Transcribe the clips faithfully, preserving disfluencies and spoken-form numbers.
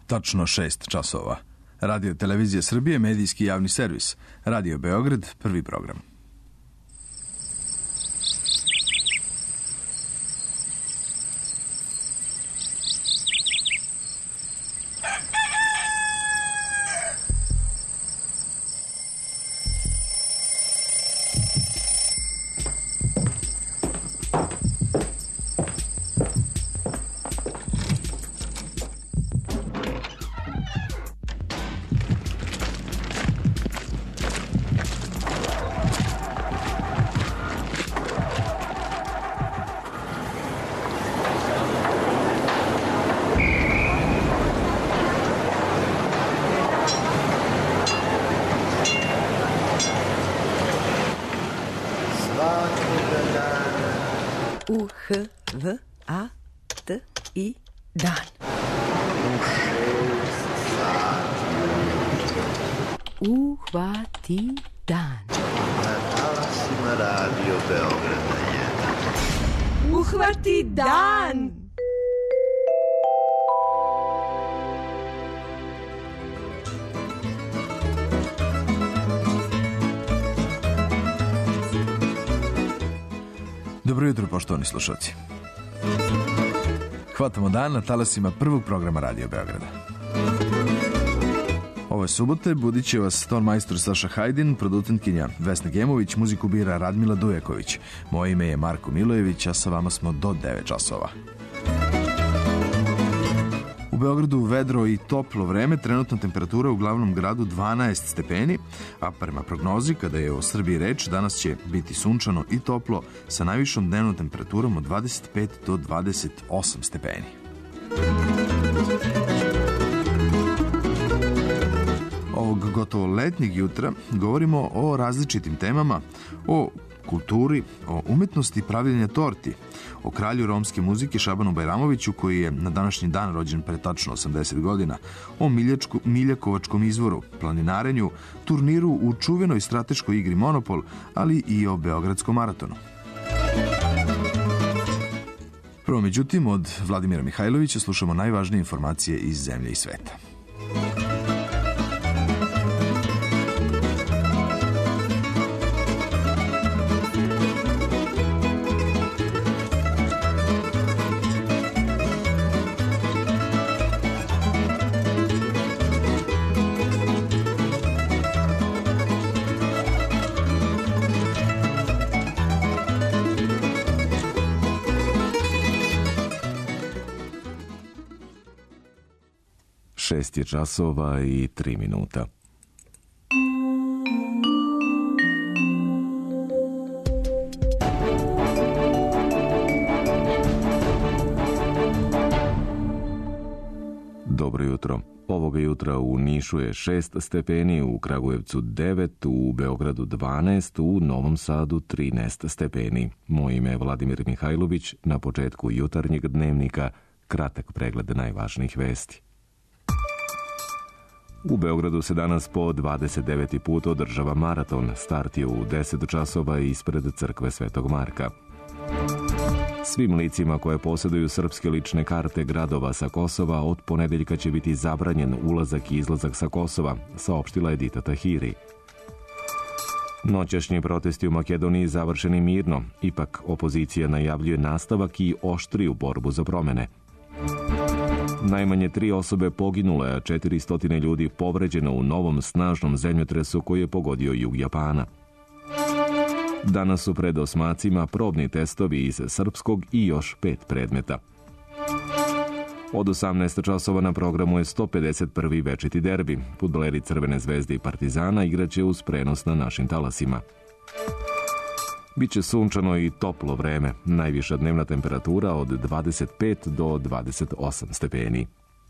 tačno šest časova. Radio Televizija Srbije, medijski javni servis. Radio Beograd, prvi program. U H V A T I dan. Uhvati dan. Na talasima Radio Beograda jedan. Uhvati dan. Dobro jutro, poštovani slušalci. Hvatamo dan na talasima prvog programa Radio Beograda. Ove subote budit će vas ton majstor Saša Hajdin, producentkinja Vesna Gemović, muziku bira Radmila Dujaković. Moje ime je Marko Milojević, a sa vama smo do devet časova. U Beogradu vedro i toplo vreme, trenutna temperatura u glavnom gradu dvanaest stepeni, a prema prognozi, kada je o Srbiji reč, danas će biti sunčano i toplo sa najvišom dnevnom temperaturom od dvadeset pet do dvadeset osam stepeni. Ovog gotovo letnjeg jutra govorimo o različitim temama, o kulturi, o umetnosti pravljenja torti, o kralju romske muzike Šabanu Bajramoviću, koji je na današnji dan rođen pre tačno osamdeset godina, o Miljačku, Miljakovačkom izvoru, planinarenju, turniru u čuvenoj strateškoj igri Monopol, ali i o Beogradskom maratonu. Prvo, međutim, od Vladimira Mihajlovića slušamo najvažnije informacije iz zemlje i sveta. Šest je časova i tri minuta. Dobro jutro. Ovoga jutra u Nišu je šest stepeni, u Kragujevcu devet, u Beogradu dvanaest, u Novom Sadu trinaest stepeni. Moje ime je Vladimir Mihajlović, na početku jutarnjeg dnevnika kratak pregled najvažnijih vesti. U Beogradu se danas po dvadeset deveti put održava maraton. Start je u deset časova ispred crkve Svetog Marka. Svim licima koje posjeduju srpske lične karte gradova sa Kosova od ponedeljka će biti zabranjen ulazak i izlazak sa Kosova, saopštila Edita Tahiri. Noćašnji protesti u Makedoniji završeni mirno, ipak opozicija najavljuje nastavak i oštriju borbu za promene. Najmanje tri osobe poginule, a četiristo ljudi povređeno u novom snažnom zemljotresu koji je pogodio jug Japana. Danas su pred osmacima probni testovi iz srpskog i još pet predmeta. Od osamnaest časova na programu je sto pedeset prvi večiti derbi. Fudbaleri Crvene zvezde i Partizana igraće uz prenos na našim talasima. Biće sunčano i toplo vreme, najviša dnevna temperatura od dvadeset pet do dvadeset osam stepeni.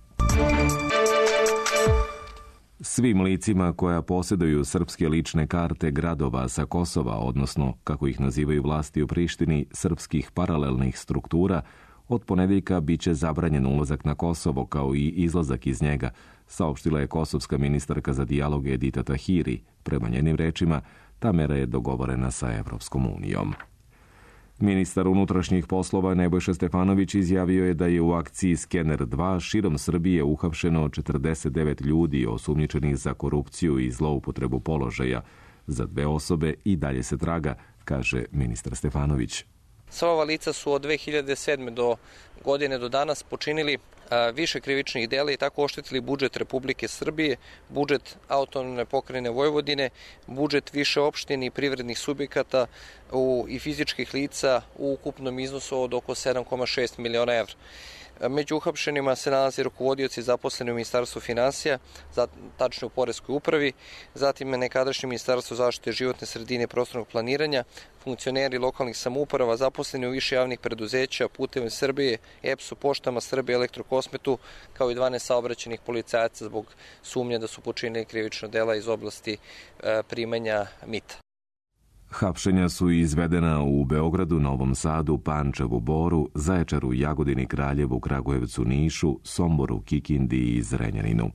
Svim licima koja posjeduju srpske lične karte gradova sa Kosova, odnosno, kako ih nazivaju vlasti u Prištini, srpskih paralelnih struktura, od ponedeljka biće zabranjen ulazak na Kosovo kao i izlazak iz njega, saopštila je kosovska ministarka za dijalog Edita Tahiri. Prema njenim rečima, ta mera je dogovorena sa Evropskom unijom. Ministar unutrašnjih poslova Nebojša Stefanović izjavio je da je u akciji Skener dva širom Srbije uhapšeno četrdeset devet ljudi osumnjičenih za korupciju i zloupotrebu položaja. Za dve osobe i dalje se traga, kaže ministar Stefanović. Sva ova lica su od dve hiljade sedme do godine do danas počinili a, više krivičnih dela i tako oštetili budžet Republike Srbije, budžet autonomne pokrajine Vojvodine, budžet više opštine i privrednih subjekata u, i fizičkih lica u ukupnom iznosu od oko sedam zarez šest miliona evra. Među uhapšenima se nalaze rukovodioci zaposleni u Ministarstvu finansija, tačnije u Poreskoj upravi, zatim nekadašnje Ministarstvo zaštite životne sredine i prostornog planiranja, funkcioneri lokalnih samouprava, zaposleni u više javnih preduzeća, Putevima Srbije, E P S-u, Poštama Srbije, Elektrokosmetu, kao i dvanaest saobraćajnih policajaca zbog sumnje da su počinili krivična dela iz oblasti e, primanja mita. Hapšenja su izvedena u Beogradu, Novom Sadu, Pančevu, Boru, Zaječaru, Jagodini, Kraljevu, Kragujevcu, Nišu, Somboru, Kikindi i Zrenjaninu.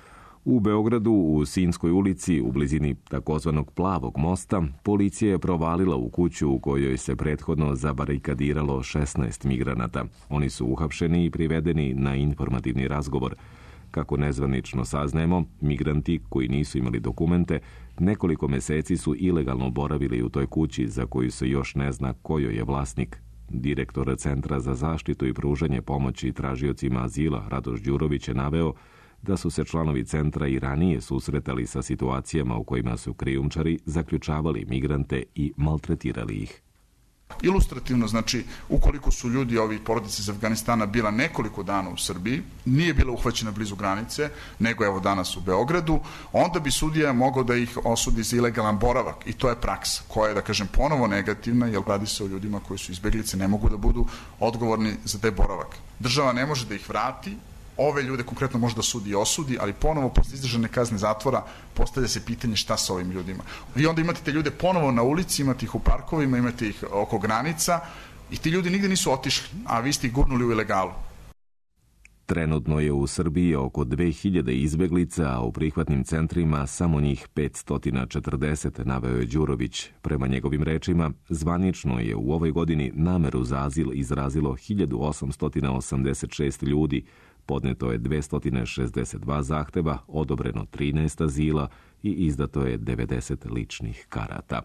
U Beogradu, u Sinjskoj ulici, u blizini takozvanog Plavog mosta, policija je provalila u kuću u kojoj se prethodno zabarikadiralo šesnaest migranata. Oni su uhapšeni i privedeni na informativni razgovor. Kako nezvanično saznajemo, migranti koji nisu imali dokumente nekoliko meseci su ilegalno boravili u toj kući za koju se još ne zna kojoj je vlasnik. Direktor Centra za zaštitu i pružanje pomoći tražiocima azila Radoš Đurović je naveo da su se članovi centra i ranije susretali sa situacijama u kojima su krijumčari zaključavali migrante i maltretirali ih. Ilustrativno, znači, ukoliko su ljudi, ovi porodice iz Afganistana, bila nekoliko dana u Srbiji, nije bila uhvaćena blizu granice, nego evo danas u Beogradu, onda bi sudija mogao da ih osudi za ilegalan boravak. I to je praksa koja je, da kažem, ponovo negativna, jer radi se o ljudima koji su izbeglice, ne mogu da budu odgovorni za taj boravak. Država ne može da ih vrati, ove ljude konkretno može da sudi i osudi, ali ponovo posle izdržane kazne zatvora postavlja se pitanje šta sa ovim ljudima. I onda imate te ljude ponovo na ulici, imate ih u parkovima, imate ih oko granica i ti ljudi nigde nisu otišli, a vi ste ih gurnuli u ilegalu. Trenutno je u Srbiji oko dve hiljade izbeglica, a u prihvatnim centrima samo njih petsto četrdeset, naveo je Đurović. Prema njegovim rečima, zvanično je u ovoj godini nameru za azil izrazilo hiljadu osamsto osamdeset šest ljudi, podneto je dvesta šezdeset dva zahteva, odobreno trinaest azila i izdato je devedeset ličnih karata.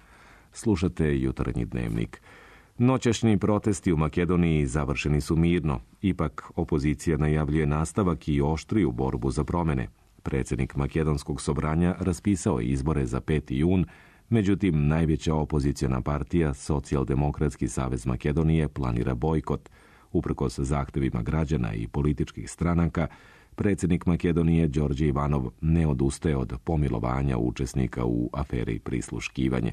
Slušate Jutarnji dnevnik. Noćašnji protesti u Makedoniji završeni su mirno. Ipak, opozicija najavljuje nastavak i oštriju borbu za promene. Predsjednik Makedonskog sobranja raspisao je izbore za peti jun, međutim, najveća opoziciona partija, Socijaldemokratski savez Makedonije, planira bojkot. Uprkos zahtevima građana i političkih stranaka, predsjednik Makedonije Đorđe Ivanov ne odustaje od pomilovanja učesnika u aferi prisluškivanje.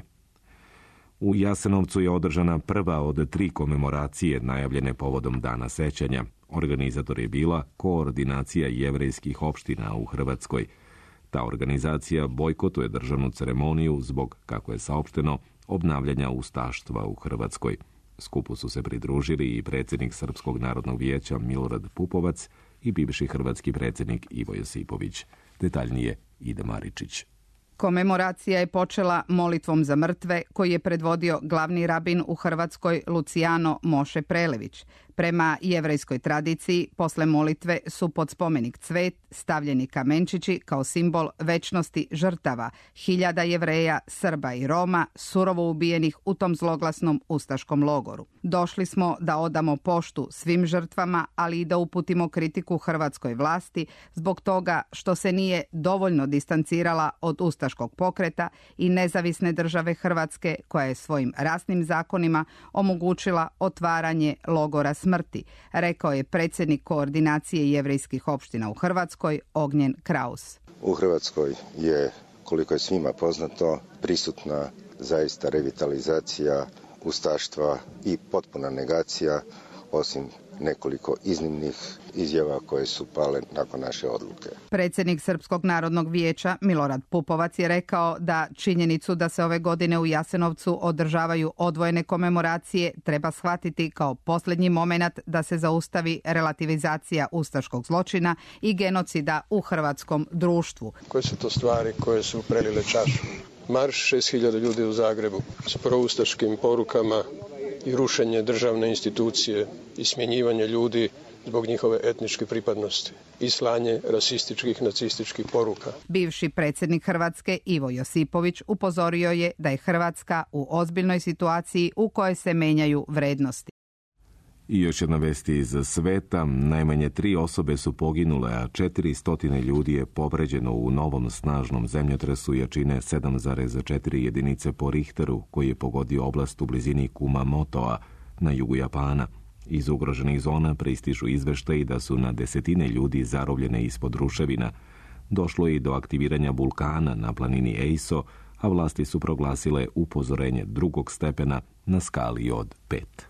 U Jasenovcu je održana prva od tri komemoracije najavljene povodom Dana sećanja. Organizator je bila Koordinacija jevrejskih opština u Hrvatskoj. Ta organizacija bojkotuje državnu ceremoniju zbog, kako je saopšteno, obnavljanja ustaštva u Hrvatskoj. Skupu su se pridružili i predsjednik Srpskog narodnog vijeća Milorad Pupovac i bivši hrvatski predsjednik Ivo Josipović. Detaljnije Ida Maričić. Komemoracija je počela molitvom za mrtve koji je predvodio glavni rabin u Hrvatskoj Luciano Moše Prelević. Prema jevrejskoj tradiciji, posle molitve su pod spomenik cvet stavljeni kamenčići kao simbol večnosti žrtava hiljada Jevreja, Srba i Roma surovo ubijenih u tom zloglasnom ustaškom logoru. Došli smo da odamo poštu svim žrtvama, ali i da uputimo kritiku hrvatskoj vlasti zbog toga što se nije dovoljno distancirala od ustaškog pokreta i nezavisne države Hrvatske koja je svojim rasnim zakonima omogućila otvaranje logora smrti, rekao je predsjednik Koordinacije jevrejskih opština u Hrvatskoj Ognjen Kraus. U Hrvatskoj je, koliko je svima poznato, prisutna zaista revitalizacija ustaštva i potpuna negacija, osim nekoliko iznimnih izjava koje su pale nakon naše odluke. Predsjednik Srpskog narodnog vijeća Milorad Pupovac je rekao da činjenicu da se ove godine u Jasenovcu održavaju odvojene komemoracije treba shvatiti kao posljednji moment da se zaustavi relativizacija ustaškog zločina i genocida u hrvatskom društvu. Koje su to stvari koje su prelile čašu? Marš šest hiljada ljudi u Zagrebu s proustaškim porukama i rušenje državne institucije i smjenjivanje ljudi zbog njihove etničke pripadnosti i slanje rasističkih, nacističkih poruka. Bivši predsjednik Hrvatske Ivo Josipović upozorio je da je Hrvatska u ozbiljnoj situaciji u kojoj se menjaju vrednosti. I još jedna vest iz sveta. Najmanje tri osobe su poginule, a četiri stotine ljudi je povređeno u novom snažnom zemljotresu jačine sedam zarez četiri jedinice po Richteru, koji je pogodio oblast u blizini Kumamotoa na jugu Japana. Iz ugroženih zona pristižu izveštaji da su na desetine ljudi zarobljene ispod ruševina. Došlo je i do aktiviranja vulkana na planini Eiso, a vlasti su proglasile upozorenje drugog stepena na skali od pet.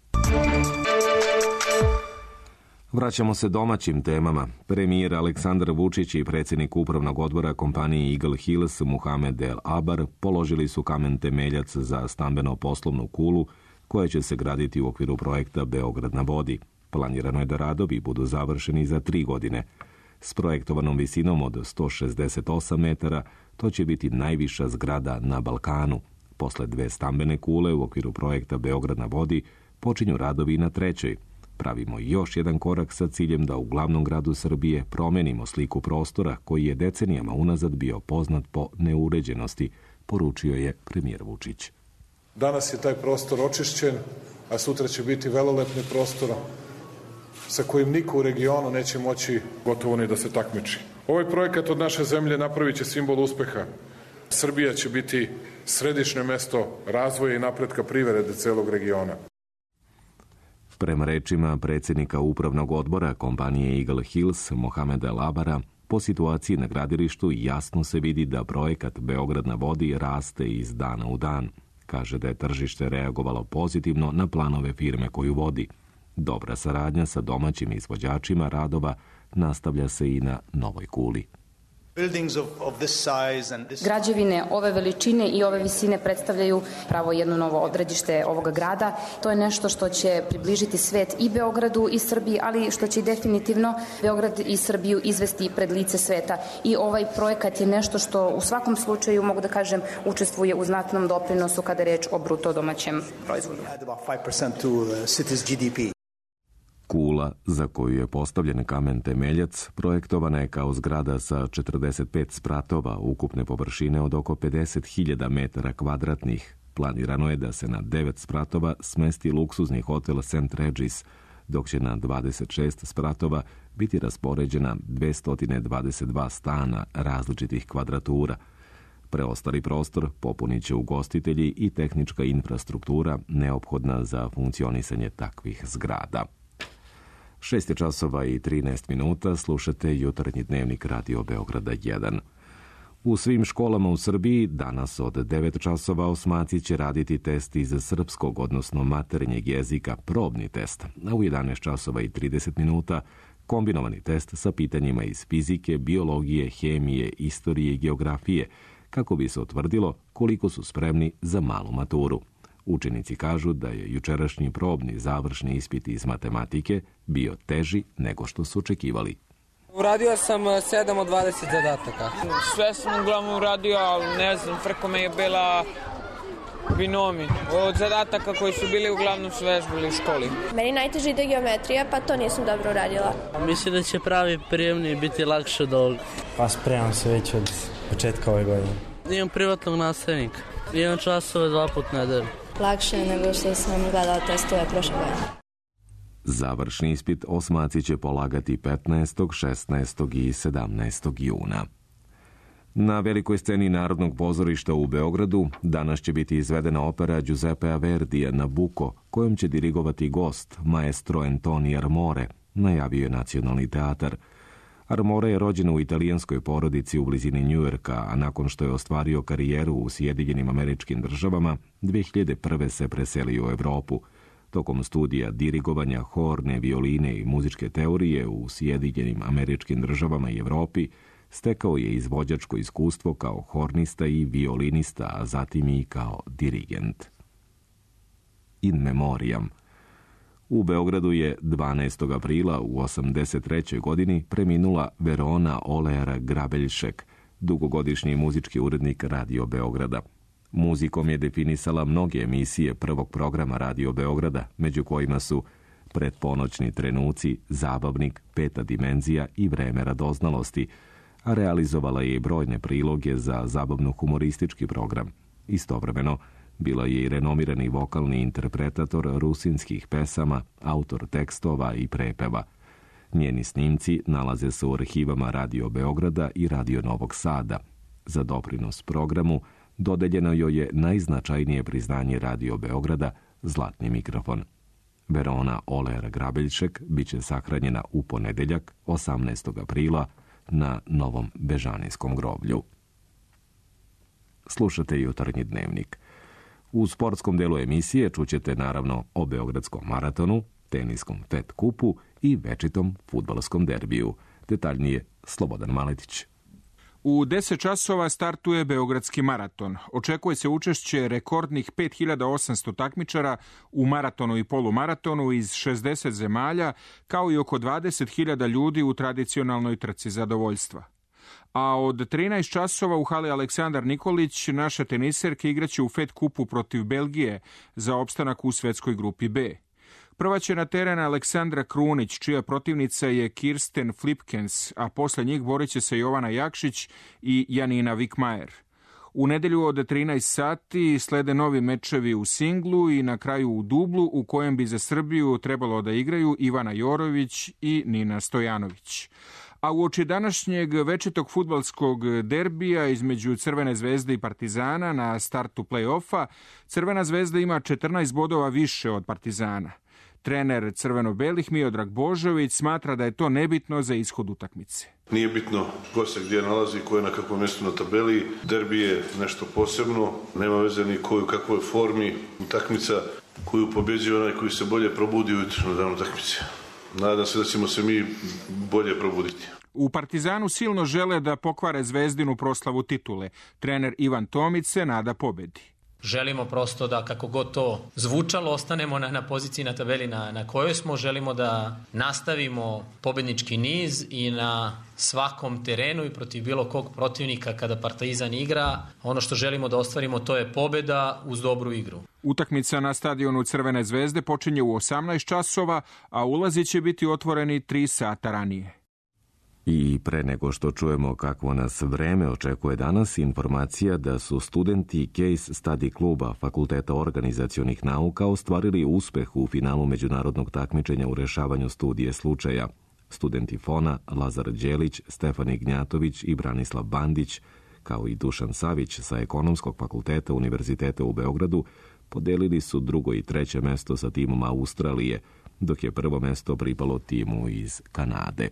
Vraćamo se domaćim temama. Premijer Aleksandar Vučić i predsjednik upravnog odbora kompanije Eagle Hills Muhamed El Abar položili su kamen temeljac za stambeno-poslovnu kulu koja će se graditi u okviru projekta Beograd na vodi. Planirano je da radovi budu završeni za tri godine. S projektovanom visinom od sto šezdeset osam metara to će biti najviša zgrada na Balkanu. Posle dve stambene kule u okviru projekta Beograd na vodi počinju radovi na trećoj. Pravimo još jedan korak sa ciljem da u glavnom gradu Srbije promenimo sliku prostora koji je decenijama unazad bio poznat po neuređenosti, poručio je premijer Vučić. Danas je taj prostor očišćen, a sutra će biti velelepni prostor sa kojim niko u regionu neće moći gotovo ni da se takmiči. Ovaj projekat od naše zemlje napravit će simbol uspeha. Srbija će biti središnje mesto razvoja i napretka privrede celog regiona. Prema rečima predsjednika upravnog odbora kompanije Eagle Hills Mohameda El Abara, po situaciji na gradilištu jasno se vidi da projekat Beograd na vodi raste iz dana u dan. Kaže da je tržište reagovalo pozitivno na planove firme koju vodi. Dobra saradnja sa domaćim izvođačima radova nastavlja se i na Novoj kuli. Građevine ove veličine i ove visine predstavljaju pravo jedno novo odredište ovoga grada. To je nešto što će približiti svet i Beogradu i Srbiji, ali što će definitivno Beograd i Srbiju izvesti pred lice sveta. I ovaj projekat je nešto što u svakom slučaju, mogu da kažem, učestvuje u znatnom doprinosu kada je reč o bruto domaćem proizvodu. Kula, za koju je postavljen kamen temeljac, projektovana je kao zgrada sa četrdeset pet spratova ukupne površine od oko pedeset hiljada metara kvadratnih. Planirano je da se na devet spratova smesti luksuzni hotel Saint Regis, dok će na dvadeset šest spratova biti raspoređena dvesta dvadeset dva stana različitih kvadratura. Preostali prostor popunit će ugostitelji i tehnička infrastruktura neophodna za funkcionisanje takvih zgrada. Šest je časova i trinaest minuta, slušate jutarnji dnevnik Radio Beograda jedan. U svim školama u Srbiji danas od devet časova osmaci će raditi test iz srpskog, odnosno maternjeg jezika, probni test, a u jedanaest časova i trideset minuta kombinovani test sa pitanjima iz fizike, biologije, hemije, istorije i geografije, kako bi se utvrdilo koliko su spremni za malu maturu. Učenici kažu da je jučerašnji probni završni ispit iz matematike bio teži nego što su očekivali. Uradio sam sedam od dvadeset zadataka. Sve sam uglavnom uradio, ali ne znam, frko me je bila binomi. Od zadataka koji su bili uglavnom su vežbali u školi. Meni najteže ide geometrija, pa to nisam dobro uradila. Mislim da će pravi prijemni biti lakše od ovog. Pa spremam se već od početka ove godine. Imam privatnog nastavnika. Imam časove dva put nedelju. Lakše nego što sam gledala testove prošle godine. Završni ispit osmaci će polagati petnaestog, šesnaestog i sedamnaestog juna. Na velikoj sceni Narodnog pozorišta u Beogradu danas će biti izvedena opera Giuseppea Verdija Nabucco, kojom će dirigovati gost, maestro Antoni Armore, najavio je Nacionalni teatar. Armore je rođen u italijanskoj porodici u blizini Njujorka, a nakon što je ostvario karijeru u Sjedinjenim Američkim Državama, dve hiljade prve se preselio u Evropu. Tokom studija dirigovanja, horne, violine i muzičke teorije u Sjedinjenim Američkim Državama i Evropi, stekao je izvođačko iskustvo kao hornista i violinista, a zatim i kao dirigent. In memoriam. U Beogradu je dvanaestog aprila u osamdeset trećoj godini preminula Verona Oleara Grabeljšek, dugogodišnji muzički urednik Radio Beograda. Muzikom je definisala mnoge emisije prvog programa Radio Beograda, među kojima su Pretponoćni trenuci, Zabavnik, Peta dimenzija i Vreme radoznalosti, a realizovala je i brojne priloge za zabavno-humoristički program. Istovremeno, bila je i renomirani vokalni interpretator rusinskih pesama, autor tekstova i prepeva. Njeni snimci nalaze se u arhivama Radio Beograda i Radio Novog Sada. Za doprinos programu dodeljeno joj je najznačajnije priznanje Radio Beograda, Zlatni mikrofon. Verona Oler Grabeljšek biće sahranjena u ponedeljak, osamnaestog aprila, na Novom Bežanijskom groblju. Slušate Jutarnji dnevnik. U sportskom delu emisije čućete naravno o Beogradskom maratonu, teniskom Fed kupu i večitom fudbalskom derbiju. Detaljnije Slobodan Maletić. U deset časova startuje Beogradski maraton. Očekuje se učešće rekordnih pet hiljada osamsto takmičara u maratonu i polumaratonu iz šezdeset zemalja, kao i oko dvadeset hiljada ljudi u tradicionalnoj trci zadovoljstva. A od trinaest časova u hali Aleksandar Nikolić naše teniserke igraće u Fed kupu protiv Belgije za opstanak u svetskoj grupi B. Prva će na teren Aleksandra Krunić, čija protivnica je Kirsten Flipkens, a posle njih borit će se Jovana Jakšić i Janina Vikmajer. U nedelju od trinaest sati slede novi mečevi u singlu i na kraju u dublu, u kojem bi za Srbiju trebalo da igraju Ivana Jorović i Nina Stojanović. A uoči današnjeg večitog fudbalskog derbija između Crvene zvezde i Partizana na startu play-offa, Crvena zvezda ima četrnaest bodova više od Partizana. Trener crveno-belih Miodrag Božović smatra da je to nebitno za ishod utakmice. Nije bitno ko se gdje nalazi, ko je na kakvom mjestu na tabeli. Derbi je nešto posebno, nema veze ni ko je u kakvoj formi. Utakmica koju pobjeđuje onaj koji se bolje probudi ujutro na dan utakmice. Nadam se da ćemo se mi bolje probuditi. U Partizanu silno žele da pokvare Zvezdinu proslavu titule. Trener Ivan Tomić se nada pobedi. Želimo prosto da, kako god to zvučalo, ostanemo na, na poziciji na tabeli na, na kojoj smo. Želimo da nastavimo pobednički niz i na svakom terenu i protiv bilo kog protivnika kada Partizan igra. Ono što želimo da ostvarimo, to je pobeda uz dobru igru. Utakmica na stadionu Crvene zvezde počinje u osamnaest časova, a ulazi će biti otvoreni tri sata ranije. I pre nego što čujemo kakvo nas vreme očekuje danas, informacija da su studenti Case Study kluba Fakulteta organizacionih nauka ostvarili uspeh u finalu međunarodnog takmičenja u rešavanju studije slučaja. Studenti Fona, Lazar Đelić, Stefan Ignjatović i Branislav Bandić, kao i Dušan Savić sa Ekonomskog fakulteta Univerziteta u Beogradu, podelili su drugo i treće mesto sa timom Australije, dok je prvo mesto pripalo timu iz Kanade.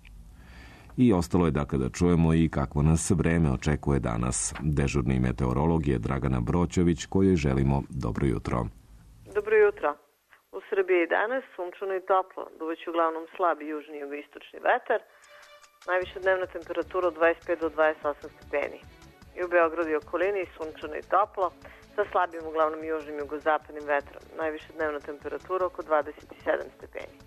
I ostalo je dakle da čujemo i kakvo nas vreme očekuje danas. Dežurni meteorolog je Dragana Broćović, kojoj želimo dobro jutro. Dobro jutro. U Srbiji je danas sunčano i toplo, duvaće uglavnom slab južni jugoistočni vetar, najviša dnevna temperatura od dvadeset pet do dvadeset osam stepeni. I u Beogradu i okolini sunčano i toplo, sa slabim uglavnom južnim jugozapadnim vetrom, najviša dnevna temperatura oko dvadeset sedam stepeni.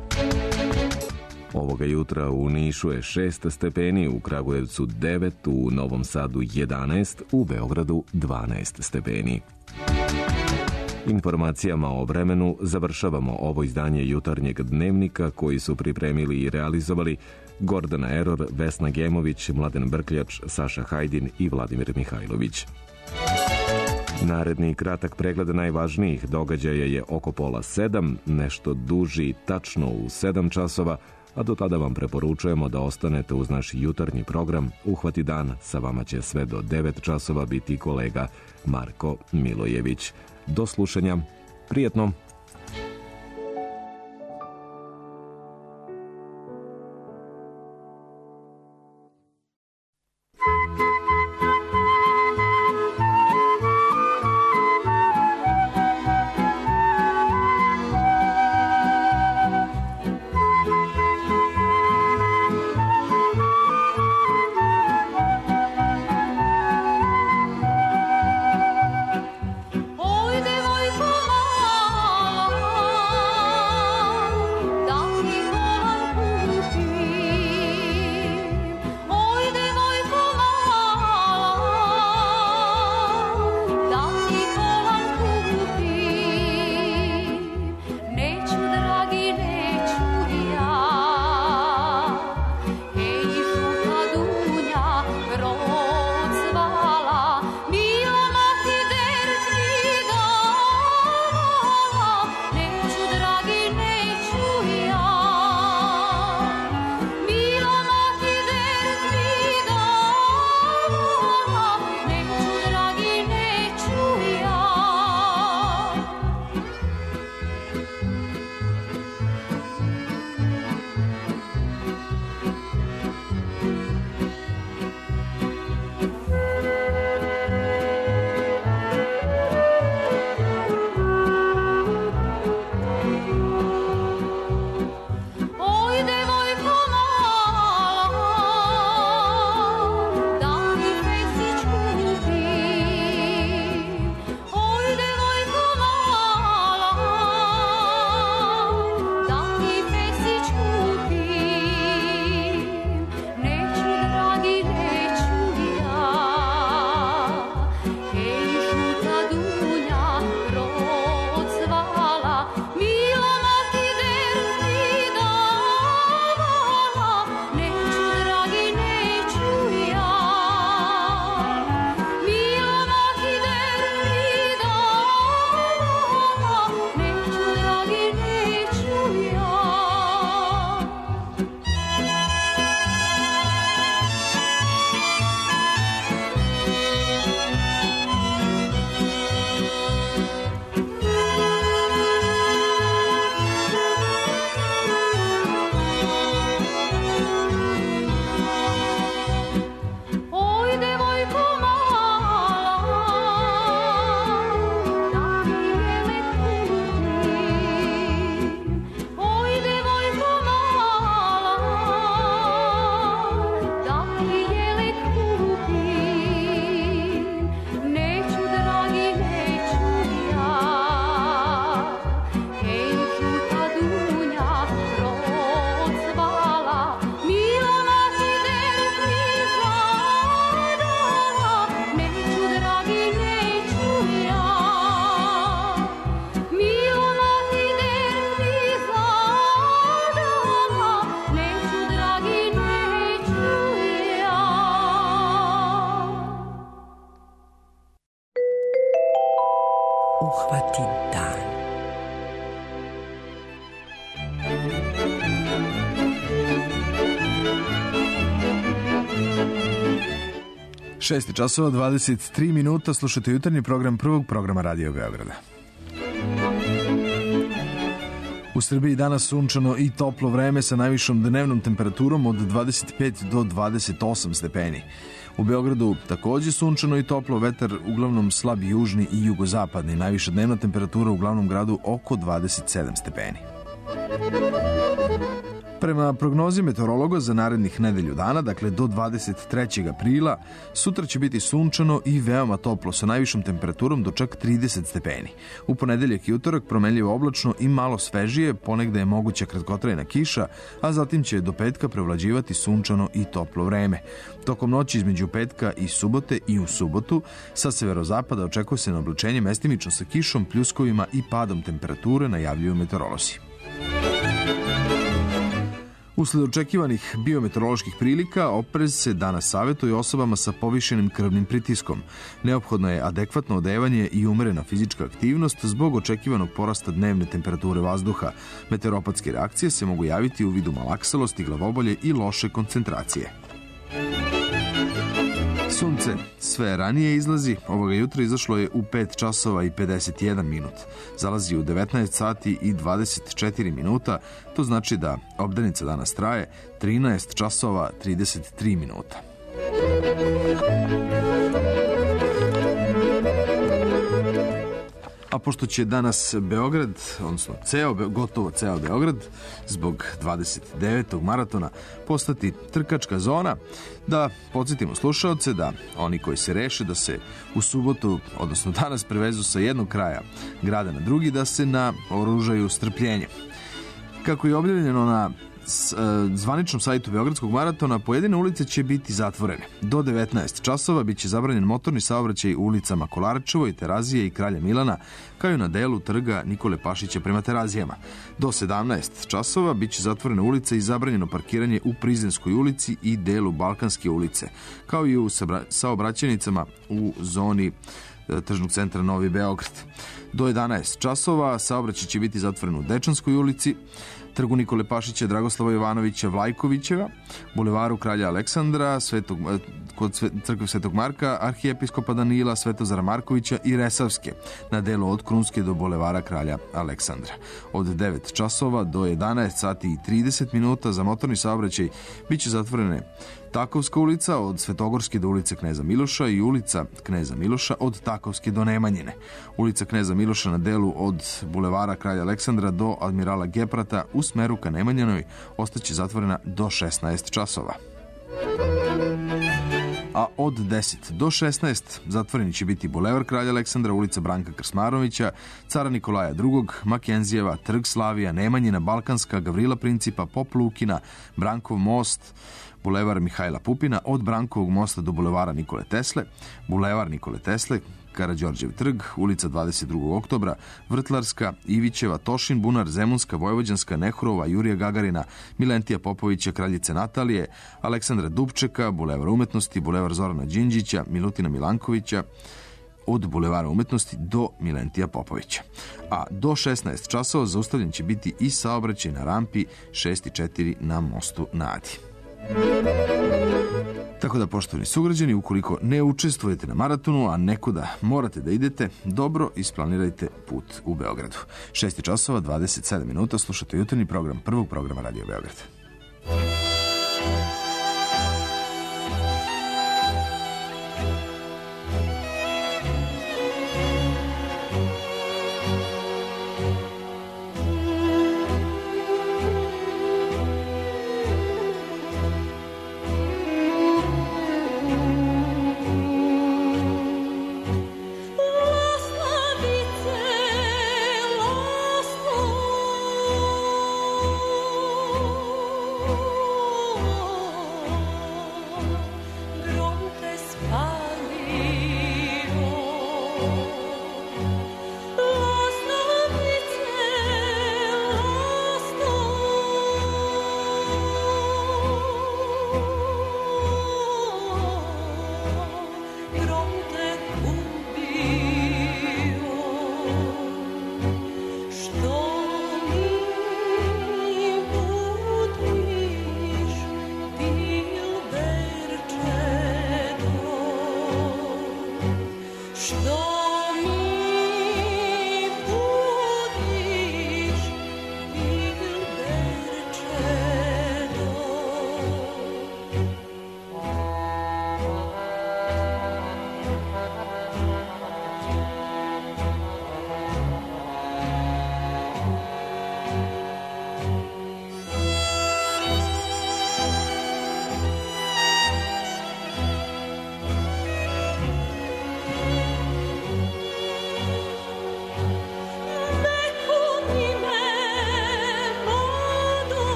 Ovoga jutra u Nišu je šest stepeni, u Kragujevcu devet, u Novom Sadu jedanaest, u Beogradu dvanaest stepeni. Informacijama o vremenu završavamo ovo izdanje Jutarnjeg dnevnika koji su pripremili i realizovali Gordana Eror, Vesna Gemović, Mladen Brkljač, Saša Hajdin i Vladimir Mihajlović. Naredni kratak pregled najvažnijih događaja je oko pola sedam, nešto duži tačno u sedam časova, a do tada vam preporučujemo da ostanete uz naš jutarnji program Uhvati dan. Sa vama će sve do devet časova biti kolega Marko Milojević. Do slušanja. Prijetno. Oj, devojko šest časova dvadeset tri minuta, slušate jutarnji program prvog programa Radio Beograda. U Srbiji danas sunčano i toplo vreme sa najvišom dnevnom temperaturom od dvadeset pet do dvadeset osam stepeni. U Beogradu takođe sunčano i toplo, vetar uglavnom slab južni i jugozapadni. Najviša dnevna temperatura u glavnom gradu oko dvadeset sedam stepeni. Prema prognozi meteorologa za narednih nedelju dana, dakle do dvadeset trećeg aprila, sutra će biti sunčano i veoma toplo sa najvišom temperaturom do čak trideset stepeni. U ponedeljak i utorak promenljivo oblačno i malo svežije, ponegde je moguća kratkotrajna kiša, a zatim će do petka prevlađivati sunčano i toplo vreme. Tokom noći između petka i subote i u subotu sa severozapada očekuje se na oblačenje mestimično sa kišom, pljuskovima i padom temperature, najavljuju meteorolozi. Usled očekivanih biometeoroloških prilika, oprez se danas savjetuje osobama sa povišenim krvnim pritiskom. Neophodno je adekvatno odevanje i umerena fizička aktivnost zbog očekivanog porasta dnevne temperature vazduha. Meteoropatske reakcije se mogu javiti u vidu malaksalosti, glavobolje i loše koncentracije. Sunce sve ranije izlazi, ovoga jutra izašlo je u pet časova i pedeset jedan minut. Zalazi u devetnaest sati i dvadeset četiri minuta, to znači da obdanica danas traje trinaest časova trideset tri minuta. A pošto će danas Beograd, odnosno ceo, gotovo ceo Beograd, zbog dvadeset devetog maratona postati trkačka zona, da podsjetimo slušaoce da oni koji se reše da se u subotu, odnosno danas, prevezu sa jednog kraja grada na drugi, da se naoružaju strpljenjem. Kako je objavljeno na zvaničnom sajtu Beogradskog maratona, pojedine ulice će biti zatvorene. Do devetnaest časova biće zabranjen motorni saobraćaj u ulicama Kolarčevoj, Terazije i Kralja Milana, kao i na delu trga Nikole Pašića prema Terazijama. Do sedamnaest časova biće zatvorene ulice i zabranjeno parkiranje u Prizrenskoj ulici i delu Balkanske ulice, kao i u saobraćajnicama u zoni tržnog centra Novi Beograd. Do jedanaest časova saobraćaj će biti zatvoren u Dečanskoj ulici, trgu Nikole Pašića, Dragoslava Jovanovića, Vlajkovićeva, bulevaru Kralja Aleksandra, Svetog, kod crkve Svetog Marka, arhijepiskopa Danila, Svetozara Markovića i Resavske, na delu od Krunske do bulevara Kralja Aleksandra. Od devet časova do jedanaest sati i trideset minuta za motorni saobraćaj biće zatvorene Takovska ulica od Svetogorske do ulice Kneza Miloša i ulica Kneza Miloša od Takovske do Nemanjine. Ulica Kneza Miloša na delu od bulevara Kralja Aleksandra do Admirala Geprata u smeru ka Nemanjinoj ostaće zatvorena do šesnaest časova. A od deset do šesnaest zatvoreni će biti bulevar Kralja Aleksandra, ulica Branka Krsmarovića, Cara Nikolaja drugog, Makenzijeva, Trg Slavija, Nemanjina, Balkanska, Gavrila Principa, Pop Lukina, Brankov most, bulevar Mihajla Pupina, od Brankovog mosta do bulevara Nikole Tesle, bulevar Nikole Tesle, Karađorđev trg, ulica dvadeset drugog oktobra, Vrtlarska, Ivićeva, Tošin, Bunar, Zemunska, Vojvođanska, Nehrova, Jurija Gagarina, Milentija Popovića, Kraljice Natalije, Aleksandra Dubčeka, bulevar umetnosti, bulevar Zorana Đinđića, Milutina Milankovića, od bulevara umetnosti do Milentija Popovića. A do šesnaest časova zaustavljen će biti i saobraćaj na rampi šest četiri na mostu na Adi. Tako da, poštovani sugrađani, ukoliko ne učestvujete na maratonu, a nekuda morate da idete, dobro isplanirajte put u Beogradu. šest časova dvadeset sedam minuta, slušate jutarnji program prvog programa Radio Beograda. Oh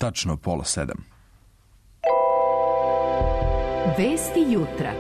tačno pola sedam. Vesti jutra.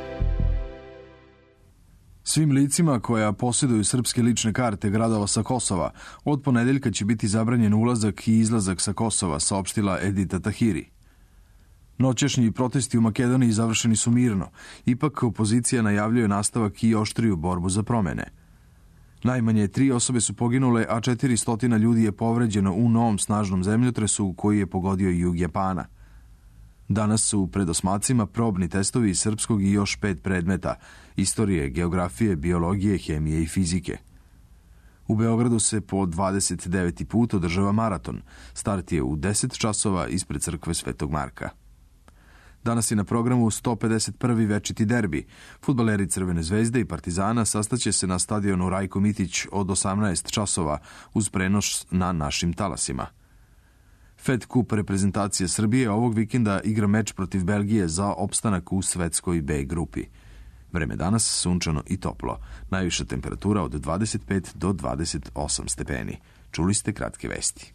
Svim licima koja posjeduju srpske lične karte gradova sa Kosova od ponedeljka će biti zabranjen ulazak i izlazak sa Kosova, saopštila Edita Tahiri. Noćašnji protesti u Makedoniji završeni su mirno, ipak opozicija najavljuje nastavak i oštriju borbu za promene. Najmanje tri osobe su poginule, a četiristo ljudi je povređeno u novom snažnom zemljotresu koji je pogodio jug Japana. Danas su pred osmacima probni testovi iz srpskog i još pet predmeta, istorije, geografije, biologije, hemije i fizike. U Beogradu se po dvadeset deveti put održava maraton. Start je u deset časova ispred crkve Svetog Marka. Danas je na programu sto pedeset prvi večiti derbi. Fudbaleri Crvene zvezde i Partizana sastaće se na stadionu Rajko Mitić od osamnaest časova uz prenos na našim talasima. Fed Cup reprezentacija Srbije ovog vikenda igra meč protiv Belgije za opstanak u svetskoj B grupi. Vreme danas sunčano i toplo. Najviša temperatura od dvadeset pet do dvadeset osam stepeni. Čuli ste kratke vesti.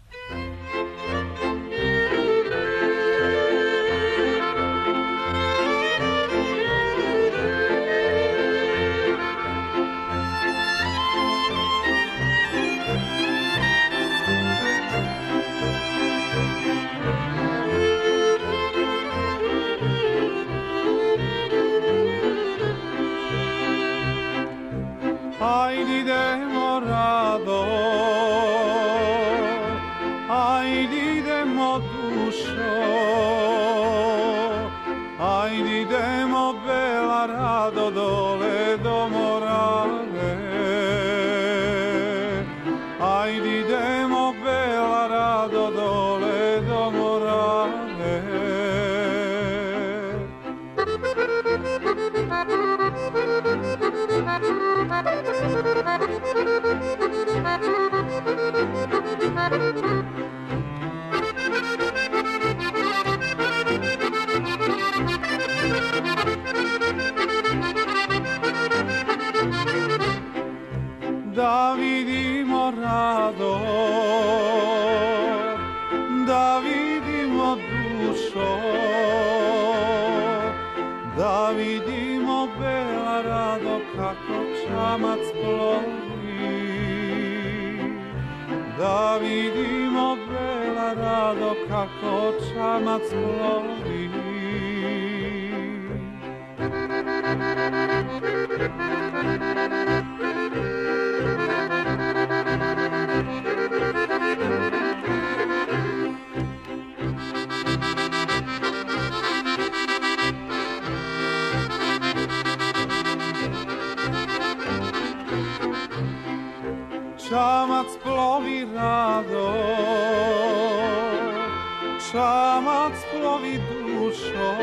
Ajde idemo rado, ajde idemo dušo, ajde idemo bela rado dole do Morave, ajde idemo bela rado dole do Morave. Da vidimo rado, da vidimo dušo, da vidimo bela rado kako čamac plovi, da vidimo bela rado kako čamac plovi. Čamac plovi rado, čamac plovi dušo,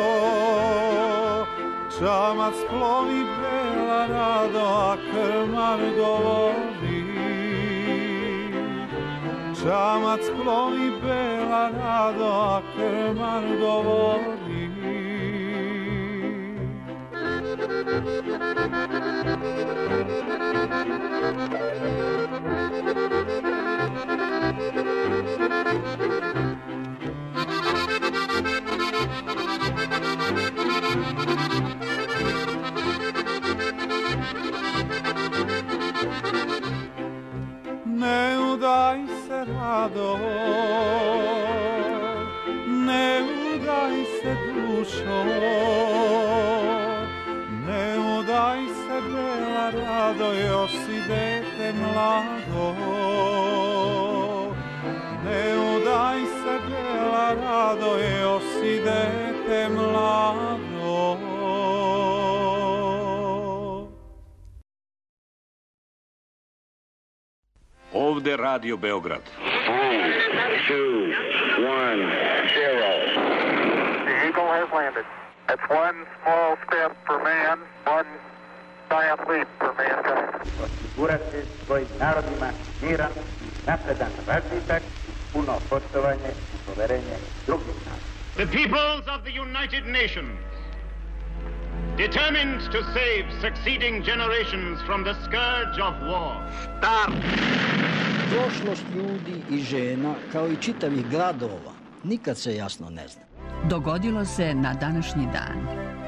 čamac plovi bela rado, a krmar govori. Čamac plovi bela rado, a krmar govori. Ne udaj se rado, ne udaj se dušo, ne udaj se bela rado, još si dete mlado. Ne udaj se bela rado, još si dete mlado. Ovde Radio Beograd. Three, two, one, zero. The Eagle has landed. That's one small step for man, one giant leap for mankind. Osigurati svojim narodima miran, napredan razvitak, puno poštovanje i poverenje drugih naroda. The peoples of the United Nations, determined to save succeeding generations from the scourge of war. Start! prošlost ljudi i žena, kao i čitavih gradova, nikad se jasno ne zna. Dogodilo se na današnji dan.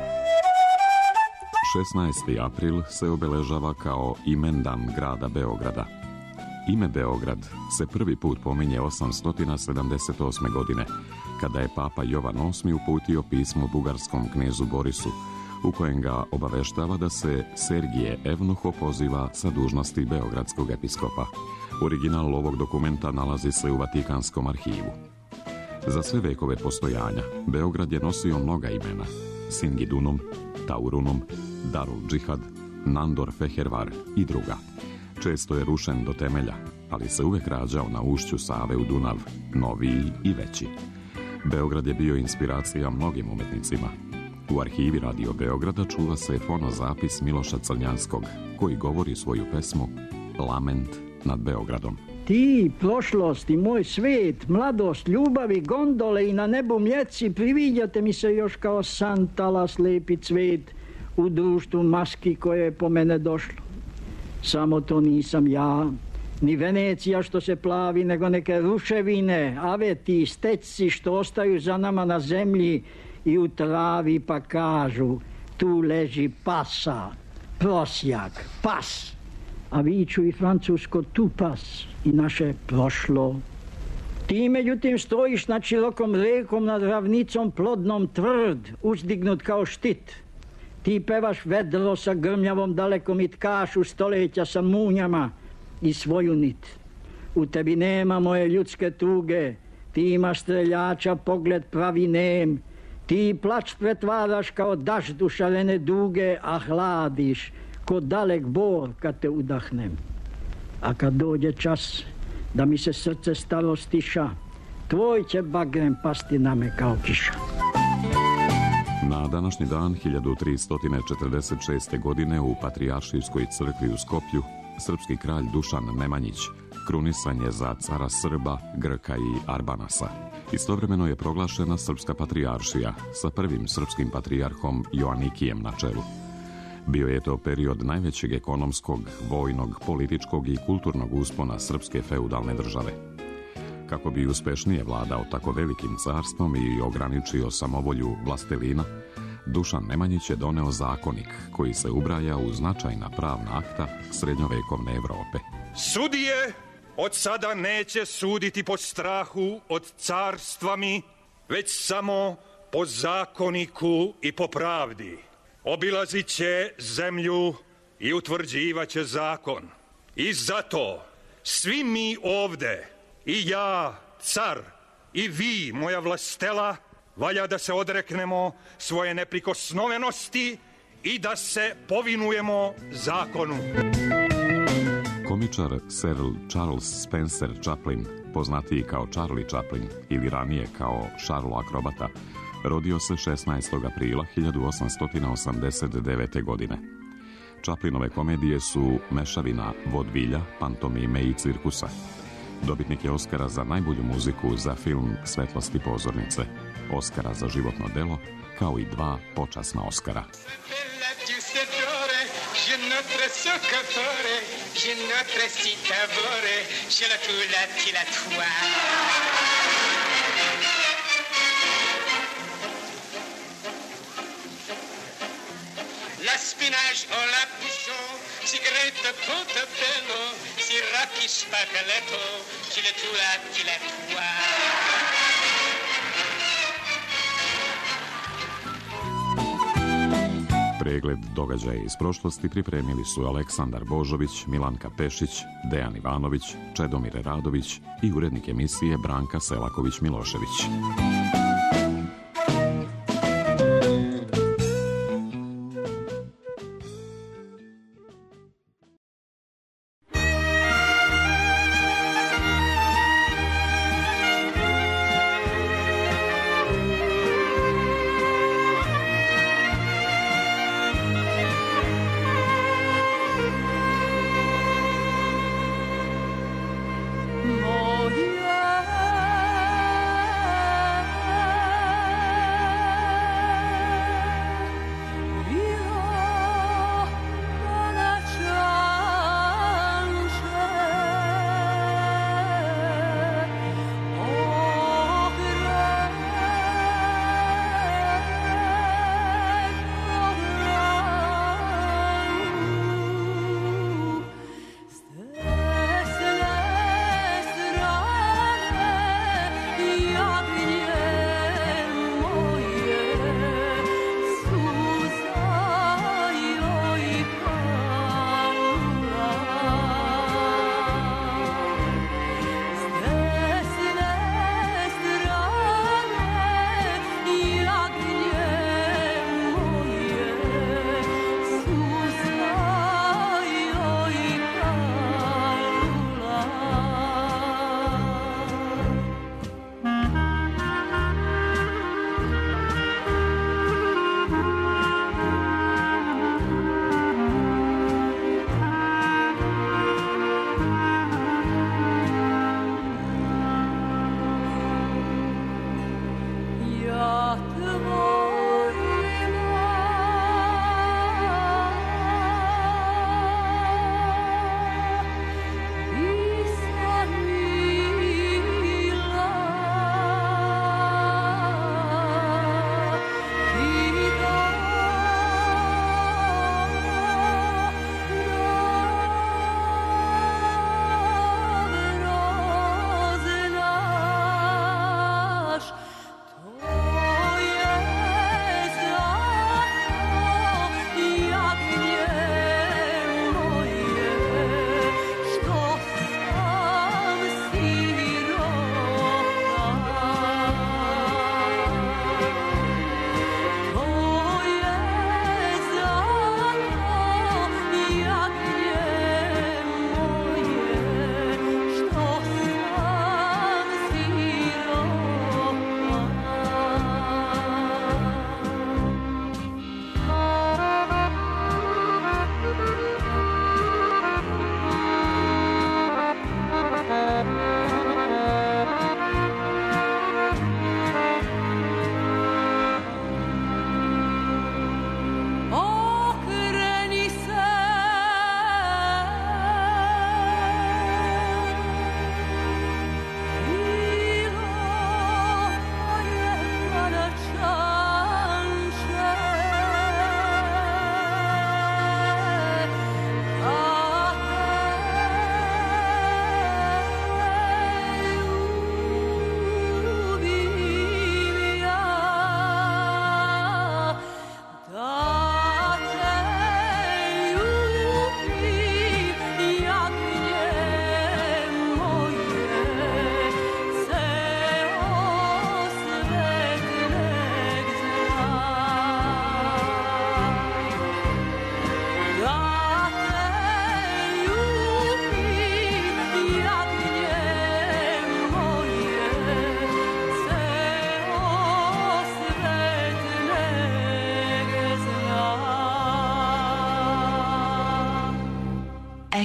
šesnaesti april se obeležava kao imendan grada Beograda. Ime Beograd se prvi put pominje osamsto sedamdeset osme. godine, kada je papa Jovan osmi uputio pismo bugarskom knezu Borisu, u kojem ga obaveštava da se Sergije Evnuh opoziva sa dužnosti beogradskog episkopa. Original ovog dokumenta nalazi se u Vatikanskom arhivu. Za sve vekove postojanja, Beograd je nosio mnoga imena: Singidunum, Taurunum, Darul Džihad, Nandor Fehervar i druga. Često je rušen do temelja, ali se uvek rađao na ušću Save u Dunav, noviji i veći. Beograd je bio inspiracija mnogim umetnicima. U arhivi Radio Beograda čuva se fonozapis Miloša Crnjanskog, koji govori svoju pesmu Lament nad Beogradom. Ti, prošlost i moj svet, mladost, ljubavi, gondole i na nebu mjeci, priviđate mi se još kao san, talas, lepi cvet u društvu maski koje je po mene došlo. Samo to nisam ja, ni Venecija što se plavi, nego neke ruševine, aveti, steci što ostaju za nama na zemlji i u travi, pa kažu: tu leži pasa, prosjak, pas. A viču i francusko tu pas i naše prošlo. Ti međutim stojiš nad širokom rekom, nad ravnicom plodnom tvrd, uzdignut kao štit. Ti pevaš vedro sa grmljavom dalekom i tkaš u stoleća sa munjama i svoju nit. U tebi nema moje ljudske tuge, ti imaš streljača pogled pravi nem. Ti plač pretvaraš kao dažd u šarene duge, a hladiš ko dalek bor kad te udahnem. A kad dođe čas da mi se srce staro stiša, tvoj će bagrem pasti na me kao kiša. Na današnji dan hiljadu tristo četrdeset šeste. godine u Patrijaršijskoj crkvi u Skoplju srpski kralj Dušan Nemanjić krunisan je za cara Srba, Grka i Arbanasa. Istovremeno je proglašena Srpska patrijaršija sa prvim srpskim patrijarhom Joanikijem na čelu. Bio je to period najvećeg ekonomskog, vojnog, političkog i kulturnog uspona srpske feudalne države. Kako bi uspešnije vladao tako velikim carstvom i ograničio samovolju vlastelina, Dušan Nemanjić je doneo zakonik koji se ubraja u značajna pravna akta srednjovekovne Evrope. Sudije od sada neće suditi po strahu od carstvami, već samo po zakoniku i po pravdi. Obilazit će zemlju i utvrđivaće zakon. I zato svi mi ovde, i ja, car, i vi, moja vlastela, valja da se odreknemo svoje neprikosnovenosti i da se povinujemo zakonu. Komičar Sir Charles Spencer Chaplin, poznatiji kao Charlie Chaplin ili ranije kao Charles Akrobata, rodio se šesnaestog aprila hiljadu osamsto osamdeset devete. godine. Chaplinove komedije su mešavina vodvilja, pantomime i cirkusa. Dobitnik je Oskara za najbolju muziku za film Svetlosti pozornice, Oskara za životno delo, kao i dva počasna Oskara. La spinach o la pichon, cigarette Pontebello, siraki spaghetto, ciletura, ciletua. Pregled događaja iz prošlosti pripremili su Aleksandar Božović, Milanka Pešić, Dejan Ivanović, Čedomir Radović i urednik emisije Branka Selaković-Milošević. Moja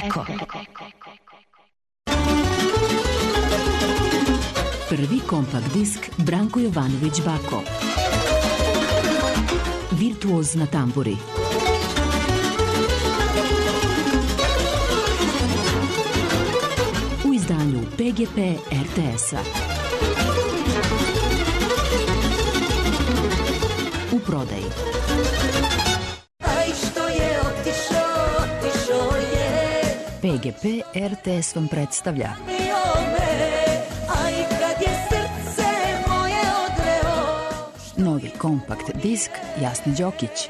Eko. Prvi kompakt disk Branko Jovanović Bako. Virtuoz na tamburi. U izdanju P G P R T S-a. U prodaji. Aj što je otišao, otišao je. P G P R T S vam predstavlja novi kompakt disk Jasni Đokić.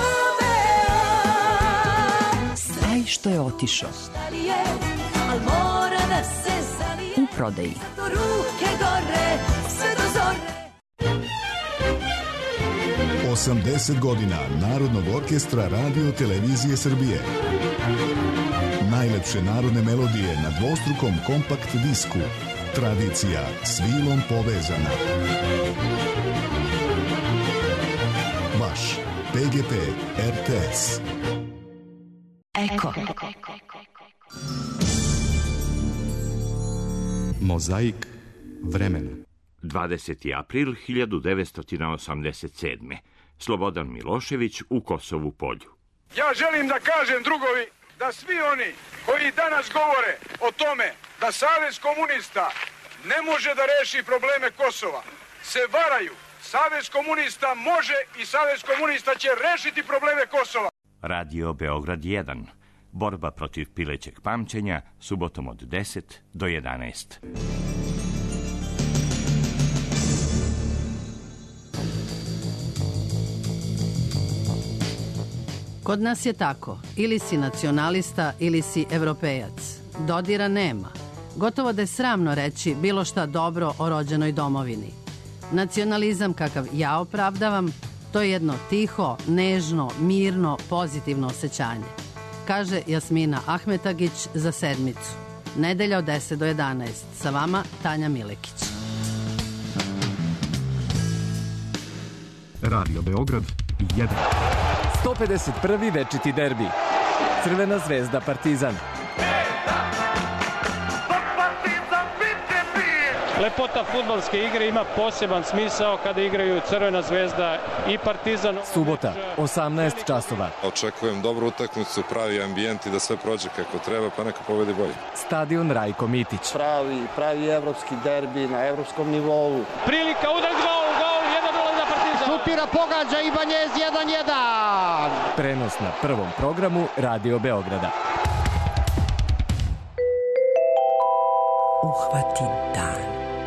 Aj što je otišao. U prodaji. osamdeset godina Narodnog orkestra Radio Televizije Srbije. Najlepše narodne melodije na dvostrukom kompakt disku. Tradicija s vilom povezana. Vaš P G P R T S. Eko. Mozaik vremena. dvadeseti april hiljadu devetsto osamdeset sedme. Slobodan Milošević u Kosovu Polju. Ja želim da kažem, drugovi, da svi oni koji danas govore o tome da Savez komunista ne može da reši probleme Kosova, se varaju. Savez komunista može i Savez komunista će rešiti probleme Kosova. Radio Beograd jedan. Borba protiv pilećeg pamćenja, subotom od deset do jedanaest. Kod nas je tako. Ili si nacionalista, ili si evropejac. Dodira nema. Gotovo da je sramno reći bilo šta dobro o rođenoj domovini. Nacionalizam kakav ja opravdavam, to je jedno tiho, nežno, mirno, pozitivno osjećanje. Kaže Jasmina Ahmetagić za Sedmicu. Nedelja od deset do jedanaest. Sa vama Tanja Milekić. Radio Beograd jedan. sto pedeset prvi večiti derbi. Crvena zvezda Partizan. Lepota fudbalske igre ima poseban smisao kada igraju Crvena zvezda i Partizan. Subota, osamnaest časova. Očekujem dobru utakmicu, pravi ambijent i da sve prođe kako treba, pa neka pobedi bolje. Stadion Rajko Mitić. Pravi, pravi evropski derbi na evropskom nivou. Prilika, udar, gol, gol, jedan nula za Partizan. Šutira, pogađa Ibanjez, jedan jedan. Prenos na prvom programu Radio Beograda. Uhvati dan.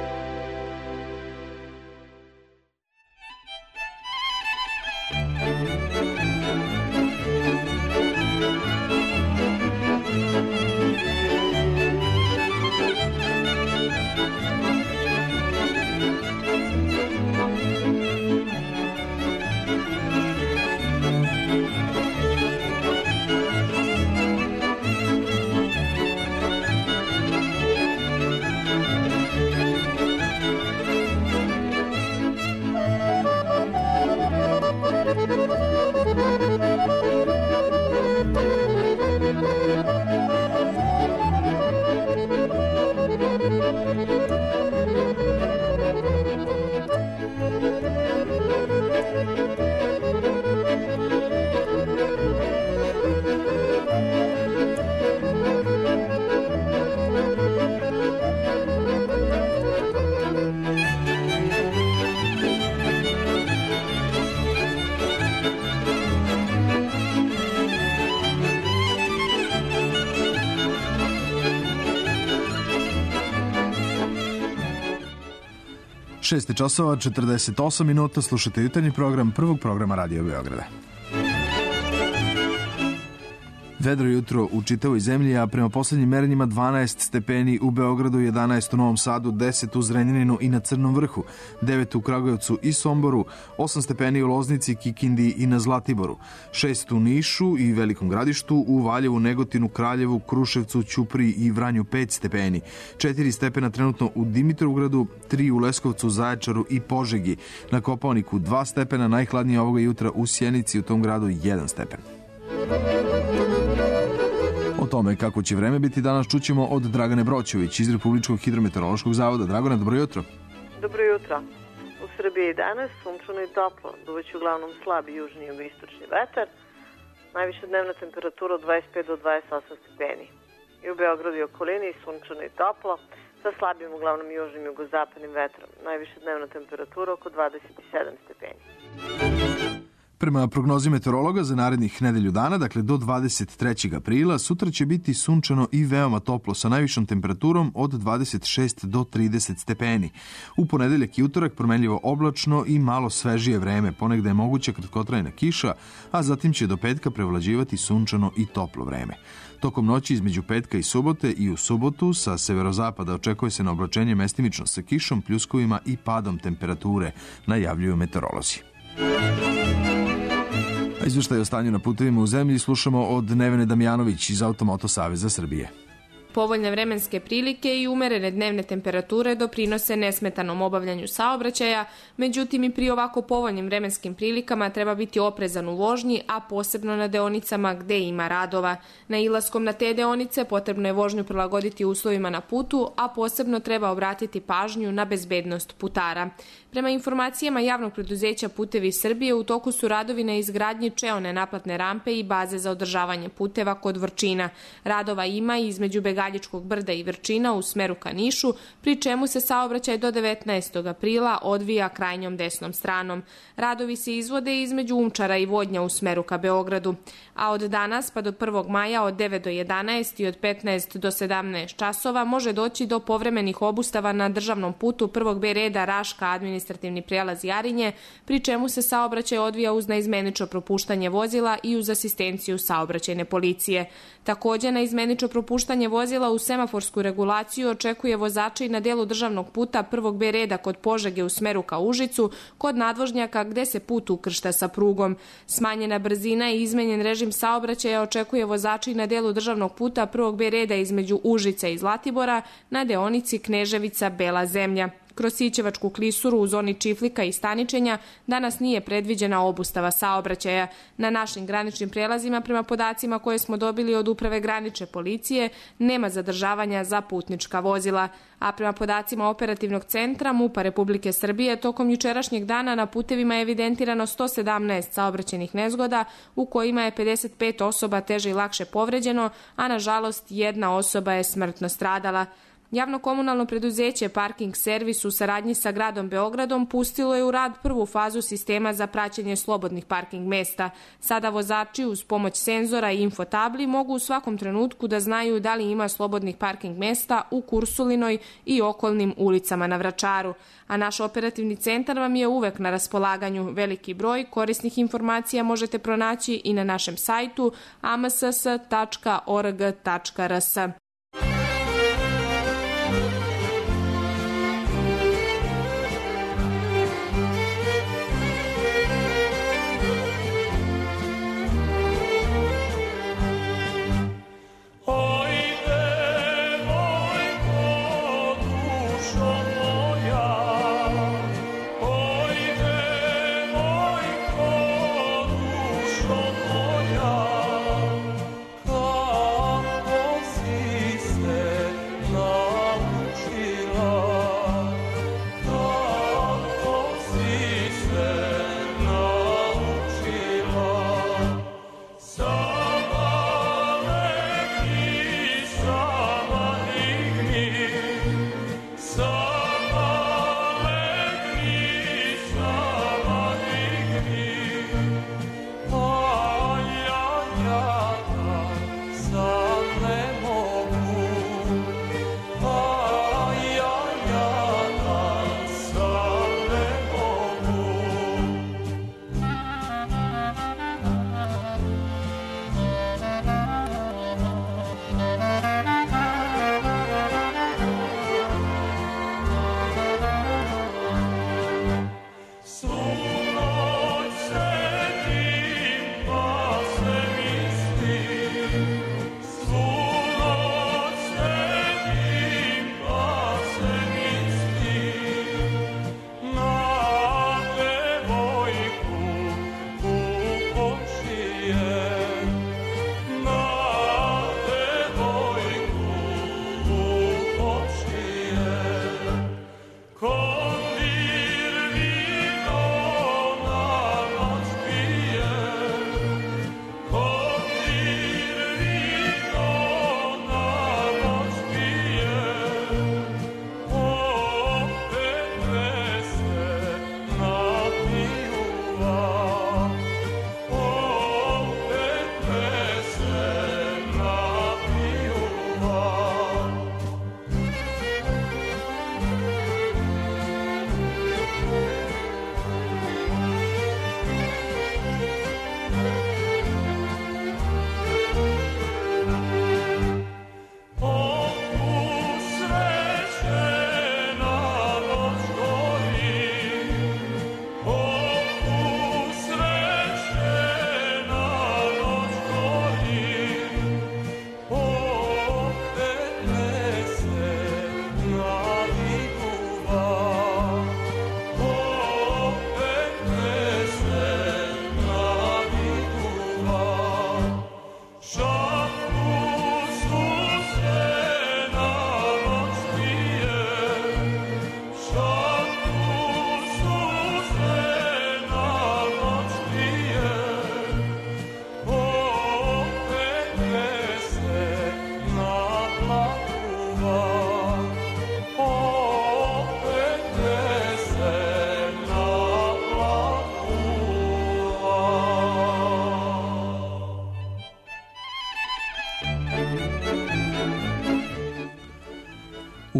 šest časova, četrdeset osam minuta, slušate jutarnji program prvog programa Radio Beograda. Vedro jutro u čitavoj zemlji, a prema poslednjim merenjima dvanaest stepeni u Beogradu, jedanaest u Novom Sadu, deset u Zrenjaninu i na Crnom vrhu, devet u Kragujevcu i Somboru, osam stepeni u Loznici, Kikindi i na Zlatiboru, šest u Nišu i Velikom Gradištu, u Valjevu, Negotinu, Kraljevu, Kruševcu, Ćupriji i Vranju pet stepeni, četiri stepena trenutno u Dimitrovgradu, tri u Leskovcu, Zaječaru i Požegi, na Kopaoniku dva stepena, najhladnije ovoga jutra u Sjenici, u tom gradu jedan stepen. O tome kako će vreme biti danas čućemo od Dragane Broćević iz Republičkog hidrometeorološkog zavoda. Dragana, dobro jutro. Dobro jutro. U Srbiji je danas sunčano i toplo, duvaće uglavnom slab južni i jugoistočni vetar, najviša dnevna temperatura od dvadeset pet do dvadeset osam stepeni. I u Beogradu i okolini sunčano i toplo, sa slabim uglavnom južnim i jugozapadnim vetrom, najviša dnevna temperatura oko dvadeset sedam stepeni. Prema prognozi meteorologa za narednih nedelju dana, dakle do dvadeset trećeg aprila, sutra će biti sunčano i veoma toplo sa najvišom temperaturom od dvadeset šest do trideset stepeni. U ponedeljak i utorak promenljivo oblačno i malo svežije vreme, ponegde je moguća kratkotrajna kiša, a zatim će do petka prevlađivati sunčano i toplo vreme. Tokom noći između petka i subote i u subotu sa severozapada očekuje se na oblačenje mestimično sa kišom, pljuskovima i padom temperature, najavljuju meteorolozi. Izveštaj o stanju na putevima u zemlji slušamo od Nevene Damjanović iz Automoto Saveza Srbije. Povoljne vremenske prilike i umerene dnevne temperature doprinose nesmetanom obavljanju saobraćaja, međutim i pri ovako povoljnim vremenskim prilikama treba biti oprezan u vožnji, a posebno na deonicama gde ima radova. Na ilaskom na te deonice potrebno je vožnju prilagoditi uslovima na putu, a posebno treba obratiti pažnju na bezbednost putara. Prema informacijama javnog preduzeća Putevi Srbije, u toku su radovi na izgradnji čeone naplatne rampe i baze za održavanje puteva kod Vrčina. Radova ima i između Begaljičkog brda i Vrčina u smeru ka Nišu, pri čemu se saobraćaj do devetnaestog aprila odvija krajnjom desnom stranom. Radovi se izvode između Umčara i Vodnja u smeru ka Beogradu. A od danas pa do prvog maja od devet do jedanaest i od petnaest do sedamnaest časova može doći do povremenih obustava na državnom putu prvog B reda Raška administrativni prijelaz Jarinje, pri čemu se saobraćaj odvija uz naizmenično propuštanje vozila i uz asistenciju saobraćajne policije. Takođe, naizmenično propuštanje vozila u semaforsku regulaciju očekuje vozače i na delu državnog puta prvog B reda kod Požege u smeru ka Užicu, kod nadvožnjaka gde se put ukršta sa prugom. Smanjena brzina i izmenjen režim saobraćaja očekuje vozače i na delu državnog puta prvog B reda između Užica i Zlatibora na deonici Kneževica-Bela zemlja. Kroz Sićevačku klisuru u zoni Čiflika i Staničenja danas nije predviđena obustava saobraćaja. Na našim graničnim prijelazima, prema podacima koje smo dobili od Uprave granične policije, nema zadržavanja za putnička vozila. A prema podacima Operativnog centra MUP-a Republike Srbije, tokom jučerašnjeg dana na putevima je evidentirano sto sedamnaest saobraćajnih nezgoda, u kojima je pedeset pet osoba teže i lakše povređeno, a nažalost jedna osoba je smrtno stradala. Javno-komunalno preduzeće Parking Servis u saradnji sa gradom Beogradom pustilo je u rad prvu fazu sistema za praćenje slobodnih parking mesta. Sada vozači uz pomoć senzora i infotabli mogu u svakom trenutku da znaju da li ima slobodnih parking mesta u Kursulinoj i okolnim ulicama na Vračaru. A naš operativni centar vam je uvek na raspolaganju. Veliki broj korisnih informacija možete pronaći i na našem sajtu a m s s tačka org tačka r s. See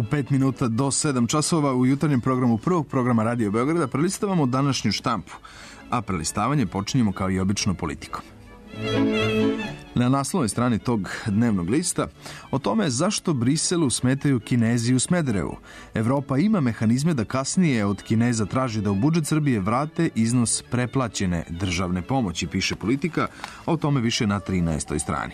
pet minuta do sedam časova u jutarnjem programu prvog programa Radio Beograda prelistavamo današnju štampu, a prelistavanje počinjemo kao i obično politikom. Na naslovnoj strani tog dnevnog lista o tome zašto Briselu smetaju Kinezi u Smederevu. Evropa ima mehanizme da kasnije od Kineza traži da u budžet Srbije vrate iznos preplaćene državne pomoći, piše Politika, a o tome više na trinaestoj strani.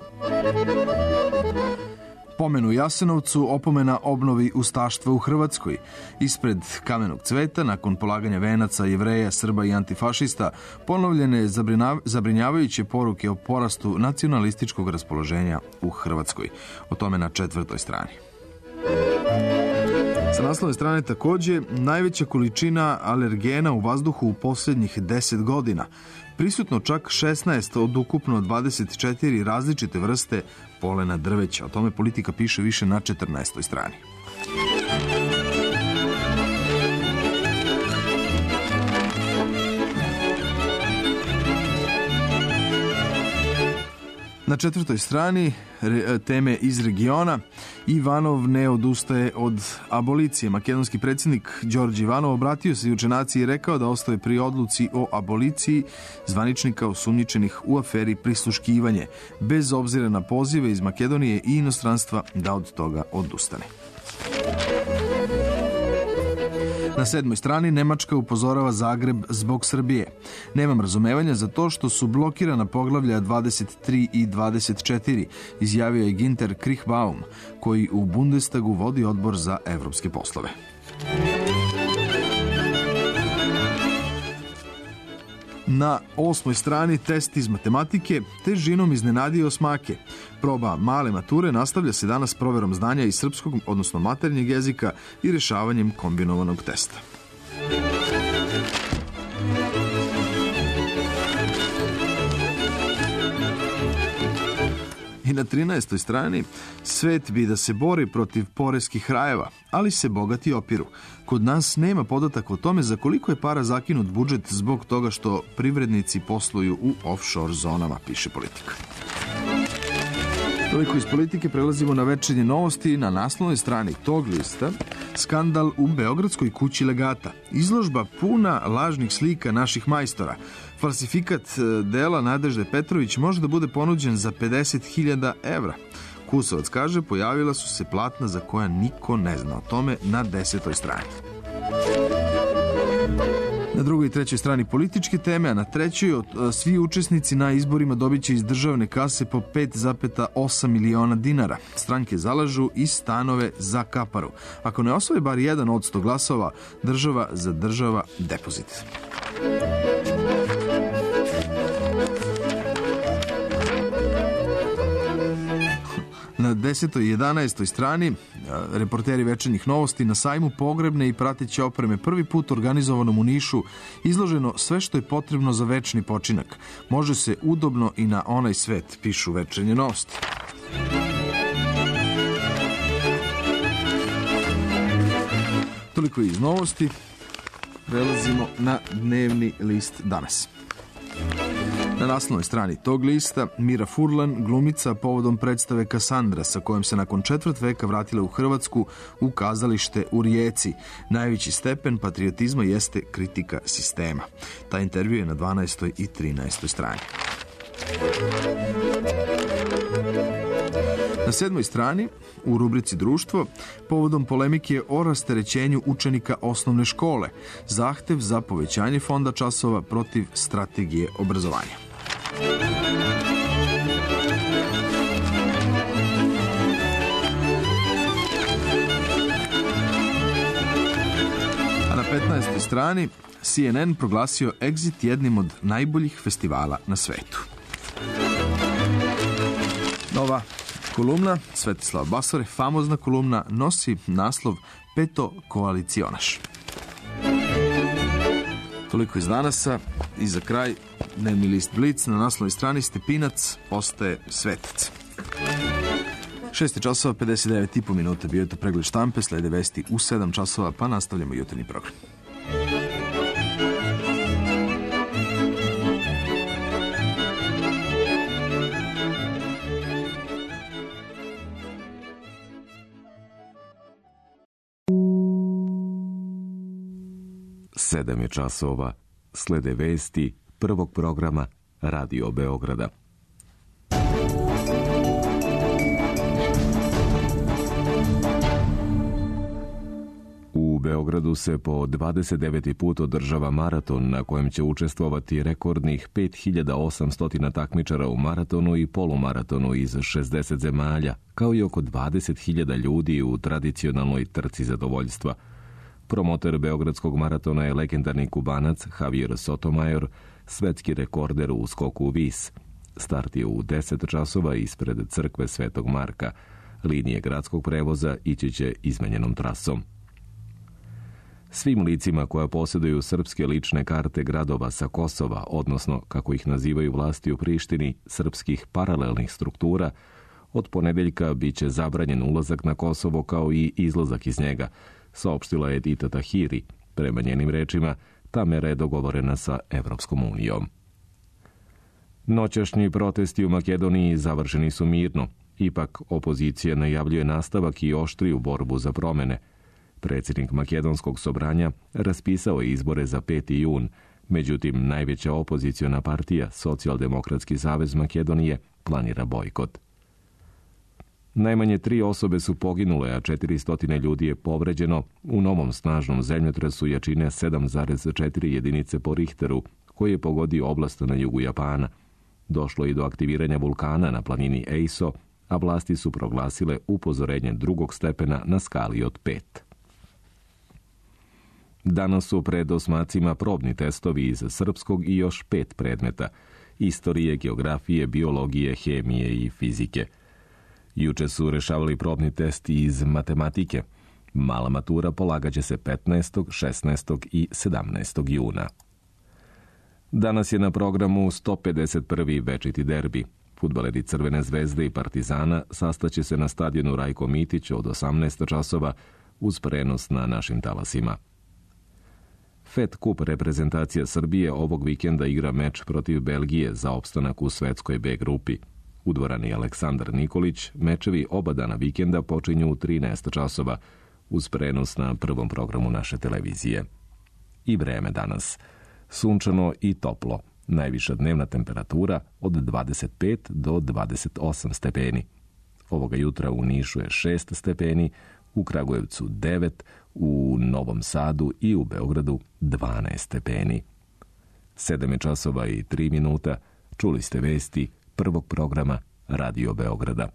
Pomen u Jasenovcu, opomena obnovi ustaštva u Hrvatskoj. Ispred Kamenog cveta, nakon polaganja venaca Jevreja, Srba i antifašista, ponovljene zabrinjavajuće poruke o porastu nacionalističkog raspoloženja u Hrvatskoj. O tome na četvrtoj strani. Sa naslovne strane takođe, najveća količina alergena u vazduhu u posljednjih deset godina. Prisutno čak šesnaest od ukupno dvadeset četiri različite vrste polena drveća. O tome Politika piše više na četrnaestoj strani. Na četvrtoj strani teme iz regiona. Ivanov ne odustaje od abolicije. Makedonski predsjednik Đorđe Ivanov obratio se juče naciji i rekao da ostaje pri odluci o aboliciji zvaničnika osumnjičenih u aferi prisluškivanje, bez obzira na pozive iz Makedonije i inostranstva da od toga odustane. Na sedmoj strani Nemačka upozorava Zagreb zbog Srbije. Nemam razumevanja za to što su blokirana poglavlja dvadeset tri i dvadeset četiri, izjavio je Ginter Krichbaum, koji u Bundestagu vodi odbor za evropske poslove. Na osmoj strani test iz matematike, težinom iznenadio osmake. Proba male mature nastavlja se danas proverom znanja iz srpskog, odnosno maternjeg jezika i rešavanjem kombinovanog testa. I na trinaestoj strani, svet bi da se bori protiv poreskih rajeva, ali se bogati opiru. Kod nas nema podataka o tome za koliko je para zakinut budžet zbog toga što privrednici posluju u offshore zonama, piše Politika. Toliko iz Politike, prelazimo na večernje novosti. Na naslovnoj strani tog lista skandal u Beogradskoj kući legata. Izložba puna lažnih slika naših majstora. Falsifikat dela Nadežde Petrović može da bude ponuđen za pedeset hiljada evra. Kusovac kaže, pojavila su se platna za koja niko ne zna. O tome na desetoj strani. Na drugoj i trećoj strani političke teme, a na trećoj svi učesnici na izborima dobit će iz državne kase po pet zarez osam miliona dinara. Stranke zalažu i stanove za kaparu. Ako ne osvoje bar jedan od sto glasova, država zadržava depozit. Na desetoj i jedanaestoj strani reporteri večernjih novosti. Na sajmu pogrebne i prateće opreme prvi put organizovanom u Nišu izloženo sve što je potrebno za večni počinak. Može se udobno i na onaj svet, pišu večernje novosti. Toliko iz novosti. Prelazimo na dnevni list danas. Na naslovnoj strani tog lista Mira Furlan, glumica povodom predstave Kasandra, sa kojom se nakon četvrt veka vratila u Hrvatsku u kazalište u Rijeci. Najveći stepen patriotizma jeste kritika sistema. Taj intervju je na dvanaestoj i trinaestoj strani. Na sedmoj strani, u rubrici Društvo, povodom polemike o rasterećenju učenika osnovne škole, zahtev za povećanje fonda časova protiv strategije obrazovanja. A na petnaestoj strani, C N N proglasio Exit jednim od najboljih festivala na svetu. Nova kolumna Svetislava Basore, famozna kolumna, nosi naslov Peto koalicionaš. Toliko iz danasa i za kraj dnevni list Blic. Na naslovnoj strani Stepinac postaje svetac. šest časova pedeset devet i po minuta bio je to pregled štampe, slede vesti u sedam časova, pa nastavljamo jutarnji program. Sedam je časova, slede vesti prvog programa Radio Beograda. U Beogradu se po dvadeset deveti put održava maraton na kojem će učestvovati rekordnih pet hiljada osamsto takmičara u maratonu i polumaratonu iz šezdeset zemalja, kao i oko dvadeset hiljada ljudi u tradicionalnoj trci zadovoljstva. Promoter Beogradskog maratona je legendarni Kubanac Javier Sotomayor, svetski rekorder u skoku u vis. Start je u deset časova ispred crkve Svetog Marka. Linije gradskog prevoza ići će izmenjenom trasom. Svim licima koja posjeduju srpske lične karte gradova sa Kosova, odnosno, kako ih nazivaju vlasti u Prištini, srpskih paralelnih struktura, od ponedeljka bit će zabranjen ulazak na Kosovo kao i izlazak iz njega, saopštila je Edita Tahiri. Prema njenim rečima, ta mera je dogovorena sa Evropskom unijom. Noćašnji protesti u Makedoniji završeni su mirno. Ipak, opozicija najavljuje nastavak i oštriju borbu za promene. Predsjednik Makedonskog sobranja raspisao je izbore za peti jun, međutim, najveća opoziciona partija, Socijaldemokratski savez Makedonije, planira bojkot. Najmanje tri osobe su poginule, a četiristo ljudi je povređeno u novom snažnom zemljotresu jačine sedam zarez četiri jedinice po Richteru, koji je pogodio oblast na jugu Japana. Došlo i do aktiviranja vulkana na planini Eiso, a vlasti su proglasile upozorenje drugog stepena na skali od pet. Danas su pred osmacima probni testovi iz srpskog i još pet predmeta: istorije, geografije, biologije, hemije i fizike. Juče su rešavali probni test iz matematike. Mala matura polagaće se petnaestog, šesnaestog i sedamnaestog juna. Danas je na programu sto pedeset prvi večiti derbi. Fudbaleri Crvene zvezde i Partizana sastaće se na stadionu Rajko Mitić od osamnaest časova uz prenos na našim talasima. Fed Kup reprezentacija Srbije ovog vikenda igra meč protiv Belgije za opstanak u svetskoj B grupi. U dvorani Aleksandar Nikolić mečevi oba dana vikenda počinju u trinaest časova uz prenos na prvom programu naše televizije. I vreme danas. Sunčano i toplo. Najviša dnevna temperatura od dvadeset pet do dvadeset osam stepeni. Ovoga jutra u Nišu je šest stepeni, u Kragujevcu devet, u Novom Sadu i u Beogradu dvanaest stepeni. Sedam je časova i tri minuta. Čuli ste vesti prvog programa Radio Beograda.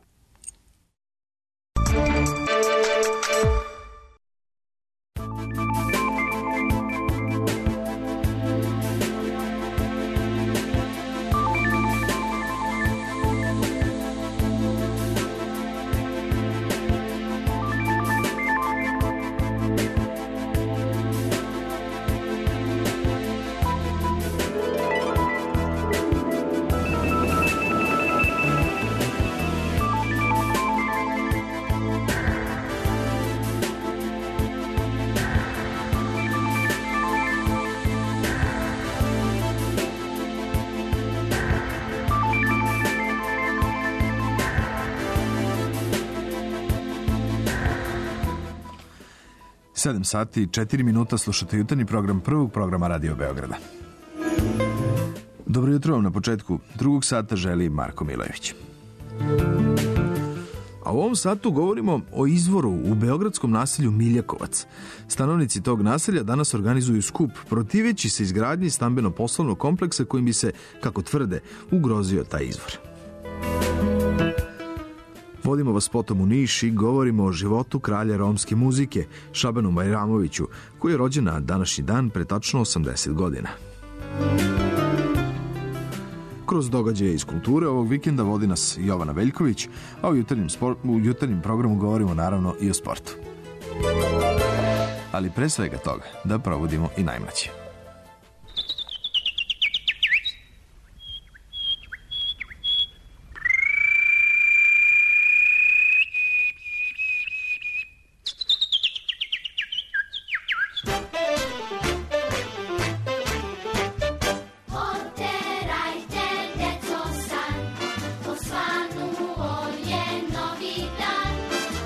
sedam sati i četiri minuta slušate jutarnji program prvog programa Radio Beograda. Dobro jutro vam na početku drugog sata želi Marko Milojević. A u ovom satu govorimo o izvoru u beogradskom naselju Miljakovac. Stanovnici tog naselja danas organizuju skup protiveći se izgradnji stambeno-poslovnog kompleksa kojim bi se, kako tvrde, ugrozio taj izvor. Vodimo vas potom u Niš i govorimo o životu kralja romske muzike, Šabanu Bajramoviću, koji je rođen na današnji dan pre tačno osamdeset godina. Kroz događaje iz kulture ovog vikenda vodi nas Jovana Veljković, a u jutarnjem, spor, u jutarnjem programu govorimo naravno i o sportu. Ali pre svega toga da provodimo i najmlađe.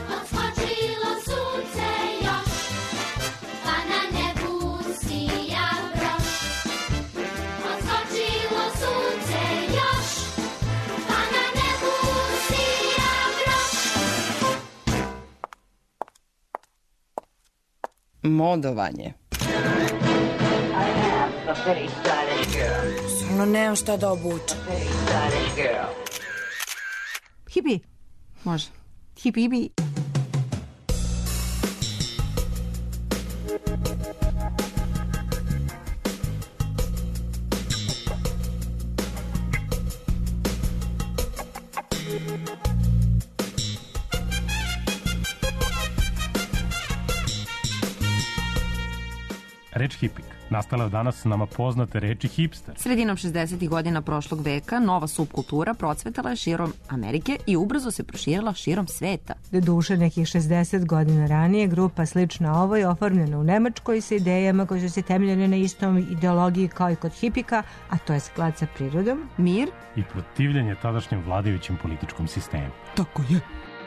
Ja Modovanje. Stvarno nemam šta da obučem. Hipi. Može. Hipi, hipi. Reč hipik nastala je od danas nama poznate reči hipster. Sredinom šezdesetih godina prošlog veka nova subkultura procvetala je širom Amerike i ubrzo se proširila širom sveta. Do duše nekih šezdeset godina ranije grupa slična ovoj oformljena u Nemačkoj sa idejama koje su se temeljene na istom ideologiji kao i kod hipika, a to je sklad sa prirodom, mir i protivljenje tadašnjem vladajućem političkom sistemu. Tako je.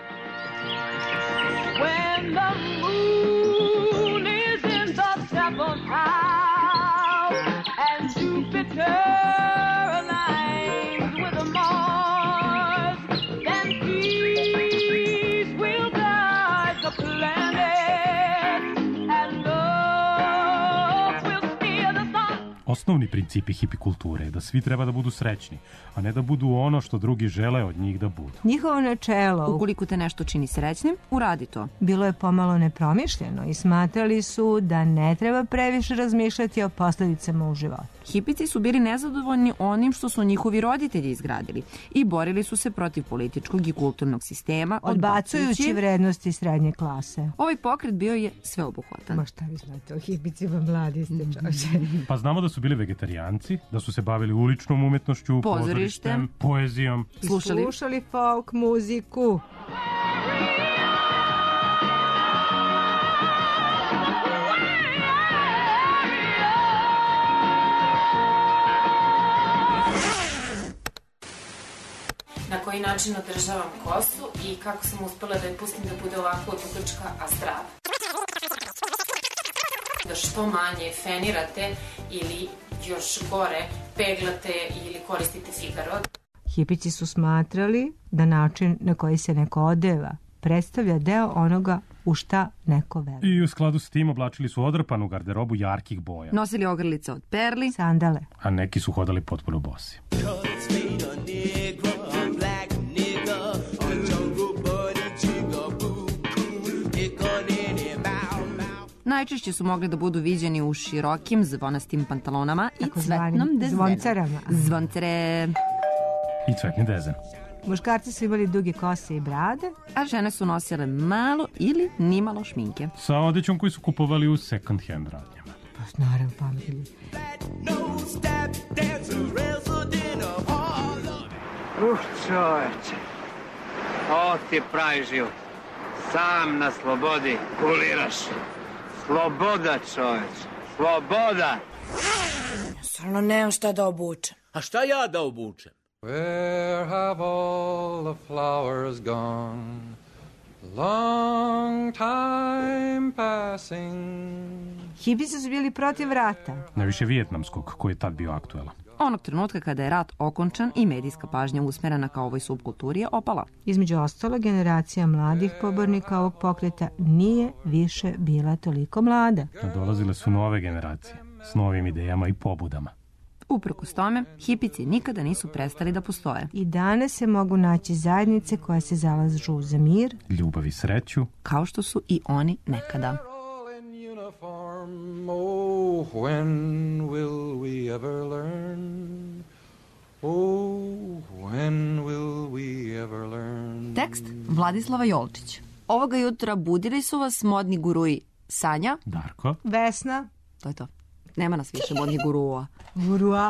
When the moon is in the seventh house and Jupiter aligns with Mars, then peace will guide the planet and love will steer the sun. Osnovni principi hipikulture je da svi treba da budu srećni, a ne da budu ono što drugi žele od njih da budu. Njihovo načelo, ukoliko te nešto čini srećnim, uradi to. Bilo je pomalo nepromišljeno i smatrali su da ne treba previše razmišljati o posledicama u životu. Hipici su bili nezadovoljni onim što su njihovi roditelji izgradili i borili su se protiv političkog i kulturnog sistema, odbacujući vrednosti srednje klase. Ovaj pokret bio je sveobuhvatan. Ma šta vi znate o hipicima, mladi ste čoče. Pa znamo da su bili vegetarijanci, da su se bavili uličnom umetnošću, pozorištem, poezijom. Slušali, slušali folk muziku. Na koji način održavam kosu i kako sam uspela da je pustim da bude ovako dugačka, a zdrava. Da što manje fenirate ili još gore peglate ili koristite Figaro. Hipici su smatrali da način na koji se neko odeva predstavlja deo onoga u šta neko veruje. I u skladu s tim oblačili su odrpanu garderobu jarkih boja. Nosili ogrlice od perli, sandale, a neki su hodali potpuno bosi. Najčešće su mogli da budu viđeni u širokim zvonastim pantalonama i tako cvetnom dezenu. Zvoncarama. Zvoncere. I cvetni dezen. Muškarci su imali duge kose i brade, a žene su nosile malo ili nimalo šminke. Sa odećom koji su kupovali u second hand radnjama. Pa naravno pametljivi. Uf, čoveče, ovo ti je pravi život. Sam na slobodi kuliraš. Sloboda, čoveče, sloboda. Stvarno nemam šta da obučem. A šta ja da obučem? Where have all the flowers gone? Long time passing. Hipici su bili protiv rata. Najviše vijetnamskog, koji je tad bio aktuelan. Onog trenutka kada je rat okončan i medijska pažnja usmerena ka ovoj subkulturi je opala. Između ostalo, generacija mladih pobornika ovog pokreta nije više bila toliko mlada. Dolazile su nove generacije s novim idejama i pobudama. Uprkos tome, hipici nikada nisu prestali da postoje. I danas se mogu naći zajednice koje se zalažu za mir, ljubav i sreću, kao što su i oni nekada. Oh, when will we ever learn? Oh, when will we ever learn? Tekst Vladislava Jolčić. Ovoga jutra budili su vas modni guruji Sanja, Darko, Vesna. To je to. Nema nas više modnih gurua. Gurua.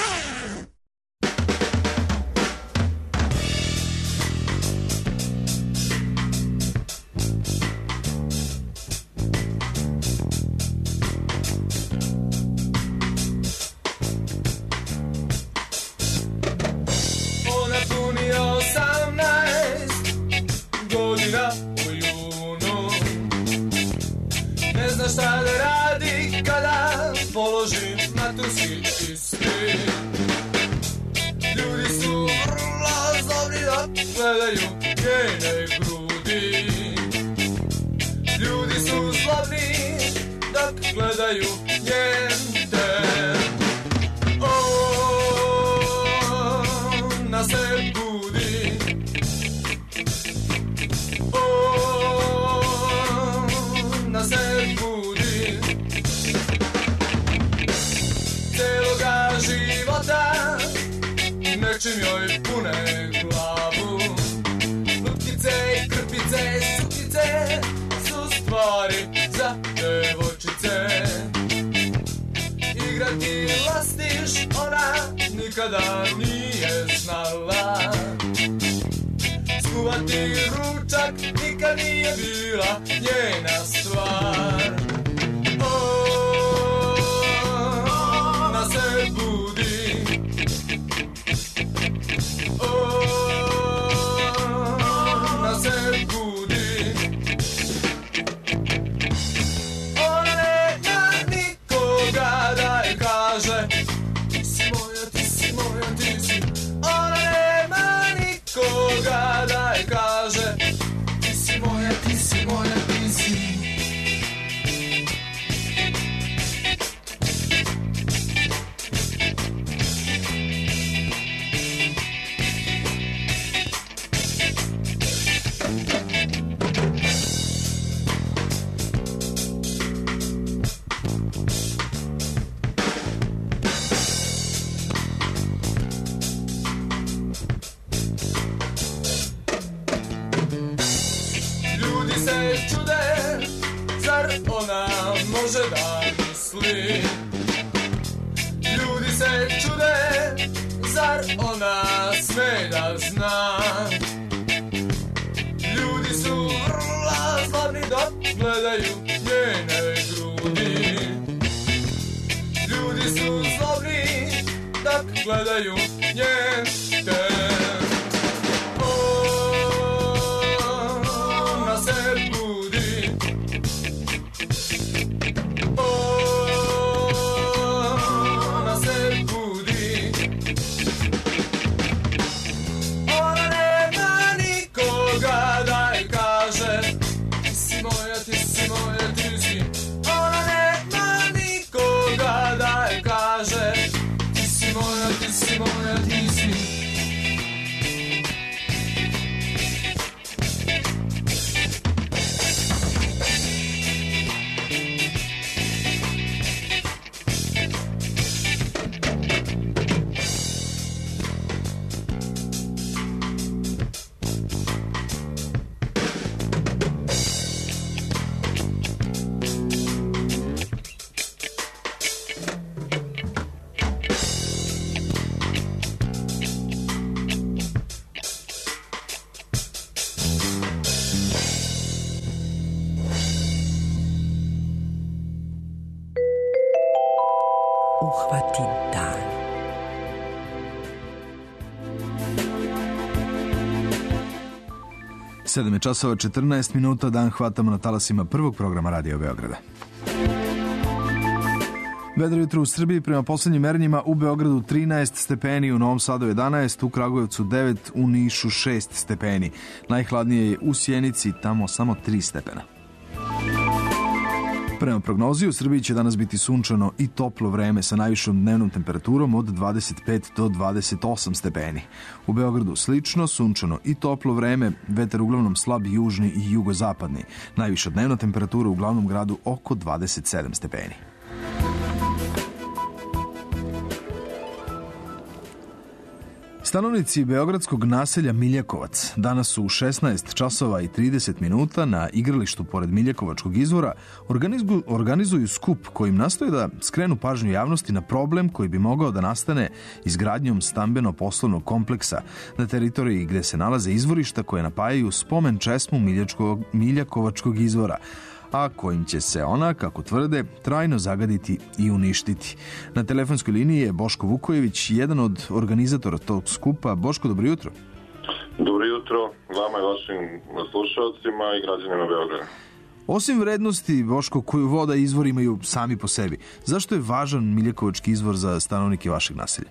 Ona puni osamnaest godina u junu. Ne zna šta da radi kada položim maturski ispit. života, nečim joj pune glavu. Lutkice, krpice, sukice su stvari za devojčice. Igrati lastiš ona nikada nije znala. Skuvati ručak nikad nije bila njena stvar. Ona se budi, ona se budi. Ona nema nikoga da je kaže ti si moja, ti si moja, ti si. Ona nema nikoga da je kaže ti si moja, ti si moja, ti si. Može da misli. Ljudi se čude, zar ona sme da zna. Ljudi su vrlo slavni dok gledaju njene grudi. Ljudi su zlobni dok gledaju njen ten. Ona se budi, ona se budi. Ona nema nikoga da je kaže ti si moja, ti si moja, ti si. Ona nema nikoga da je kaže ti si moja, ti si moja, ti si. Uhvati dan. sedam je časova četrnaest minuta, dan hvatamo na talasima prvog programa Radio Beograda. Vedro jutro u Srbiji, prema poslednjim merenjima u Beogradu trinaest stepeni, u Novom Sadu jedanaest, u Kragujevcu devet, u Nišu šest stepeni. Najhladnije je u Sjenici, tamo samo tri stepena. Prema prognozi, u Srbiji će danas biti sunčano i toplo vreme sa najvišom dnevnom temperaturom od dvadeset pet do dvadeset osam stepeni. U Beogradu slično, sunčano i toplo vreme, vetar uglavnom slab južni i jugozapadni. Najviša dnevna temperatura u glavnom gradu oko dvadeset sedam stepeni. Stanovnici beogradskog naselja Miljakovac danas su u šesnaest časova i trideset minuta na igralištu pored Miljakovačkog izvora organizuju, organizuju skup kojim nastoje da skrenu pažnju javnosti na problem koji bi mogao da nastane izgradnjom stambeno-poslovnog kompleksa na teritoriji gde se nalaze izvorišta koje napajaju spomen česmu Miljakovačkog izvora, a kojim će se ona, kako tvrde, trajno zagaditi i uništiti. Na telefonskoj liniji je Boško Vukojević, jedan od organizatora tog skupa. Boško, dobro jutro. Dobro jutro vama i vašim slušalcima i građanima Beograda. Osim vrednosti, Boško, koju voda i izvor imaju sami po sebi, zašto je važan Miljakovački izvor za stanovnike vašeg naselja?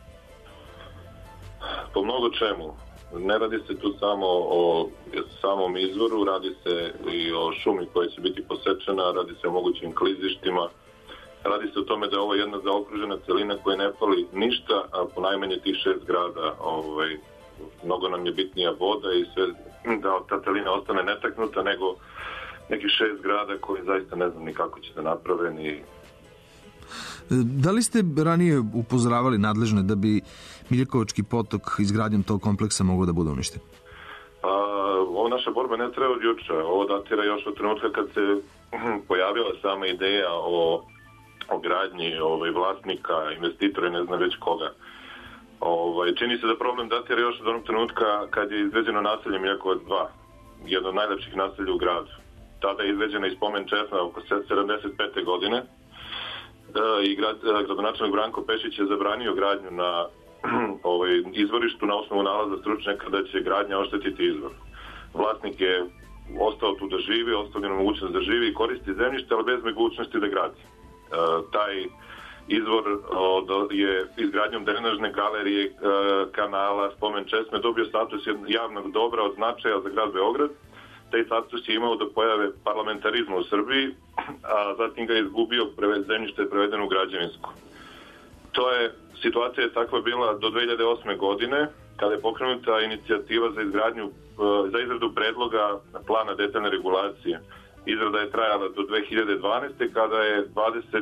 Po mnogo čemu. Ne radi se tu samo o samom izvoru, radi se i o šumi koja će biti posečena, radi se o mogućim klizištima, radi se o tome da je ovo jedna zaokružena celina koja ne fali ništa, a po najmanje tih šest grada ovaj, mnogo nam je bitnija voda i sve da ta celina ostane netaknuta nego neki šest grada koji zaista ne znam ni kako će da naprave ni... Da li ste ranije upozoravali nadležne da bi Miljakovački potok izgradnjom tog kompleksa mogao da bude uništen? Pa, ova naša borba ne treba od juče. Ovo datira još od trenutka kad se pojavila sama ideja o, o gradnji ovaj, vlasnika, investitora i ne znam već koga. Ovaj, čini se da problem datira još od onog trenutka kad je izveđeno naselje Miljakovac dva, jedno od najlepših naselja u gradu. Tada je izveđena i spomen česma oko sedamdeset pete godine i grad, gradonačelnik Branko Pešić je zabranio gradnju na ovaj, izvorištu na osnovu nalaza stručnjaka da će gradnja oštetiti izvor. Vlasnik je ostao tu da živi, ostavljeno mogućnost da živi i koristi zemljište, ali bez mogućnosti da gradi. E, taj izvor o, je izgradnjom drenažne galerije, e, kanala, spomen česme dobio status javnog dobra od značaja za grad Beograd. Taj status je imao do pojave parlamentarizma u Srbiji, a zatim ga je izgubio, zemljište je prevedeno u građevinsko. To je, situacija je takva bila do dve hiljade osme. godine, kada je pokrenuta inicijativa za izgradnju, za izradu predloga plana detaljne regulacije. Izrada je trajala do dve hiljade dvanaeste. kada je dvadeset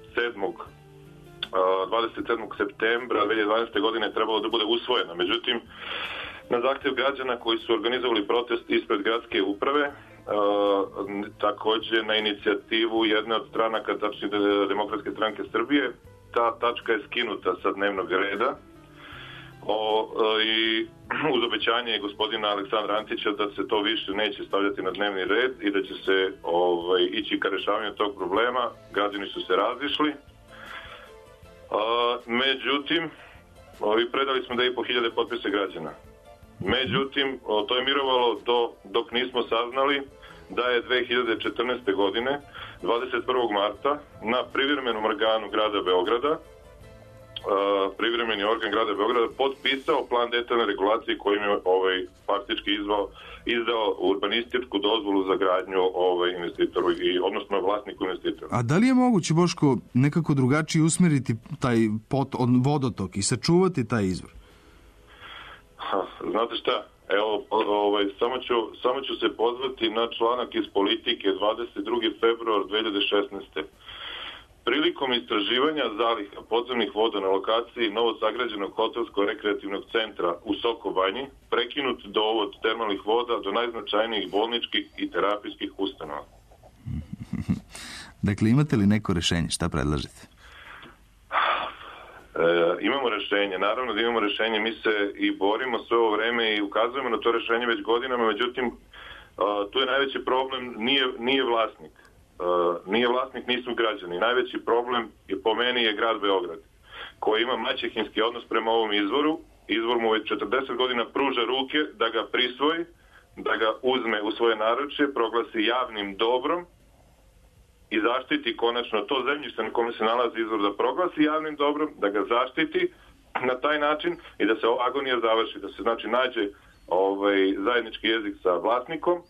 sedmog septembra dve hiljade dvanaeste. godine trebalo da bude usvojena. Međutim, na zahtjev građana koji su organizovali protest ispred gradske uprave, e, takođe na inicijativu jedne od stranaka, tačnije Demokratske stranke Srbije, ta tačka je skinuta sa dnevnog reda o, e, i uz obećanje gospodina Aleksandra Antića da se to više neće stavljati na dnevni red i da će se ovaj, ići ka rešavanju tog problema. Građani su se razišli. E, međutim, ovi predali smo da i po hiljade potpisa građana. Međutim, to je mirovalo do, dok nismo saznali da je dve hiljade četrnaeste. godine, dvadeset prvog marta, na privremenom organu grada Beograda, uh, privremeni organ grada Beograda potpisao plan detaljne regulacije kojim je ovaj, faktički izvao, izdao urbanističku dozvolu za gradnju ovaj, investitoru, i, odnosno vlasniku investitora. A da li je moguće, Boško, nekako drugačije usmeriti taj pot, vodotok i sačuvati taj izvor? Ha, znate šta, evo, ovaj, samo, ću, samo ću se pozvati na članak iz Politike dvadeset drugi februar dve hiljade šesnaeste. Prilikom istraživanja zaliha podzemnih voda na lokaciji novosagrađenog hotelsko-rekreativnog centra u Sokobanji, prekinut dovod termalnih voda do najznačajnijih bolničkih i terapijskih ustanova. Dakle, imate li neko rešenje? Šta predlažete? E, imamo rešenje, naravno da imamo rešenje, mi se i borimo sve ovo vreme i ukazujemo na to rešenje već godinama, međutim, a, tu je najveći problem, nije, nije vlasnik. A, nije vlasnik, nisu građani. Najveći problem je, po meni, je grad Beograd, koji ima maćehinski odnos prema ovom izvoru. Izvor mu već četrdeset godina pruža ruke da ga prisvoji, da ga uzme u svoje naručje, proglasi javnim dobrom i zaštiti konačno to zemljište na kome se nalazi izvor, da proglasi javnim dobrom, da ga zaštiti na taj način i da se ova agonija završi, da se znači nađe ovaj, zajednički jezik sa vlasnikom,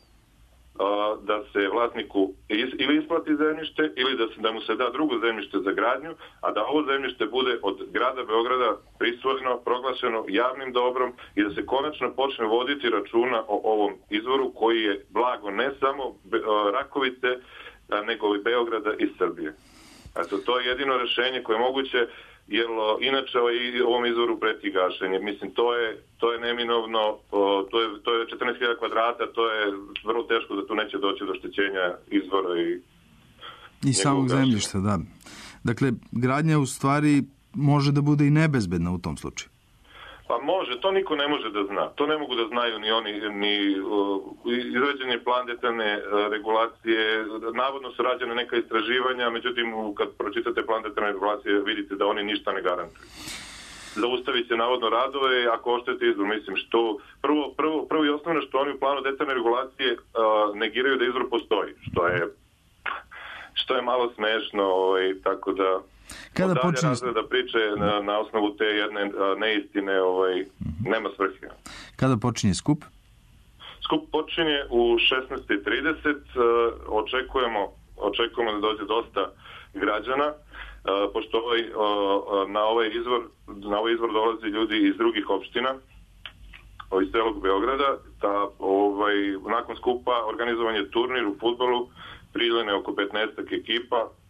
da se vlasniku ili isplati zemljište ili da, se, da mu se da drugo zemljište za gradnju, a da ovo zemljište bude od grada Beograda prisvojeno, proglašeno javnim dobrom i da se konačno počne voditi računa o ovom izvoru koji je blago ne samo Rakovice, nego i Beograda i Srbije. Eto, to je jedino rešenje koje je moguće, jer inače i ovom izvoru preti gašenje. Mislim, to je, to je neminovno, to je, to je četrnaest hiljada kvadrata, to je vrlo teško da tu neće doći do oštećenja izvora i i samog zemljišta, da. Dakle, gradnja u stvari može da bude i nebezbedna u tom slučaju. Pa može, to niko ne može da zna. To ne mogu da znaju ni oni, ni uh, izrađen je plan detaljne uh, regulacije, navodno su rađene neka istraživanja, međutim kad pročitate plan detaljne regulacije vidite da oni ništa ne garantuju. Zaustavit će navodno radove ako oštete izvor. Mislim, što prvo, prvo, prvo i osnovno što oni u planu detaljne regulacije uh, negiraju da izvor postoji, što je što je malo smešno, ovaj, tako da kada počinje da priče na, na osnovu te jedne neistine, ovaj, nema svrhe. Kada počinje skup? Skup počinje u šesnaest i trideset. Očekujemo, očekujemo da dođe dosta građana, pošto ovaj, na ovaj izvor na ovaj izvor dolazi ljudi iz drugih opština, iz celog Beograda. Ta, ovaj, nakon skupa organizovan je turnir u fudbalu, priljene oko petnaest ekipa.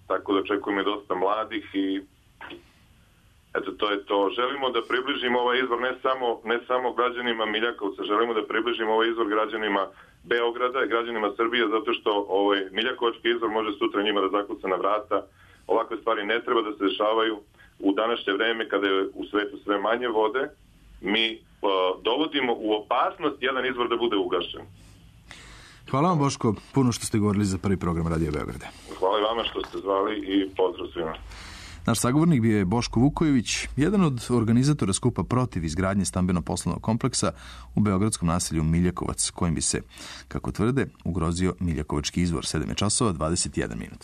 tako da očekujemo dosta mladih i eto, to je to. Želimo da približimo ovaj izvor ne samo, ne samo građanima Miljakovca, želimo da približimo ovaj izvor građanima Beograda i građanima Srbije, zato što ovaj Miljakovački izvor može sutra njima da zakuca na vrata. Ovakve stvari ne treba da se dešavaju u današnje vreme kada je u svetu sve manje vode. Mi uh, dovodimo u opasnost jedan izvor da bude ugašen. Hvala vam, Boško, puno što ste govorili za prvi program Radio Beograda. Hvala i vama što ste zvali i pozdrav svima. Naš sagovornik bio je Boško Vukojević, jedan od organizatora skupa protiv izgradnje stambeno-poslovnog kompleksa u beogradskom naselju Miljakovac, kojim bi se, kako tvrde, ugrozio Miljakovački izvor. sedam časova dvadeset jedan minut.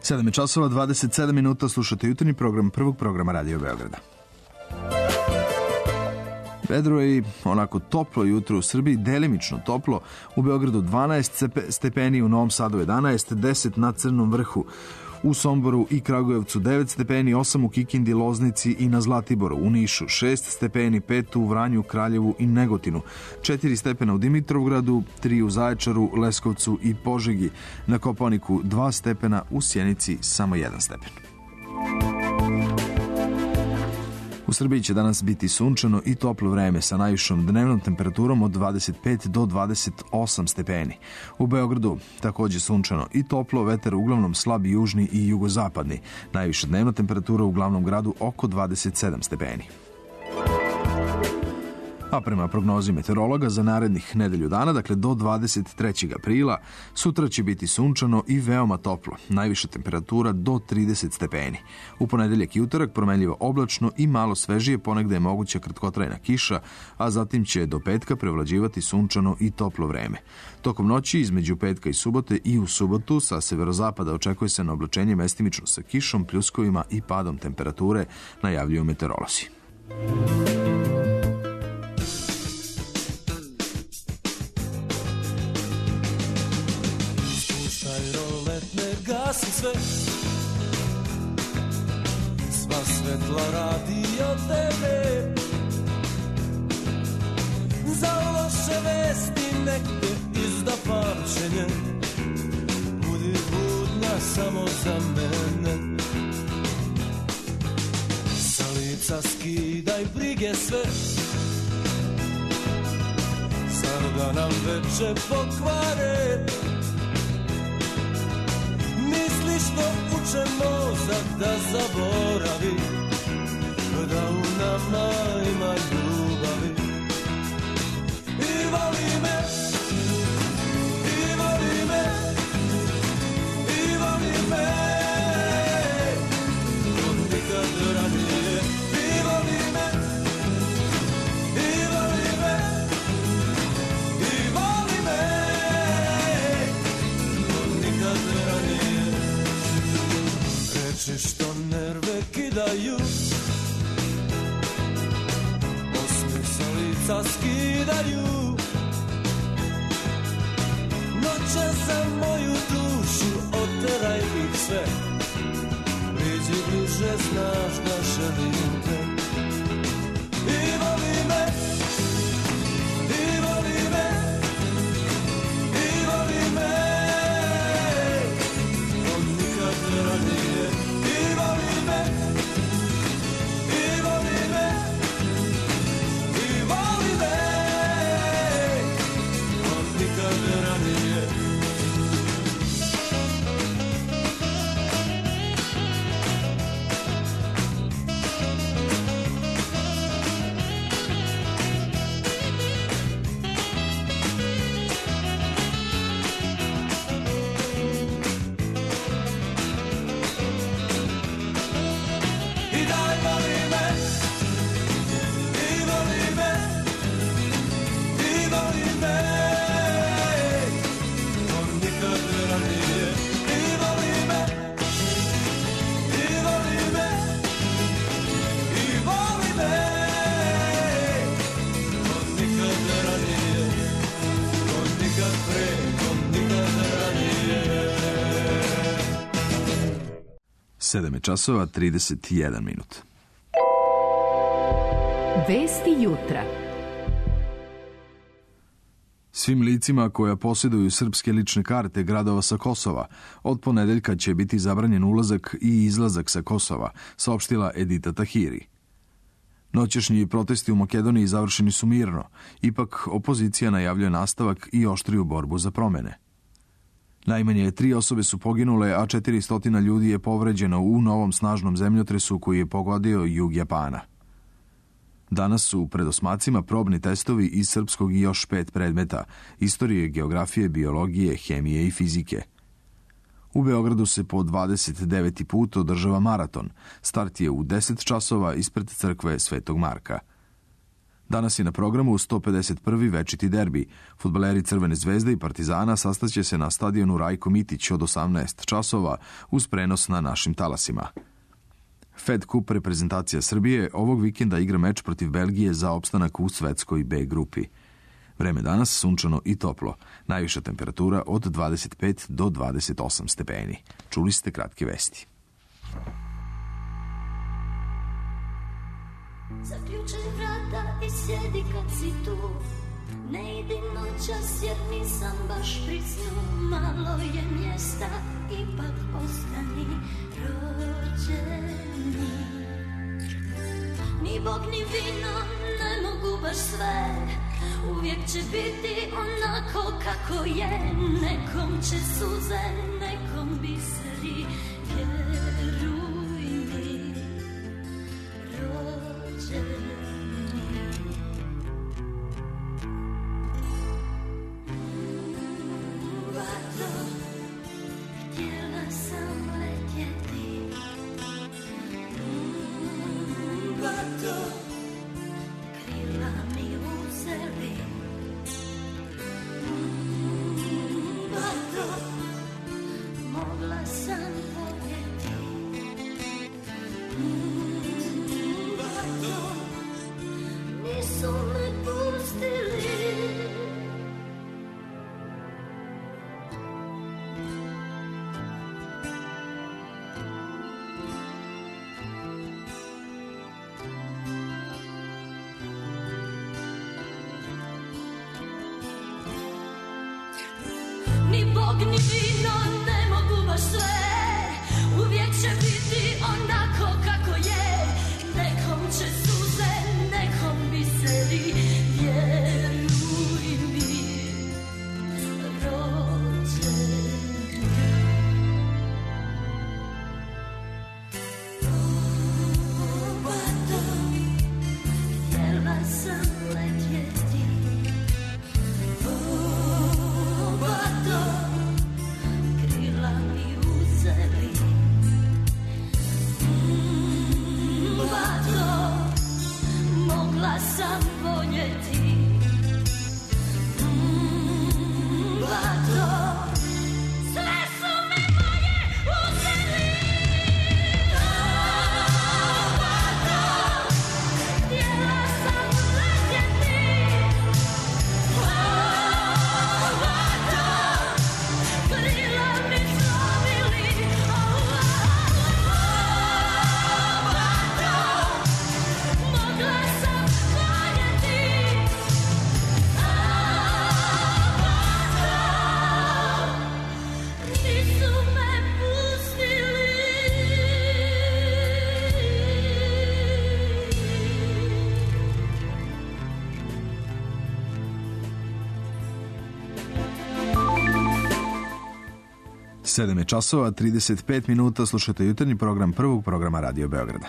sedam je časova, dvadeset sedam minuta, slušate jutarnji program prvog programa Radio Beograda. Vedro je i onako toplo jutro u Srbiji, delimično toplo. U Beogradu dvanaest stepeni, u Novom Sadu jedanaest, deset na Crnom vrhu, u Somboru i Kragujevcu devet stepeni, osam u Kikindi, Loznici i na Zlatiboru, u Nišu šest stepeni, pet u Vranju, Kraljevu i Negotinu, četiri stepena u Dimitrovgradu, tri u Zaječaru, Leskovcu i Požegi, na Kopaoniku dva stepena, u Sjenici samo jedan stepen. U Srbiji će danas biti sunčano i toplo vreme sa najvišom dnevnom temperaturom od dvadeset pet do dvadeset osam stepeni. U Beogradu takođe sunčano i toplo, vetar uglavnom slab južni i jugozapadni. Najviša dnevna temperatura u glavnom gradu oko dvadeset sedam stepeni. A prema prognozi meteorologa za narednih nedelju dana, dakle do dvadeset trećeg aprila, sutra će biti sunčano i veoma toplo, najviša temperatura do trideset stepeni. U ponedeljak i utorak promenljivo oblačno i malo svežije, ponegde je moguća kratkotrajna kiša, a zatim će do petka prevlađivati sunčano i toplo vreme. Tokom noći između petka i subote i u subotu sa severozapada očekuje se na oblačenje mestimično sa kišom, pljuskovima i padom temperature, najavljuju meteorolozi. Gasi sve, sva svetla radio tebe, za loše vesti nek te izda pamćenje, budi budna samo za mene. Sa lica skidaj brige sve, zar da nam veče pokvare. Misliš da uče mozak da zaboravi, da u nama ima ljubavi. I voli me, i voli me, i voli me, od nikad ranije. I voli me, i voli me, i voli me, od nikad ranije. Reči što nerve kidaju, osmi sa lica skidaju, noće za moju dušu oteraj ih sve, priđi bliže, znaš da želim te. I voli me, i voli me, i voli me, od nikad ranije. I voli me, i voli me, i voli me, od nikad ranije. sedam je časova, trideset jedan minut. Vesti jutra. Svim licima koja posjeduju srpske lične karte gradova sa Kosova od ponedeljka će biti zabranjen ulazak i izlazak sa Kosova, saopštila Edita Tahiri. Noćešnji protesti u Makedoniji završeni su mirno, ipak opozicija najavljuje nastavak i oštriju borbu za promene. Najmanje tri osobe su poginule, a četiristo ljudi je povređeno u novom snažnom zemljotresu koji je pogodio jug Japana. Danas su pred osmacima probni testovi iz srpskog i još pet predmeta, istorije, geografije, biologije, hemije i fizike. U Beogradu se po dvadeset deveti put održava maraton. Start je u deset časova ispred crkve Svetog Marka. Danas je na programu sto pedeset prvi večiti derbi. Fudbaleri Crvene zvezde i Partizana sastaće se na stadionu Rajko Mitić od osamnaest časova uz prenos na našim talasima. Fed Cup reprezentacija Srbije ovog vikenda igra meč protiv Belgije za opstanak u svetskoj B grupi. Vreme danas sunčano i toplo. Najviša temperatura od dvadeset pet do dvadeset osam stepeni. Čuli ste kratke vesti. Zaključaj vrata i sjedi kad si tu. Ne idi noćas jer nisam baš pri snu. Malo je mjesta, ipak ostani rođeni. Ni Bog ni vino ne mogu baš sve. Uvijek će biti onako kako je. Nekom će suze, nekom biseri. Vjeruj mi, rođeni. Vato, htjela sam letjeti. Vato, krila mi uzeli. Vato, mogla sam voljeti. Vato, nisu me pustili. Ni Bog ni vino ne mogu baš sve. Uvijek će biti onako kako je. Nekom će suze, nekom biseri. Vjeruj mi, rođeni. Vato, htjela sam letjeti. Vato, krila mi uzeli. Vato, mogla sam voljeti. Vato, sve su me moje uzeli. Vato, htjela sam letjeti. Vato, krila mi slomili. Vato, mogla sam voljeti. Vato, nisu me pustili. sedam je časova, trideset pet minuta, slušate jutarnji program prvog programa Radio Beograda.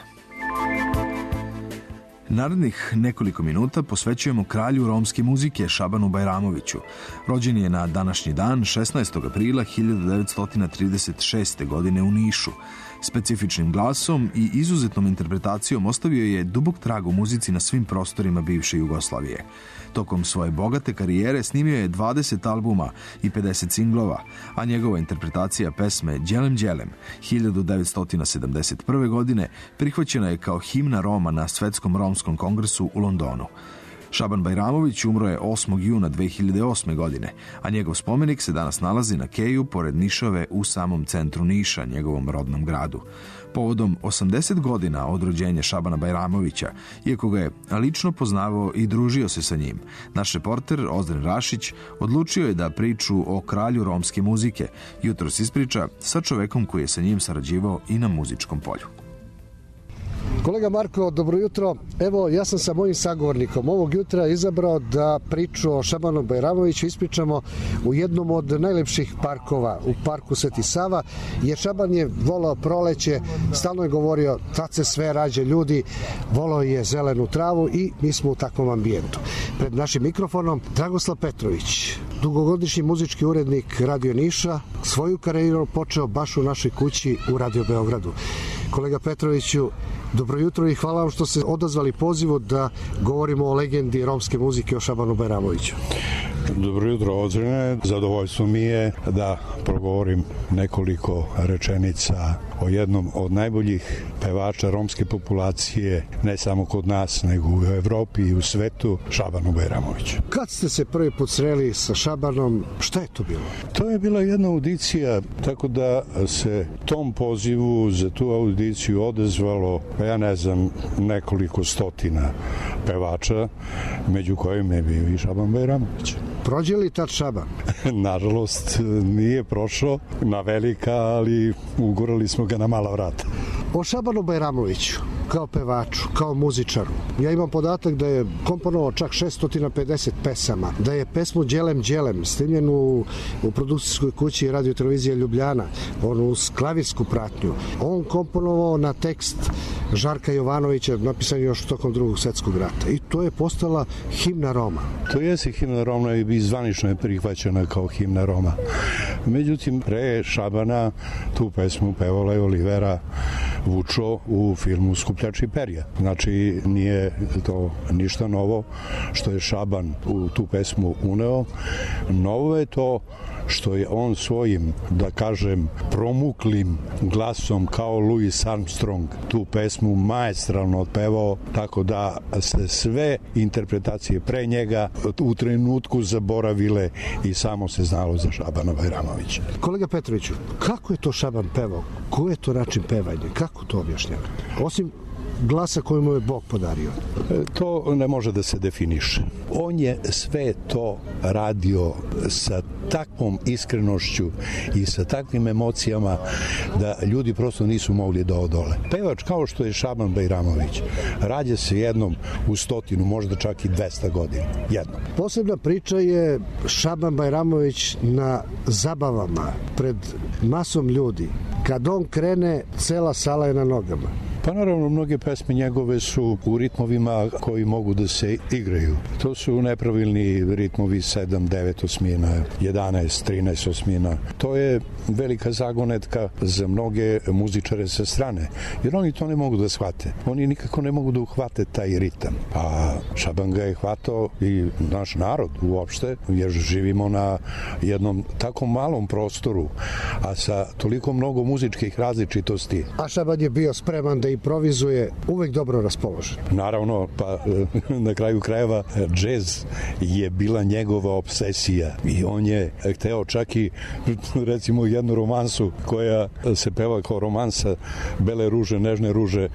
Narednih nekoliko minuta posvećujemo kralju romske muzike Šabanu Bajramoviću. Rođen je na današnji dan, šesnaestog aprila hiljadu devetsto trideset šeste. godine u Nišu. Specifičnim glasom i izuzetnom interpretacijom ostavio je dubok trag u muzici na svim prostorima bivše Jugoslavije. Tokom svoje bogate karijere snimio je dvadeset albuma i pedeset singlova, a njegova interpretacija pesme Đelem Đelem hiljadu devetsto sedamdeset prve. godine prihvaćena je kao himna Roma na Svetskom romskom kongresu u Londonu. Šaban Bajramović umro je osmog juna dve hiljade osme. godine, a njegov spomenik se danas nalazi na keju pored Nišave u samom centru Niša, njegovom rodnom gradu. Povodom osamdeset godina od rođenja Šabana Bajramovića, iako ga je lično poznavao i družio se sa njim, naš reporter Ozdren Rašić odlučio je da priču o kralju romske muzike jutros ispriča sa čovekom koji je sa njim sarađivao i na muzičkom polju. Kolega Marko, dobro jutro. Evo, ja sam sa mojim sagovornikom ovog jutra izabrao da priču o Šabanu Bajramoviću ispričamo u jednom od najlepših parkova, u parku Sveti Sava, jer Šaban je volao proleće, stalno je govorio tad se sve rađe ljudi, volao je zelenu travu i mi smo u takvom ambijentu. Pred našim mikrofonom Dragoslav Petrović, dugogodišnji muzički urednik Radio Niša, svoju karijeru počeo baš u našoj kući u Radio Beogradu. Kolega Petroviću, Dobro jutro i hvala vam što ste odazvali pozivu da govorimo o legendi romske muzike o Šabanu Bajramoviću. Dobro jutro, Ozrine. Zadovoljstvo mi je da progovorim nekoliko rečenica o jednom od najboljih pevača romske populacije, ne samo kod nas, nego u Evropi i u svetu, Šabanu Bajramoviću. Kad ste se prvi put sreli sa Šabanom, šta je to bilo? To je bila jedna audicija, tako da se tom pozivu za tu audiciju odazvalo, ja ne znam, nekoliko stotina pevača, među kojima je bio i Šaban Bajramović. Prođe li tad Šaban? Nažalost, nije prošao na velika, ali ugurali smo ga na mala vrata. O Šabanu Bajramoviću, kao pevaču, kao muzičaru, ja imam podatak da je komponovao čak šesto pedeset pesama, da je pesmu Đelem Đelem snimljenu u, u produkcijskoj kući Radio Televizija Ljubljana, onu uz klavirsku pratnju, on komponovao na tekst Žarka Jovanovića, napisan još tokom drugog svetskog rata. I to je postala himna Roma. To jeste himna Roma i zvanično je prihvaćena kao himna Roma. Međutim, pre Šabana tu pesmu pevala je Olivera Vučo u filmu Skupljači perja. Znači, nije to ništa novo što je Šaban u tu pesmu uneo. Novo je to što je on svojim, da kažem, promuklim glasom kao Louis Armstrong tu pesmu maestralno otpevao, tako da se sve interpretacije pre njega u trenutku zaboravile i samo se znalo za Šabana Bajramovića. Kolega Petroviću, kako je to Šaban pevao? Ko je to način pevanja? Kako to objašnjava? Osim glasa koju mu je Bog podario. To ne može da se definiše. On je sve to radio sa takvom iskrenošću i sa takvim emocijama da ljudi prosto nisu mogli da odole. Pevač kao što je Šaban Bajramović rađa se jednom u stotinu, možda čak i dvesta godina. Jednom. Posebna priča je Šaban Bajramović na zabavama pred masom ljudi. Kad on krene, cela sala je na nogama. Pa naravno, mnoge pesme njegove su u ritmovima koji mogu da se igraju. To su nepravilni ritmovi sedam, devet osmina, jedanaest, trinaest osmina. To je velika zagonetka za mnoge muzičare sa strane, jer oni to ne mogu da shvate. Oni nikako ne mogu da uhvate taj ritam. A Šaban ga je hvatao i naš narod uopšte, jer živimo na jednom tako malom prostoru, a sa toliko mnogo muzičkih različitosti. A Šaban je bio spreman da improvizuje, uvek dobro raspoložen. Naravno, pa na kraju krajeva džez je bila njegova obsesija i on je hteo čak i recimo jednu romansu koja se peva kao romansa Bele ruže, nežne ruže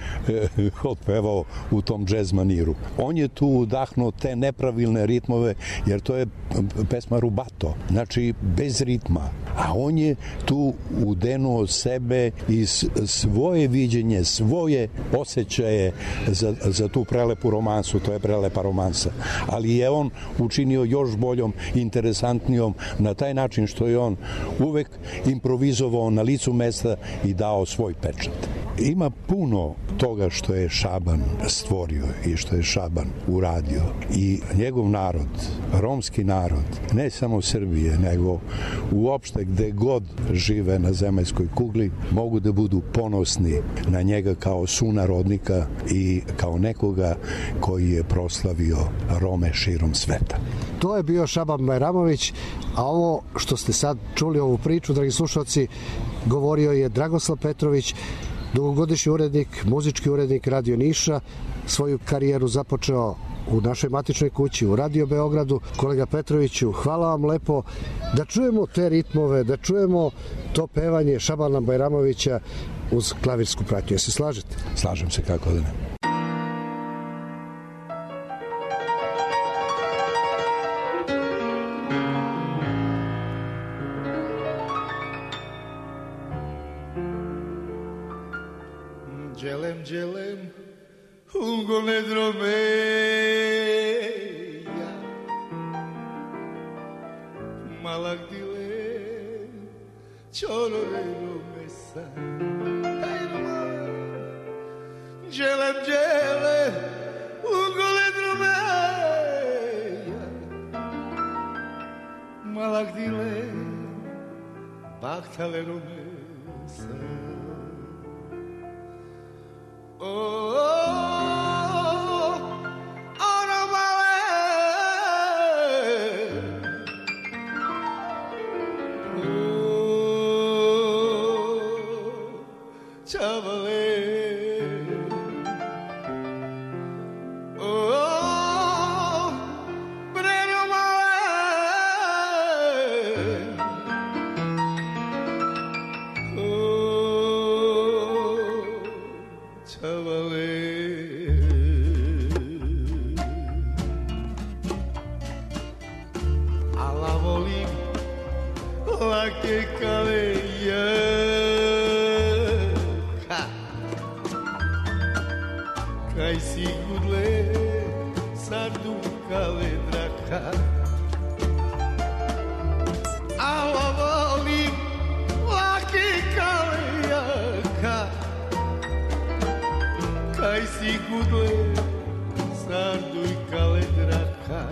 otpevao u tom džez maniru. On je tu udahnuo te nepravilne ritmove, jer to je pesma rubato, znači bez ritma, a on je tu udenuo sebe i svoje viđenje, svoje osjećaje za, za tu prelepu romansu. To je prelepa romansa, ali je on učinio još boljom, interesantnijom na taj način što je on uvek improvizovao na licu mesta i dao svoj pečat. Ima puno toga što je Šaban stvorio i što je Šaban uradio i njegov narod, romski narod, ne samo Srbije, nego uopšte gde god žive na zemaljskoj kugli, mogu da budu ponosni na njega kao sunarodnika i kao nekoga koji je proslavio Rome širom sveta. To je bio Šaban Bajramović, a ovo što ste sad čuli ovu priču, dragi slušalci, govorio je Dragoslav Petrović, dugogodišnji urednik, muzički urednik Radio Niša, svoju karijeru započeo u našoj matičnoj kući u Radio Beogradu. Kolega Petroviću, hvala vam lepo da čujemo te ritmove, da čujemo to pevanje Šabana Bajramovića uz klavirsku pratnju. Se slažete? Slažem se, kako da ne. Đelem, đelem, ungo ne dromeja, malak dile, čororero mesa. Đelem, đelem, ungo ne dromeja, malak dile, baktalero mesa. Oh čavale. Oh, breno male. Oh, čavale. Ala volim lake kaleje. Kaj si gudle sa dukale draka. Ala volim lake kalejaka. Kaj si gudle sa dukale draka.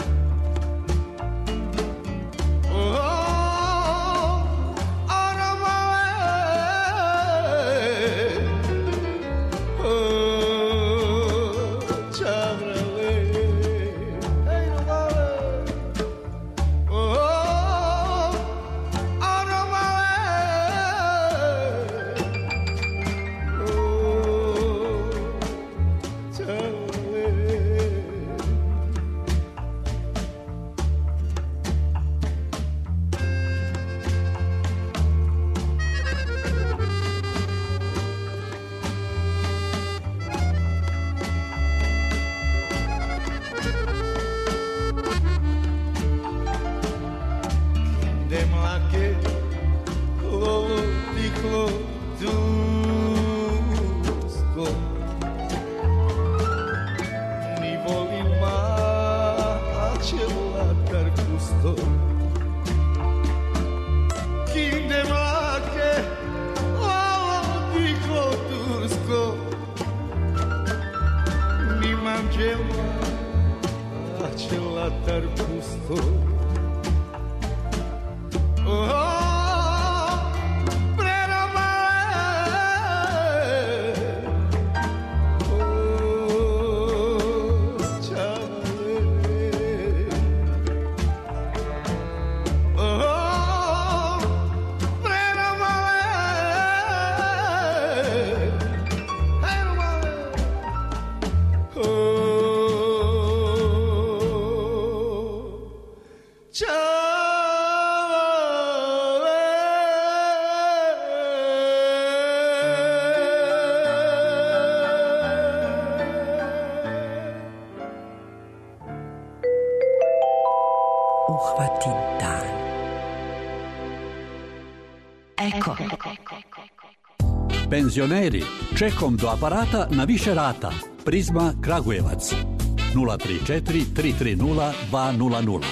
Penzioneri, čekom do aparata na više rata. Prizma Kragujevac. nula tri četiri tri tri nula dva nula nula.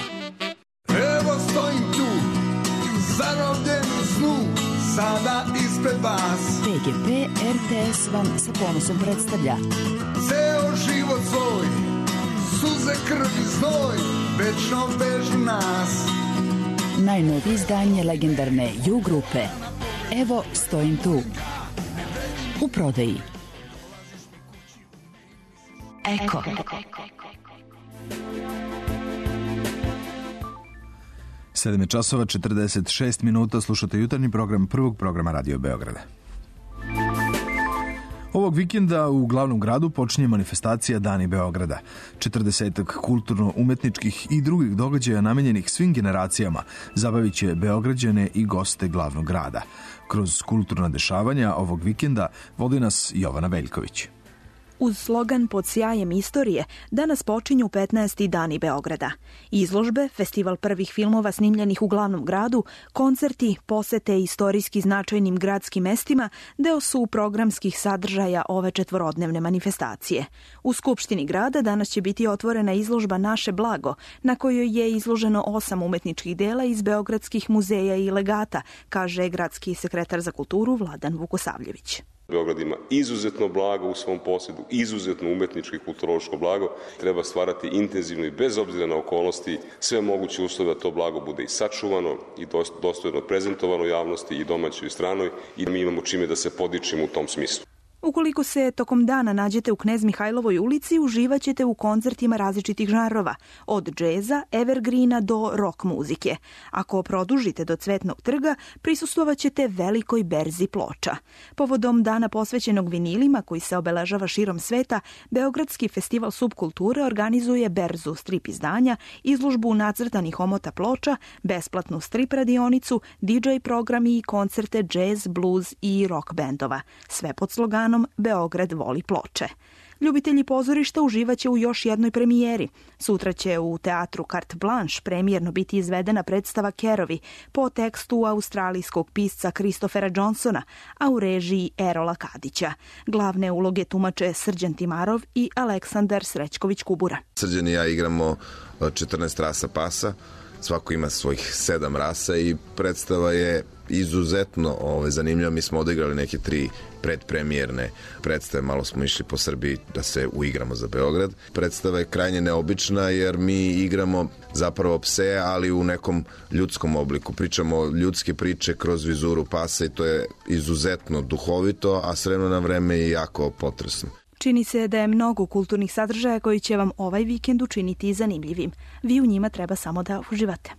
Evo stojim tu, zarobljen u snu, sada ispred vas. P G P R T S vam sa ponosom predstavlja Ceo život svoj, suze, krv i znoj, večno vežu nas. najnovije izdanje legendarne U grupe. Evo stojim tu. U prodaji. Eko. sedam časova četrdeset šest minuta, slušate jutarnji program prvog programa Radio Beograda. Ovog vikenda u glavnom gradu počinje manifestacija Dani Beograda. četrdesetak kulturno-umetničkih i drugih događaja namenjenih svim generacijama zabavit će Beograđane i goste glavnog grada. Kroz kulturna dešavanja ovog vikenda vodi nas Jovana Veljković. Uz slogan Pod sjajem istorije, danas počinju petnaesti Dani Beograda. Izložbe, festival prvih filmova snimljenih u glavnom gradu, koncerti, posete istorijski značajnim gradskim mestima deo su programskih sadržaja ove četvorodnevne manifestacije. U Skupštini grada danas će biti otvorena izložba Naše blago, na kojoj je izloženo osam umetničkih dela iz beogradskih muzeja i legata, kaže gradski sekretar za kulturu Vladan Vukosavljević. Beograd ima izuzetno blago u svom posjedu, izuzetno umetničko i kulturološko blago. Treba stvarati intenzivno i bez obzira na okolnosti sve moguće uslove da to blago bude i sačuvano i dostojno prezentovano javnosti i domaćoj i stranoj i mi imamo čime da se podičimo u tom smislu. Ukoliko se tokom dana nađete u Knez Mihajlovoj ulici, uživaćete u koncertima različitih žanrova, od džeza, evergreena do rock muzike. Ako produžite do Cvetnog trga, prisustvovaćete velikoj berzi ploča. Povodom dana posvećenog vinilima, koji se obeležava širom sveta, Beogradski festival subkulture organizuje berzu strip izdanja, izložbu nacrtanih omota ploča, besplatnu strip radionicu, di džej programi i koncerte džez, blues i rock bendova. Sve pod sloganom Beograd voli ploče. Ljubitelji pozorišta uživaće u još jednoj premijeri. Sutra će u teatru Carte Blanche premijerno biti izvedena predstava Kerovi po tekstu australijskog pisca Christophera Johnsona, a u režiji Erola Kadića. Glavne uloge tumače Srđan Timarov i Aleksandar Srećković-Kubura. Srđan i ja igramo četrnaest rasa pasa. Svako ima svojih sedam rasa i predstava je izuzetno ovaj, zanimljiva. Mi smo odigrali neke tri predpremijerne predstave, malo smo išli po Srbiji da se uigramo za Beograd. Predstava je krajnje neobična jer mi igramo zapravo pse, ali u nekom ljudskom obliku. Pričamo ljudske priče kroz vizuru pasa i to je izuzetno duhovito, a s vremena na vreme je jako potresno. Čini se da je mnogo kulturnih sadržaja koji će vam ovaj vikend učiniti zanimljivim. Vi u njima treba samo da uživate.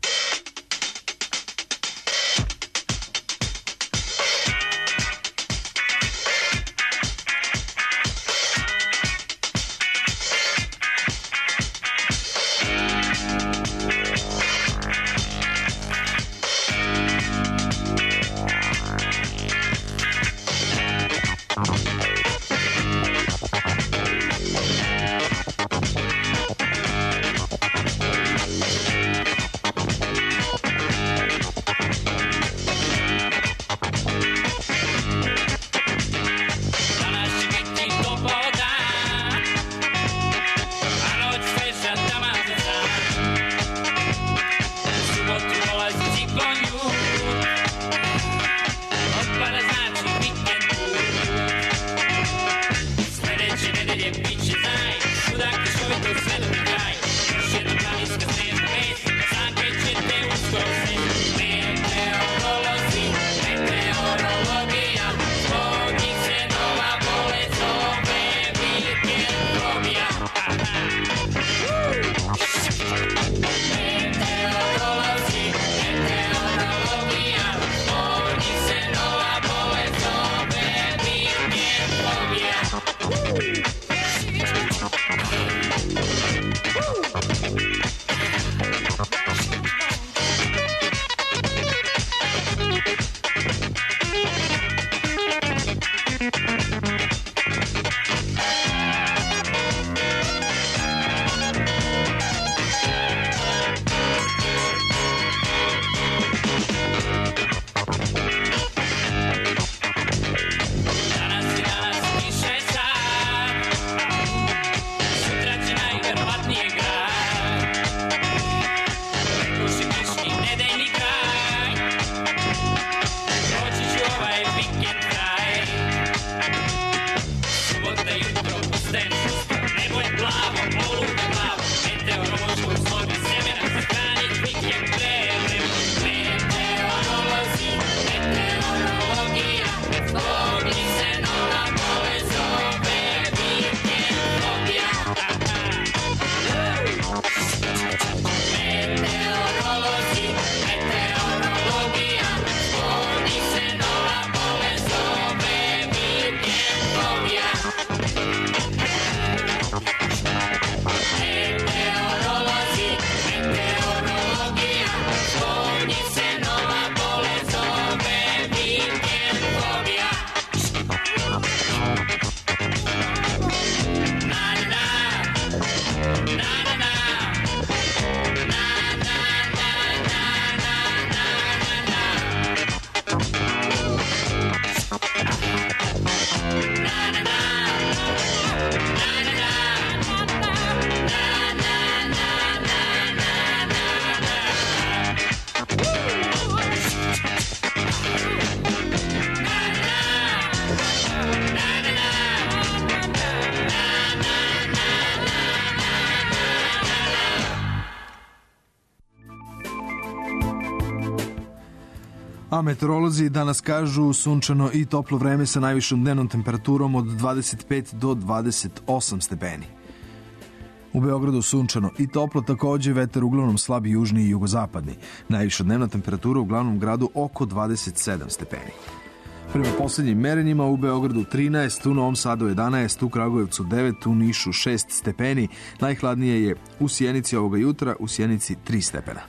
A meteorolozi danas kažu sunčano i toplo vreme sa najvišom dnevnom temperaturom od dvadeset pet do dvadeset osam stepeni. U Beogradu sunčano i toplo, takođe vetar uglavnom slabi južni i jugozapadni. Najviša dnevna temperatura u glavnom gradu oko dvadeset sedam stepeni. Prema poslednjim merenjima u Beogradu trinaest, u Novom Sadu jedanaest, u Kragujevcu devet, u Nišu šest stepeni. Najhladnije je u Sjenici ovoga jutra, u Sjenici tri stepena.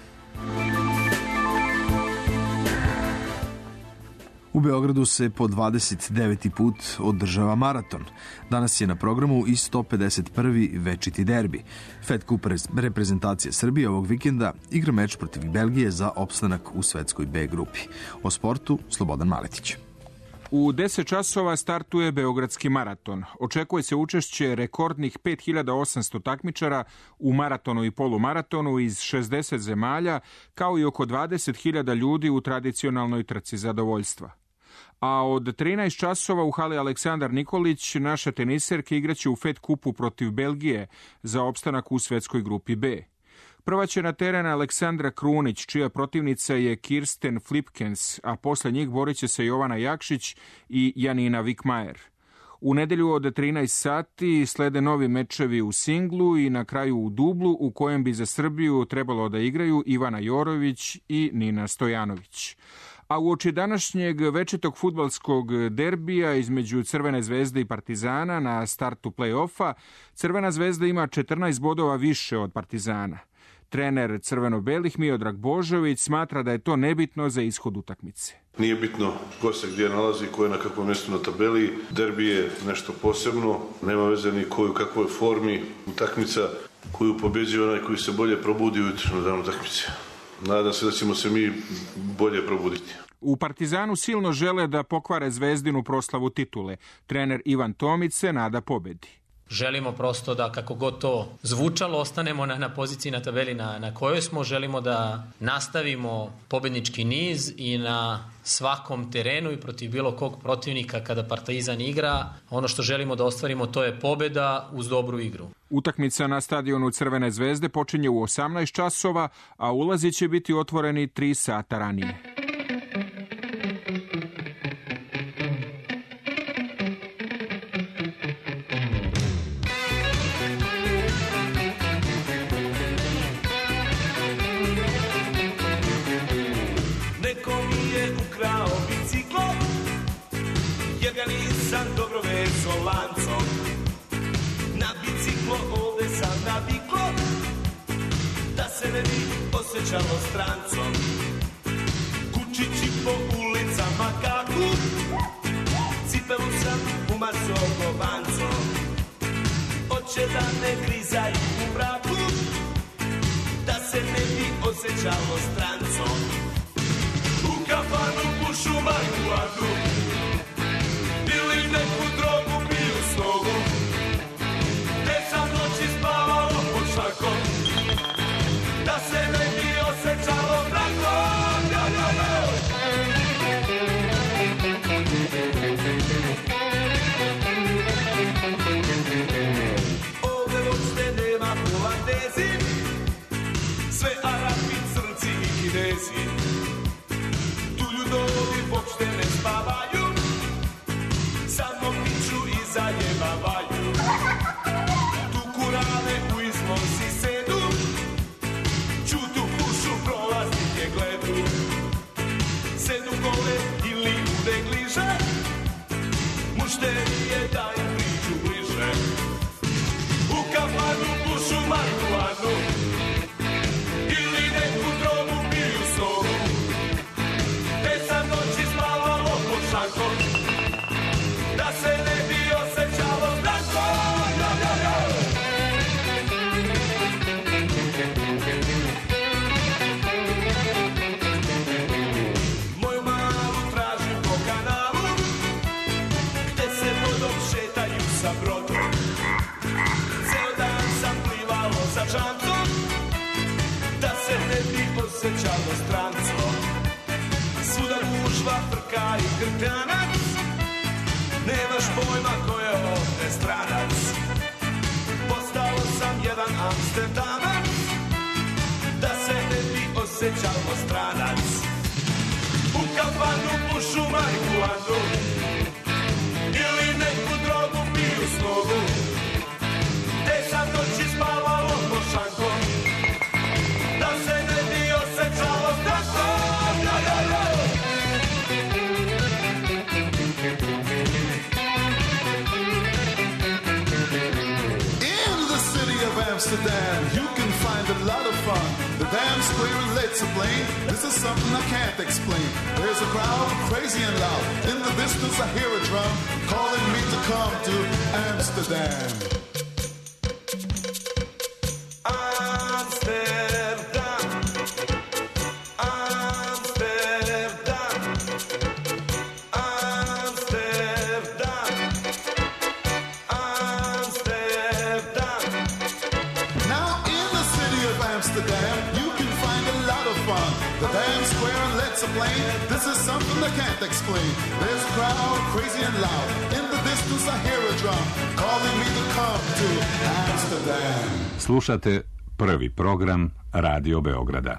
U Beogradu se po dvadeset deveti put održava maraton. Danas je na programu i sto pedeset prvi večiti derbi. Fed Cup reprezentacija Srbije ovog vikenda igra meč protiv Belgije za opstanak u svetskoj B grupi. O sportu Slobodan Maletić. U deset časova startuje Beogradski maraton. Očekuje se učešće rekordnih pet hiljada osamsto takmičara u maratonu i polumaratonu iz šezdeset zemalja, kao i oko dvadeset hiljada ljudi u tradicionalnoj trci zadovoljstva. A od trinaest časova u hali Aleksandar Nikolić naša teniserka igraće u Fed Cupu protiv Belgije za opstanak u svetskoj grupi B. Prva će na teren Aleksandra Krunić, čija protivnica je Kirsten Flipkens, a posle njih borit će se Jovana Jakšić i Janina Vikmajer. U nedelju od trinaest sati slede novi mečevi u singlu i na kraju u dublu, u kojem bi za Srbiju trebalo da igraju Ivana Jorović i Nina Stojanović. A uoči današnjeg večitog fudbalskog derbija između Crvene zvezde i Partizana na startu play-offa, Crvena zvezda ima četrnaest bodova više od Partizana. Trener crveno-belih Miodrag Božović smatra da je to nebitno za ishod utakmice. Nije bitno ko se gdje nalazi, ko je na kakvom mjestu na tabeli. Derbi je nešto posebno, nema veze ni ko je u kakvoj formi. Utakmica koju pobjeđuje onaj koji se bolje probudi ujutro na dan utakmice. Nadam se da ćemo se mi bolje probuditi. U Partizanu silno žele da pokvare Zvezdinu proslavu titule. Trener Ivan Tomić se nada pobedi. Želimo prosto da, kako god to zvučalo, ostanemo na, na poziciji na tabeli na, na kojoj smo. Želimo da nastavimo pobednički niz i na svakom terenu i protiv bilo kog protivnika kada Partizan igra. Ono što želimo da ostvarimo, to je pobeda uz dobru igru. Utakmica na stadionu Crvene zvezde počinje u osamnaest časova, a ulazi će biti otvoreni tri sata ranije. Nisam dobro vezao lancom, na biciklo ovde sam naviklo, da se ne bi osjećalo strancom. Kučići po ulicama kaku, cipelu sam umazao govancom. Oće da ne grizaju u mraku, da se ne bi osjećalo strancom. U kafanu pušu marihuanu, ili neku drogu piju s nogu, gde sam noći spavalo pod šakom, da se ne bi osjećalo brakom. Jo, jo, jo. Ovde uopšte nema holandezi, sve Arapi, Crnci i Kinezi. Tu ljudovi uopšte ne spavaju, samo piću i zajebavaju. Tu kurale u izvozi sedu, čutu pušu prolaznike gledu. Sedu gole ili u degliže, mušterije da im priđu bliže. U kafanu pušu marihuanu, ili neku drogu piju s nogu, te sam noći spavalo pod šankom, da se ne bi osjećalo zdravo. Jo, jo, jo. Moju malu tražim po kanalu, gde se vodom šetaju sa brodom. Ceo dan sam plivalo sa čamcom, da se ne bi osjećalo strancom. Svuda gužva, frka i krkanac, nemaš pojma ko je ovde stranac. Postao sam jedan Amsterdamac, da se ne bi osjećalo stranac. u kafanu pušu marihuanu ili neku drogu piju s nogu, te sam noći spavalo pod šankom, da se ne bi osjećalo tako. Da, da, da. In the city of Amsterdam, you can find a lot of fun. The damn square and let's blame. This is something I can't explain. There's a crowd crazy and loud. In the distance I hear a drum calling me to come to Amsterdam. Amsterdam, Amsterdam, Amsterdam, Amsterdam. Now in the city of Amsterdam, you can find a lot of fun. The damn square and let's blame. This is something I can't explain. There's a crowd crazy and loud. In the distance I hear a drum calling me to come to Amsterdam. Slušate prvi program Radio Beograda.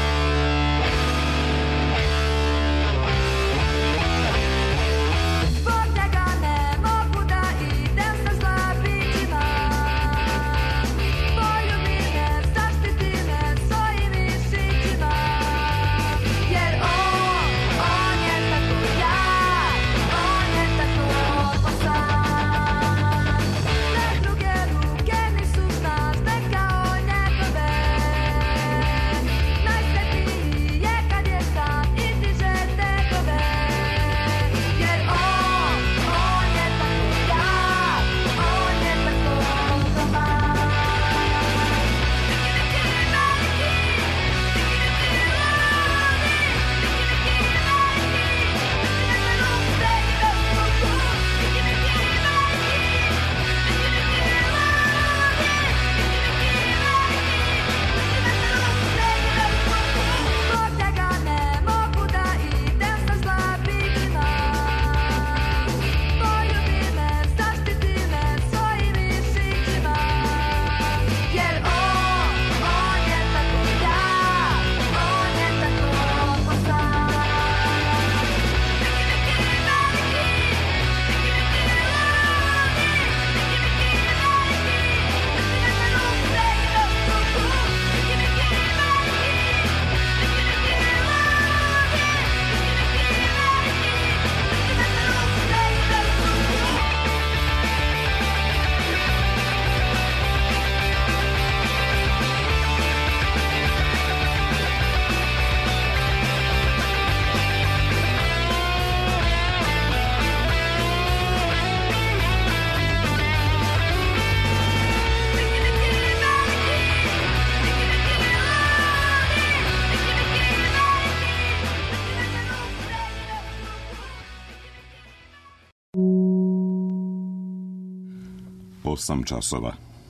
osam časova.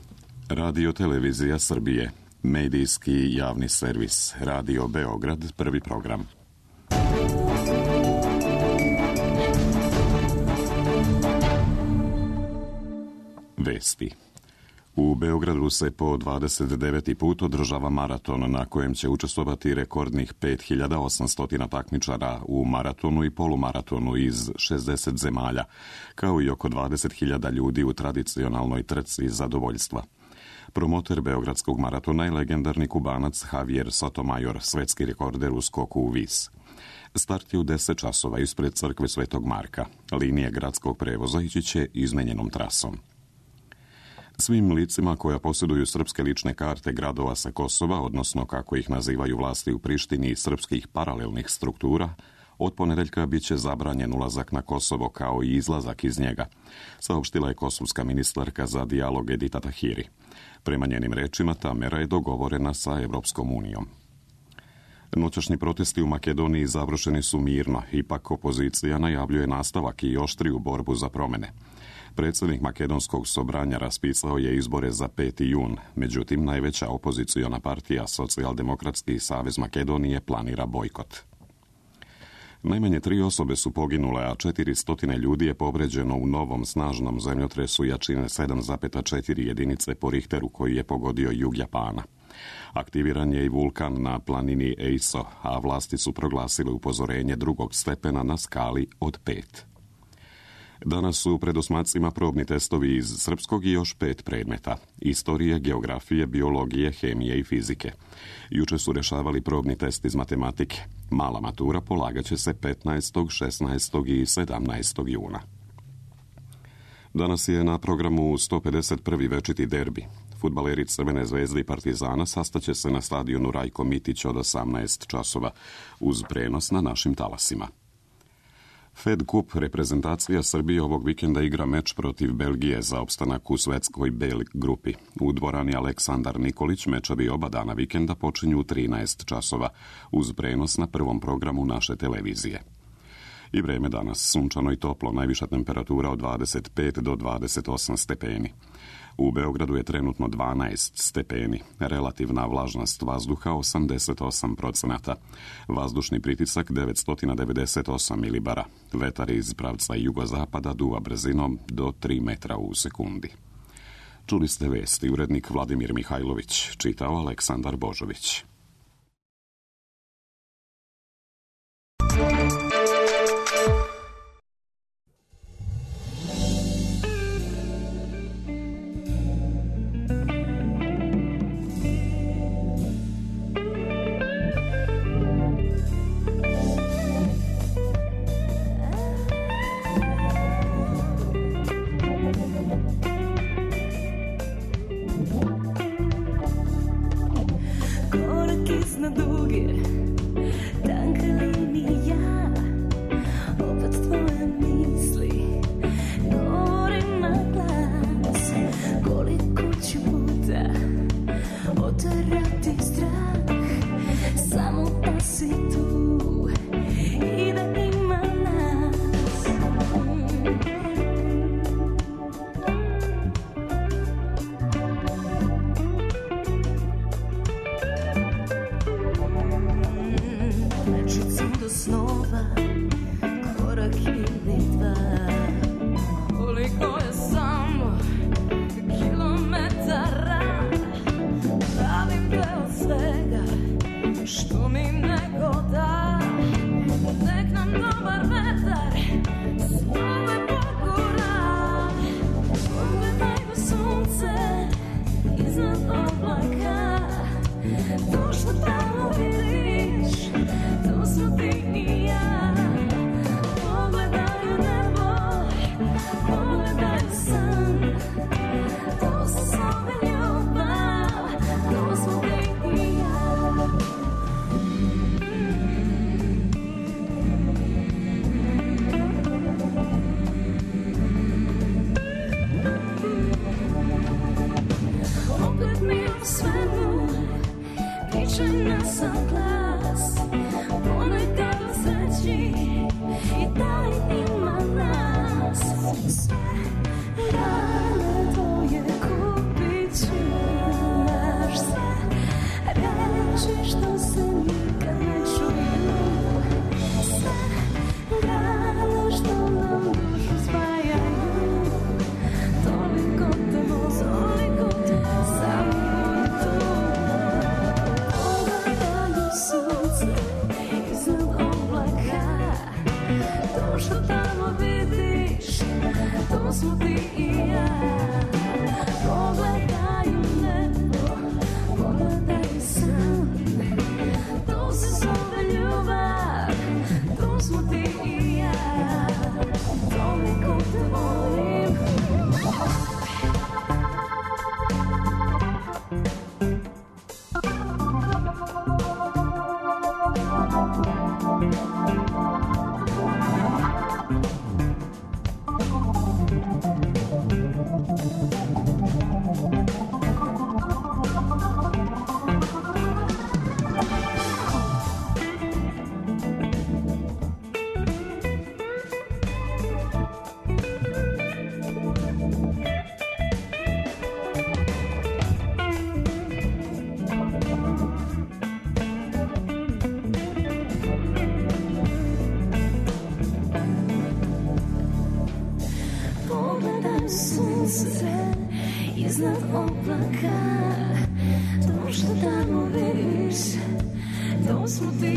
Radio Televizija Srbije, medijski javni servis, Radio Beograd, prvi program. Vesti. U Beogradu se po dvadeset deveti put održava maraton na kojem će učestvovati rekordnih pet hiljada osamsto takmičara u maratonu i polumaratonu iz šezdeset zemalja, kao i oko dvadeset hiljada ljudi u tradicionalnoj trci zadovoljstva. Promoter Beogradskog maratona je legendarni Kubanac Javier Sotomayor, svetski rekorder u skoku u vis. Start je u deset časova ispred crkve Svetog Marka. Linije gradskog prevoza ići će izmenjenom trasom. Svim licima koja posjeduju srpske lične karte gradova sa Kosova, odnosno kako ih nazivaju vlasti u Prištini i srpskih paralelnih struktura, od ponedeljka bit će zabranjen ulazak na Kosovo kao i izlazak iz njega, saopštila je kosovska ministarka za dijalog Edita Tahiri. Prema njenim rečima, ta mera je dogovorena sa Evropskom unijom. Noćašnji protesti u Makedoniji završeni su mirno, ipak opozicija najavljuje nastavak i oštriju borbu za promene. Predsjednik Makedonskog sobranja raspisao je izbore za peti jun, međutim najveća opoziciona partija Socijaldemokratski savez Makedonije planira bojkot. Najmanje tri osobe su poginule, a četiristo ljudi je povređeno u novom snažnom zemljotresu jačine sedam zarez četiri jedinice po Richteru koji je pogodio jug Japana. Aktiviran je i vulkan na planini Eiso, a vlasti su proglasile upozorenje drugog stepena na skali od pet. Danas su pred osmacima probni testovi iz srpskog i još pet predmeta. Istorije, geografije, biologije, hemije i fizike. Juče su rešavali probni test iz matematike. Mala matura polagaće se petnaestog, šesnaestog i sedamnaestog juna. Danas je na programu sto pedeset prvi večiti derbi. Fudbaleri Crvene zvezde i Partizana sastaće se na stadionu Rajko Mitić od osamnaest časova uz prenos na našim talasima. Fed Cup reprezentacija Srbije ovog vikenda igra meč protiv Belgije za opstanak u svetskoj B grupi. U dvorani Aleksandar Nikolić mečevi oba dana vikenda počinju u trinaest časova uz prenos na prvom programu naše televizije. I vreme danas sunčano i toplo, najviša temperatura od dvadeset pet do dvadeset osam stepeni. U Beogradu je trenutno dvanaest stepeni, relativna vlažnost vazduha osamdeset osam procenata, vazdušni pritisak devetsto devedeset osam milibara, vetar iz pravca jugozapada duva brzinom do tri metra u sekundi. Čuli ste vesti, urednik Vladimir Mihajlović, čitao Aleksandar Božović.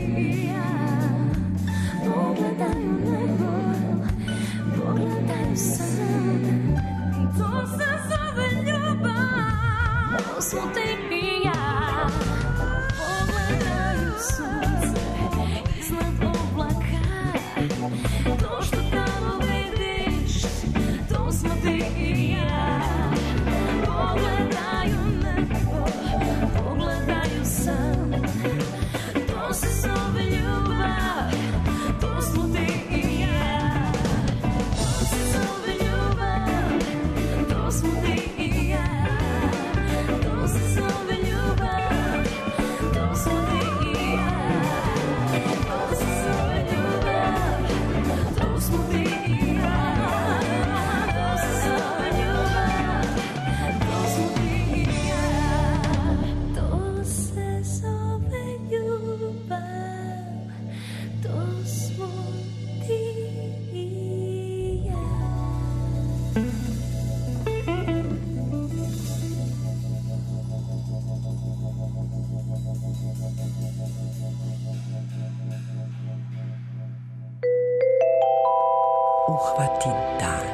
i ja. Pogledaju nebo, pogledaju san. To se zove ljubav, to smo ti i ja. Pogledaju sunce iznad oblaka. To što tamo vidiš, to smo ti i ja. Pogledaju nebo, pogledaju san. To se zove ljubav, to smo ti i ja. To se zove ljubav, to smo ti i ja. To se zove ljubav, to smo ti i ja. To se zove ljubav, to smo ti i ja. To se zove ljubav, to smo ti i ja. To se zove ljubav, to smo ti i ja. Uhvati dan.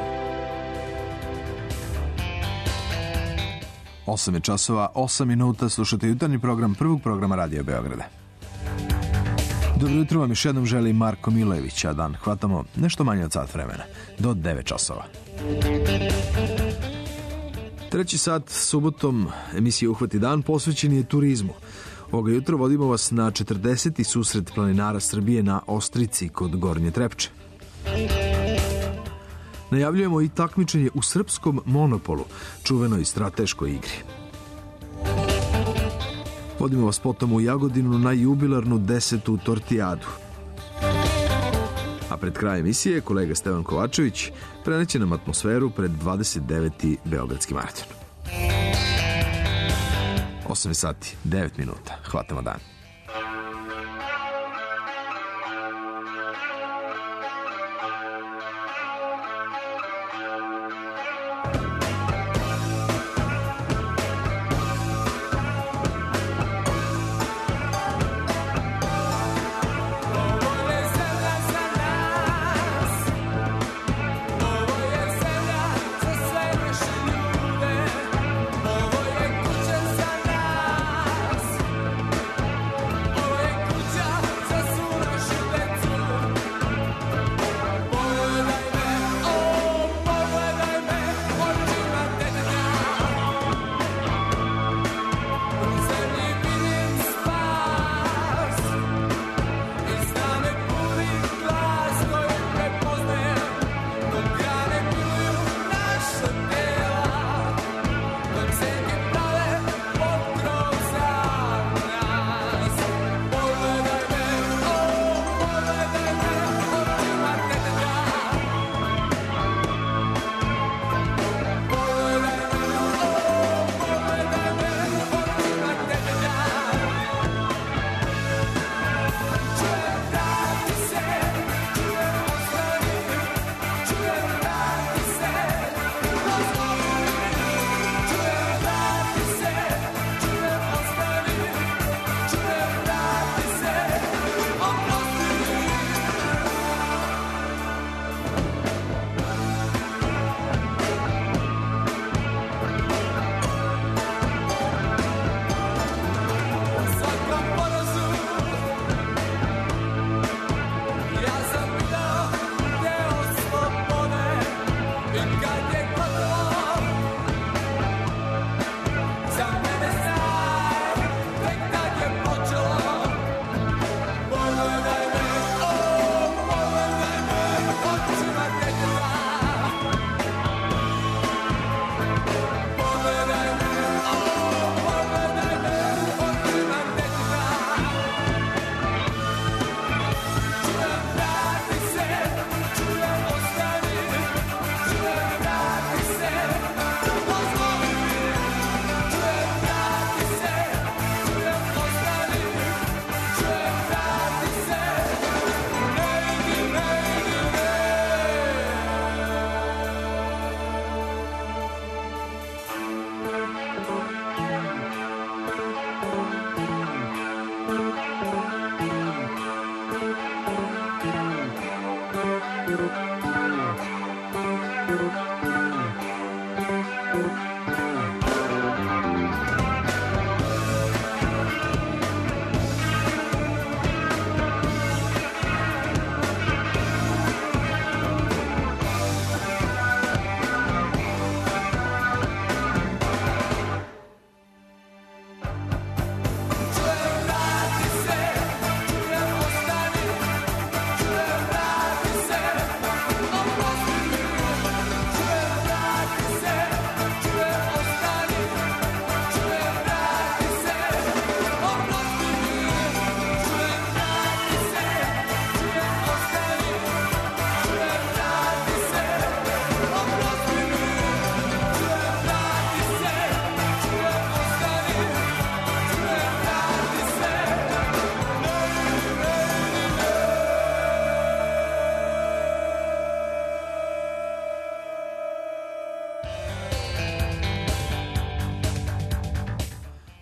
osam je časova, osam minuta, slušate jutarnji program prvog programa Radio Beograda. Dobro jutro vam još jednom želi Marko Milojević, a dan hvatamo nešto manje od sat vremena, do devet časova. Treći sat subotom emisije Uhvati dan posvećen je turizmu. Ovoga jutra vodimo vas na četrdeseti susret planinara Srbije na Ostrici kod Gornje Trepče. Najavljujemo i takmičenje u srpskom monopolu, čuvenoj strateškoj igri. Vodimo vas potom u Jagodinu na jubilarnu desetu tortijadu. A pred krajem emisije kolega Stevan Kovačević preneće nam atmosferu pred dvadeset deveti Beogradski maraton. osam sati, devet minuta. Hvatamo dan. Ovo je kuća za nas.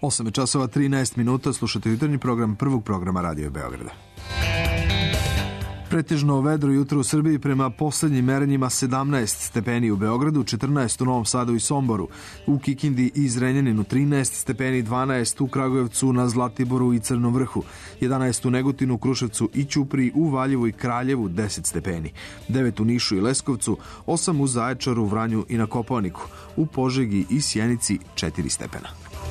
osam časova trinaest minuta, slušate jutarnji program prvog programa Radio Beograda. Pretežno vedro jutro u Srbiji, prema poslednjim merenjima sedamnaest stepeni u Beogradu, četrnaest u Novom Sadu i Somboru, u Kikindi i Zrenjaninu trinaest stepeni, dvanaest u Kragujevcu, na Zlatiboru i Crnom Vrhu, jedanaest u Negotinu, Kruševcu i Ćupriji, u Valjevu i Kraljevu deset stepeni, devet u Nišu i Leskovcu, osam u Zaječaru, Vranju i na Kopaoniku, u Požegi i Sjenici četiri stepena.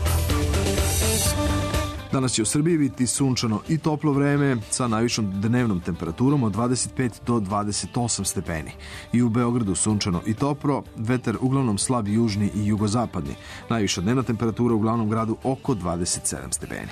Danas će u Srbiji biti sunčano i toplo vreme sa najvišom dnevnom temperaturom od dvadeset pet do dvadeset osam stepeni. I u Beogradu sunčano i toplo, vetar uglavnom slab južni i jugozapadni. Najviša dnevna temperatura u glavnom gradu oko dvadeset sedam stepeni.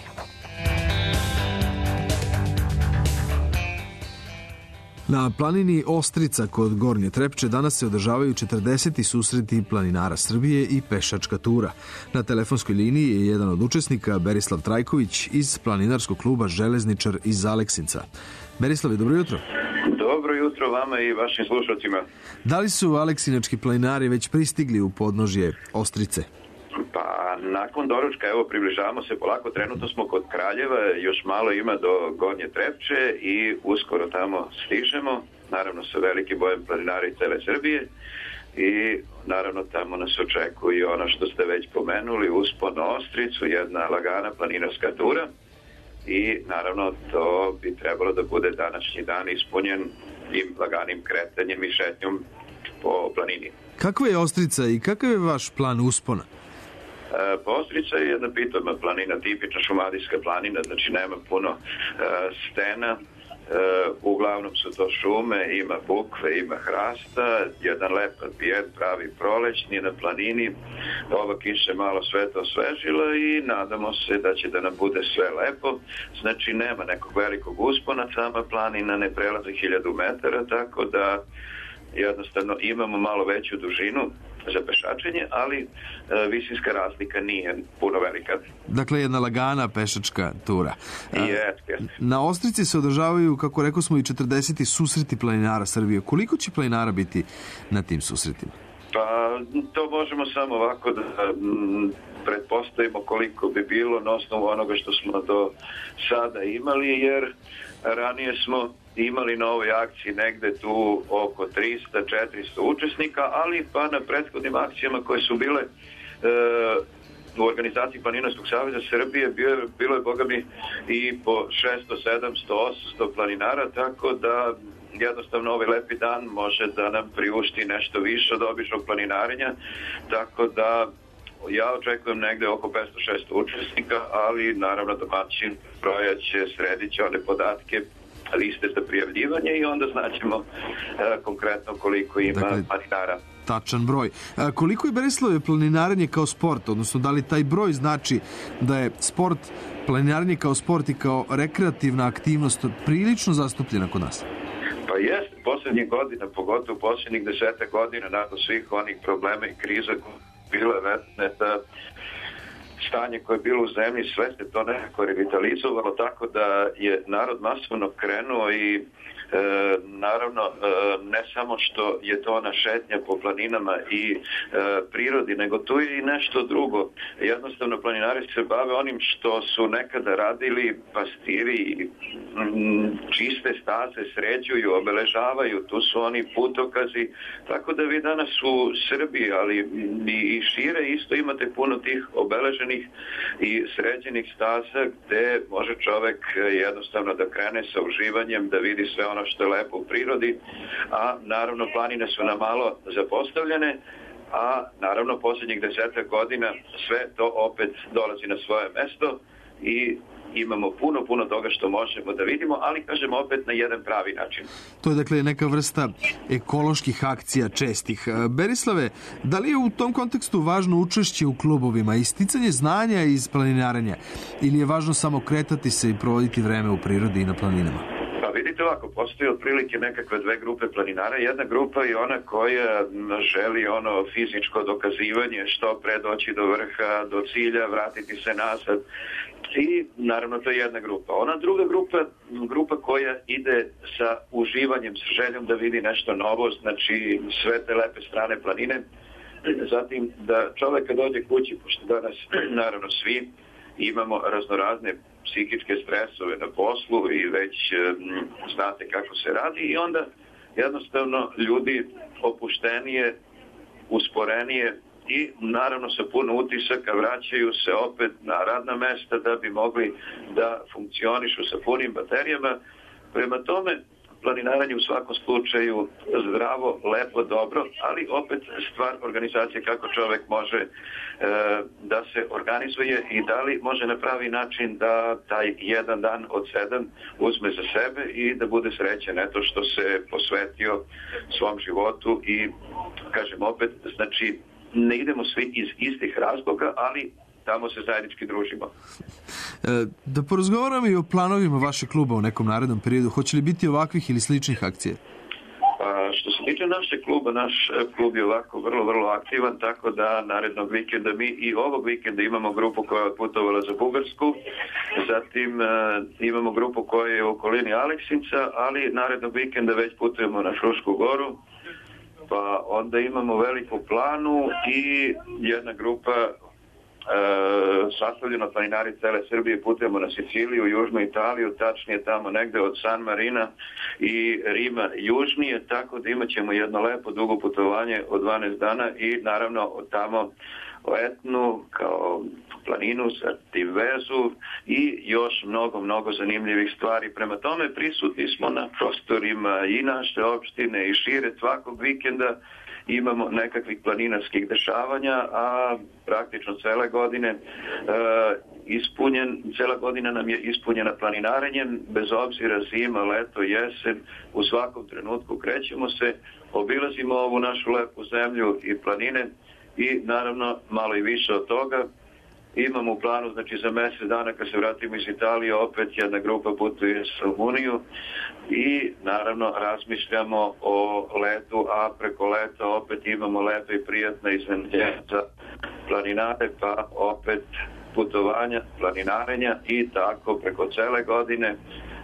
Na planini Ostrica kod Gornje Trepče danas se održavaju četrdeseti susreti planinara Srbije i pešačka tura. Na telefonskoj liniji je jedan od učesnika, Berislav Trajković iz planinarskog kluba Železničar iz Aleksinca. Berislave, dobro jutro. Dobro jutro vama i vašim slušalcima. Da li su aleksinački planinari već pristigli u podnožje Ostrice? Pa, nakon doručka, evo, približavamo se polako, trenutno smo kod Kraljeva, još malo ima do Gornje Trepče i uskoro tamo stižemo, naravno sa velikim bojem planinara iz cele Srbije i naravno tamo nas očekuje ono što ste već pomenuli, uspon na Ostricu, jedna lagana planinarska tura i naravno to bi trebalo da bude današnji dan ispunjen tim laganim kretanjem i šetnjom po planini. Kakva je Ostrica i kakav je vaš plan uspona? Pa Ostrica je jedna pitoma planina, tipična šumadijska planina, znači nema puno uh, stena, uh, uglavnom su to šume, ima bukve, ima hrasta, jedan lep ambijent, pravi prolećni na planini, ova kiša malo sve to osvežila i nadamo se da će da nam bude sve lepo, znači nema nekog velikog uspona, sama planina ne prelazi hiljadu metara, tako da jednostavno imamo malo veću dužinu za pešačenje, ali e, visinska razlika nije puno velika. Dakle, jedna lagana pešačka tura. Yes, Na Ostrici se održavaju, kako rekao smo, i četrdeseti susreti planinara Srbije. Koliko će planinara biti na tim susretima? Pa, to možemo samo ovako da m, pretpostavimo koliko bi bilo na osnovu onoga što smo do sada imali, jer ranije smo imali na ovoj akciji negde tu oko trista do četiristo učesnika, ali pa na prethodnim akcijama koje su bile e, u organizaciji Planinarskog saveza Srbije bilo, bilo je, boga mi, i po šesto, sedamsto, osamsto planinara, tako da jednostavno ovaj lepi dan može da nam priušti nešto više od običnog planinarenja, tako da ja očekujem negde oko petsto do šesto učesnika, ali naravno domaćin broja će srediti one podatke, liste za prijavljivanje i onda znaćemo e, konkretno koliko ima dakle, planinara. Tačan broj. A koliko je, Berislave, planinarenje kao sport, odnosno da li taj broj znači da je sport, planinarenje kao sport i kao rekreativna aktivnost prilično zastupljena kod nas? Pa jeste, poslednjih godina, pogotovo poslednjih desetak godina, nakon svih onih problema i kriza koje bile vezane za stanje koje je bilo u zemlji, sve se to nekako revitalizovalo, tako da je narod masovno krenuo i E, naravno, e, ne samo što je to ona šetnja po planinama i e, prirodi, nego tu je i nešto drugo. Jednostavno, planinari se bave onim što su nekada radili pastiri, m, čiste staze, sređuju, obeležavaju, tu su oni putokazi, tako da vi danas u Srbiji, ali i šire isto imate puno tih obeleženih i sređenih staza gde može čovek jednostavno da krene sa uživanjem, da vidi sve ono što je lepo u prirodi, a naravno planine su nam malo zapostavljene, a naravno posljednjih desetak godina sve to opet dolazi na svoje mesto i imamo puno, puno toga što možemo da vidimo, ali kažemo opet na jedan pravi način. To je dakle neka vrsta ekoloških akcija čestih. Berislave, da li je u tom kontekstu važno učešće u klubovima i sticanje znanja iz planinarenja ili je važno samo kretati se i provoditi vreme u prirodi i na planinama? Vidite ovako, postoji otprilike nekakve dve grupe planinara. Jedna grupa je ona koja želi ono fizičko dokazivanje, što pre doći do vrha, do cilja, vratiti se nazad. I naravno to je jedna grupa. Ona druga grupa, grupa koja ide sa uživanjem, sa željom da vidi nešto novo, znači sve te lepe strane planine. Zatim da čovek kad dođe kući, pošto danas naravno svi imamo raznorazne psihičke stresove na poslu i već m, znate kako se radi i onda jednostavno ljudi opuštenije, usporenije i naravno sa puno utisaka vraćaju se opet na radna mesta da bi mogli da funkcionišu sa punim baterijama. Prema tome, planinaranje u svakom slučaju zdravo, lepo, dobro, ali opet stvar organizacije kako čovek može e, da se organizuje i da li može na pravi način da taj jedan dan od sedam uzme za sebe i da bude srećan eto što se posvetio svom životu i kažem opet, znači ne idemo svi iz istih razloga, ali tamo se zajednički družimo. E, da porazgovaramo i o planovima vašeg kluba u nekom narednom periodu. Hoće li biti ovakvih ili sličnih akcija? A, što se tiče našeg kluba, naš klub je ovako vrlo, vrlo aktivan, tako da narednog vikenda mi i ovog vikenda imamo grupu koja je otputovala za Bugarsku, zatim e, imamo grupu koja je u okolini Aleksinca, ali narednog vikenda već putujemo na Frušku goru, pa onda imamo Veliku Planu i jedna grupa E, sastavljeno planinari cele Srbije, putujemo na Siciliju, južnu Italiju, tačnije tamo negde od San Marina i Rima južnije, tako da imat ćemo jedno lepo dugo putovanje od dvanaest dana i naravno od tamo o Etnu kao planinu, zatim vezu i još mnogo, mnogo zanimljivih stvari. Prema tome prisutni smo na prostorima i naše opštine i šire svakog vikenda. Imamo nekakvih planinarskih dešavanja, a praktično cele godine e, ispunjen, cela godina nam je ispunjena planinarenjem, bez obzira zima, leto, jesen, u svakom trenutku krećemo se, obilazimo ovu našu lepu zemlju i planine i naravno malo i više od toga. Imamo u planu, znači za mjesec dana kad se vratimo iz Italije, opet jedna grupa putuje sa Rumuniju i naravno razmišljamo o letu, a preko leta opet imamo leto i prijatno iznenađenje za planinare, pa opet putovanja, planinarenja i tako preko cele godine,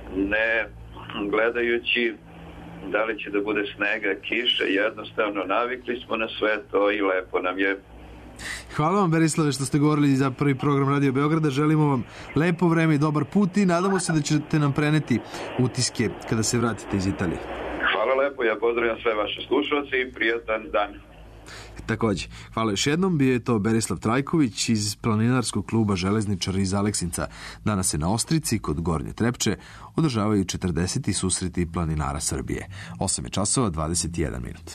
ne gledajući da li će da bude snega, kiše, jednostavno navikli smo na sve to i lepo nam je. Hvala vam, Berislave, što ste govorili za prvi program Radio Beograda. Želimo vam lepo vreme i dobar put i nadamo se da ćete nam preneti utiske kada se vratite iz Italije. Hvala lepo, ja pozdravljam sve vaše slušalce i prijatan dan. Takođe, hvala još jednom, bio je to Berislav Trajković iz planinarskog kluba Železničar iz Aleksinca. Danas se na Ostrici, kod Gornje Trepče, održavaju četrdeseti susreti planinara Srbije. osam je časova, dvadeset jedan minut.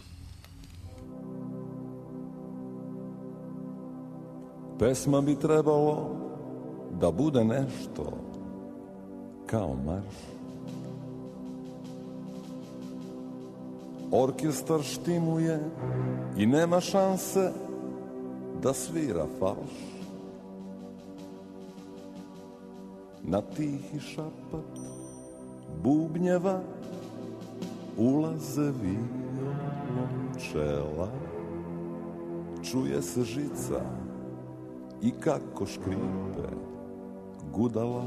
Pesma bi trebalo da bude nešto kao marš. Orkestar štimuje i nema šanse da svira falš. Na tihi šapat bubnjeva ulaze violončela. Čuje se žica i kako škripe gudala.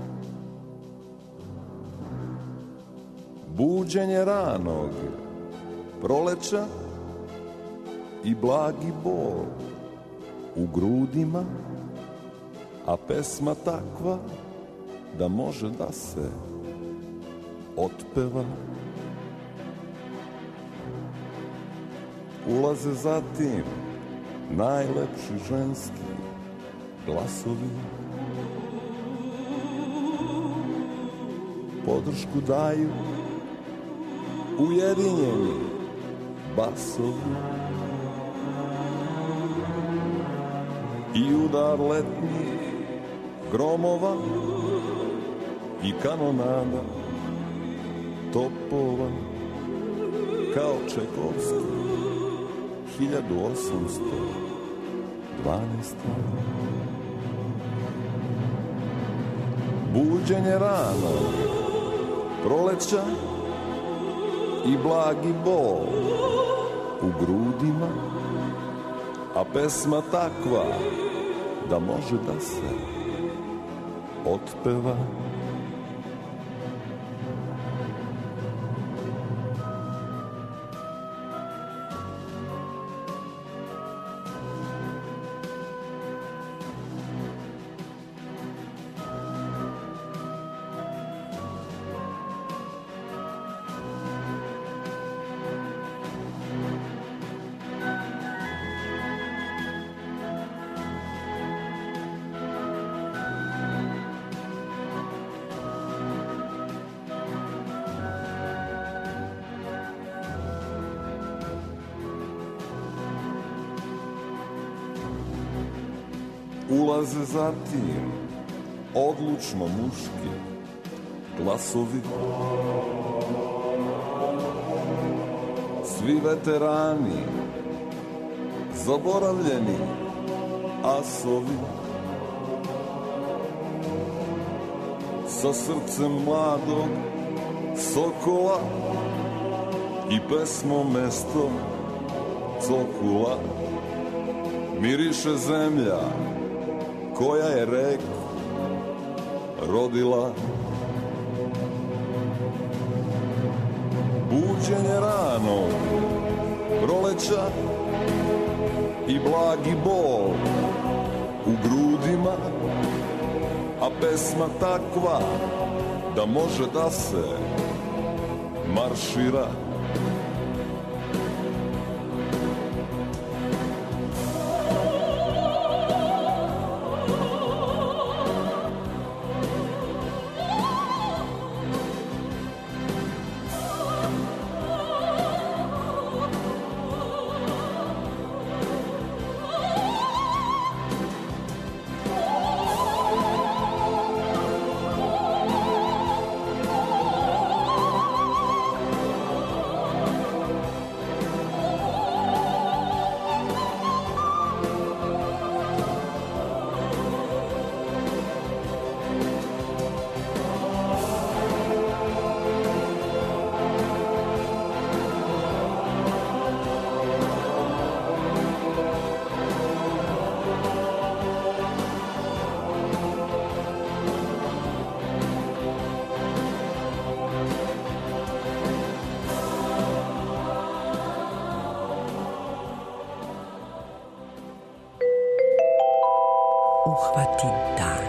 Buđenje ranog proleća i blagi bol u grudima, a pesma takva da može da se otpeva. Ulaze zatim najlepši ženski glasovi, podršku daju ujedinjeni basovi i udar letnjih gromova i kanonada topova kao Čekovski hiljadu osamsto dvanaeste. Buđenje rano proleća i blagi bol u grudima, a pesma takva da može da se otpeva. ulaze zatim odlučno muški glasovi. Svi veterani, zaboravljeni asovi, sa srcem mladog sokola i pesmom mesto cokula. Miriše zemlja koja je reku rodila. Buđenje rano proleća i blagi bol u grudima, a pesma takva da može da se maršira. Uhvati dan.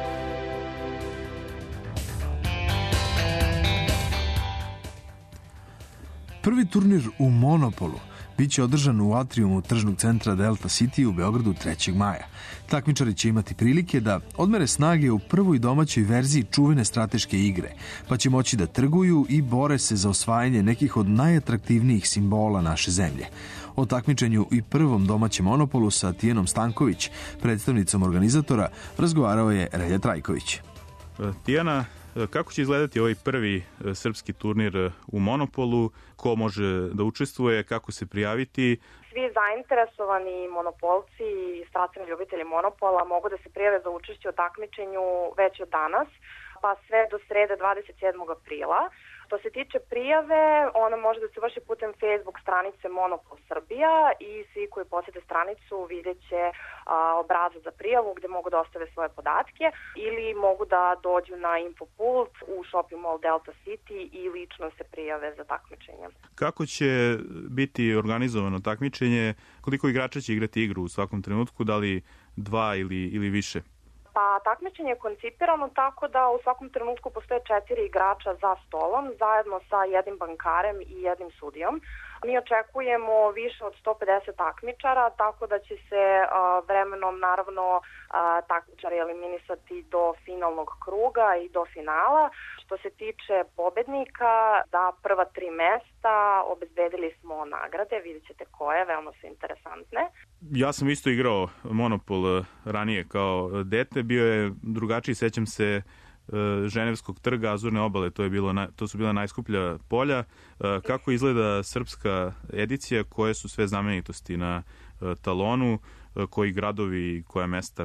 Prvi turnir u Monopolu biće održan u atriumu tržnog centra Delta City u Beogradu trećeg maja. Takmičari će imati prilike da odmere snage u prvoj domaćoj verziji čuvene strateške igre, pa će moći da trguju i bore se za osvajanje nekih od najatraktivnijih simbola naše zemlje. O takmičenju i prvom domaćem Monopolu sa Tijanom Stanković, predstavnicom organizatora, razgovarao je Relja Trajković. Tijana, kako će izgledati ovaj prvi srpski turnir u Monopolu? Ko može da učestvuje? Kako se prijaviti? Svi zainteresovani monopolci i strastveni ljubitelji Monopola mogu da se prijave za učešće u takmičenju već od danas, pa sve do srede dvadeset sedmog aprila. Što se tiče prijave, ona može da se vrši putem Facebook stranice Monopol Srbija i svi koji posete stranicu vidjet će a, obrazac za prijavu gde mogu da ostave svoje podatke ili mogu da dođu na Infopult u Shopping Mall Delta City i lično se prijave za takmičenje. Kako će biti organizovano takmičenje? Koliko igrača će igrati igru u svakom trenutku? Da li dva ili, ili više? Pa takmičenje je koncipirano tako da u svakom trenutku postoje četiri igrača za stolom zajedno sa jednim bankarem i jednim sudijom. Mi očekujemo više od sto pedeset takmičara, tako da će se a, vremenom naravno a, takmičari eliminisati do finalnog kruga i do finala. Što se tiče pobednika, za prva tri mesta obezbedili smo nagrade, vidjet ćete koje, veoma su interesantne. Ja sam isto igrao Monopol ranije kao dete, bio je drugačiji, sećam se Ženevskog trga, Azurne obale, to je bilo to su bila najskuplja polja. Kako izgleda srpska edicija, koje su sve znamenitosti na talonu, koji gradovi i koja mesta?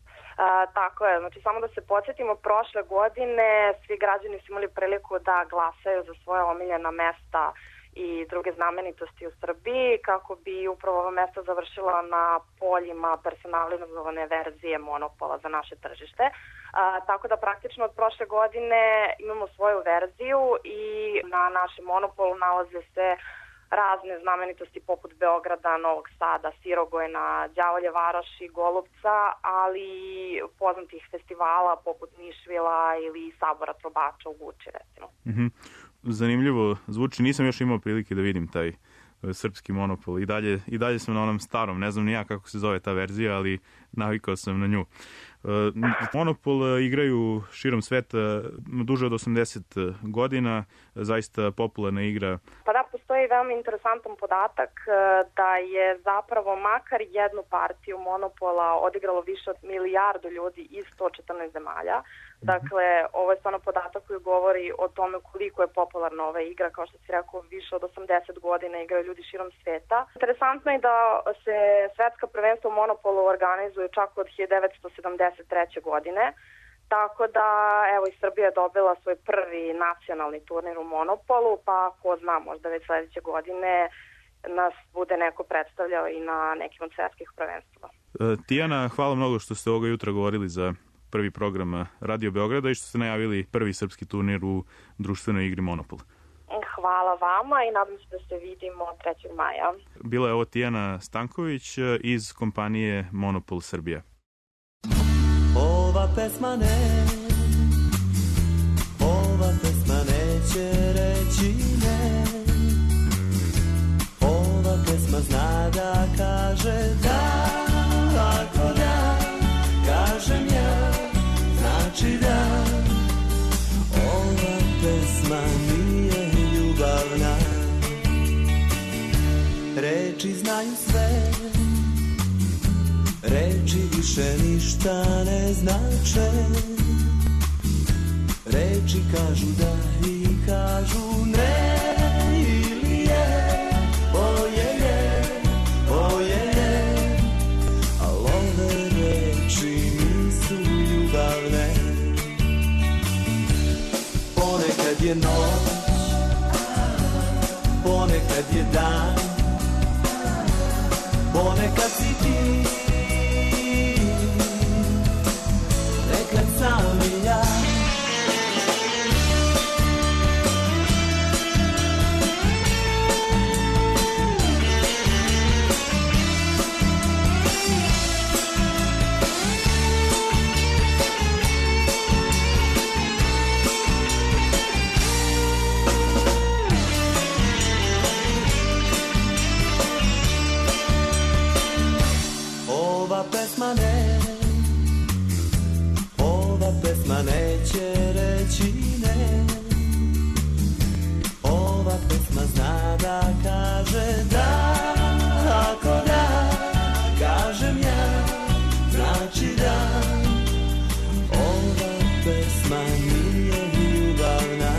A, tako je, znači samo da se podsjetimo, prošle godine svi građani su imali priliku da glasaju za svoje omiljena mesta i druge znamenitosti u Srbiji, kako bi upravo ova mesta završila na poljima personalizovane verzije Monopola za naše tržište. A, tako da praktično od prošle godine imamo svoju verziju i na našem Monopolu nalaze se razne znamenitosti poput Beograda, Novog Sada, Sirogojna, Đavolje Varoši, Golubca, ali i poznatih festivala poput Nišvila ili Sabora Trobača u Guči, recimo. Mm-hmm. Zanimljivo zvuči, nisam još imao prilike da vidim taj srpski Monopol. I dalje, i dalje sam na onom starom, ne znam ni ja kako se zove ta verzija, ali navikao sam na nju. Monopol igraju širom sveta duže od osamdeset godina, zaista popularna igra. Pa da, postoji veoma interesantan podatak da je zapravo makar jednu partiju Monopola odigralo više od milijardu ljudi iz sto četrnaest zemalja. Dakle, ovo je stvarno podatak koji govori o tome koliko je popularna ova igra. Kao što si rekao, više od osamdeset godina igraju ljudi širom sveta. Interesantno je da se svetska prvenstva u Monopolu organizuju čak od hiljadu devetsto sedamdeset treće. godine. Tako da, evo, i Srbija je dobila svoj prvi nacionalni turnir u Monopolu, pa ko zna, možda već sledeće godine nas bude neko predstavljao i na nekim od svetskih prvenstva. E, Tijana, hvala mnogo što ste ovoga jutra govorili za prvi program Radio Beograda i što ste najavili prvi srpski turnir u društvenoj igri Monopol. Hvala vama i nadam se da se vidimo trećeg maja. Bila je ovo Tijana Stanković iz kompanije Monopol Srbija. Ova pesma ne, ova pesma neće reći ne. Ova pesma zna da kaže da, ako da, kažem ja, znači da. Ova pesma nije ljubavna, reči znaju sve, reči više ništa ne znače. Reči kažu da i kažu ne, ili je, oje je, oje je. Al ove reči nisu ljubavne. Ponekad je noć, ponekad je dan, ponekad si ti, nekad sam i ja. Ova pesma ne, ova pesma neće reći ne. Ova pesma zna da kaže da, ako da, kažem ja, znači da. Ova pesma nije ljubavna.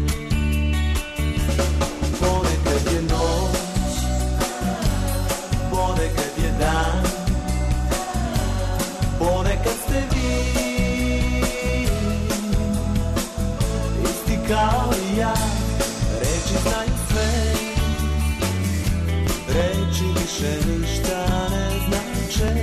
Ponekad je noć, ponekad je dan, ponekad ste vi isti kao i ja. Reči znaju sve, reči više ništa ne znače.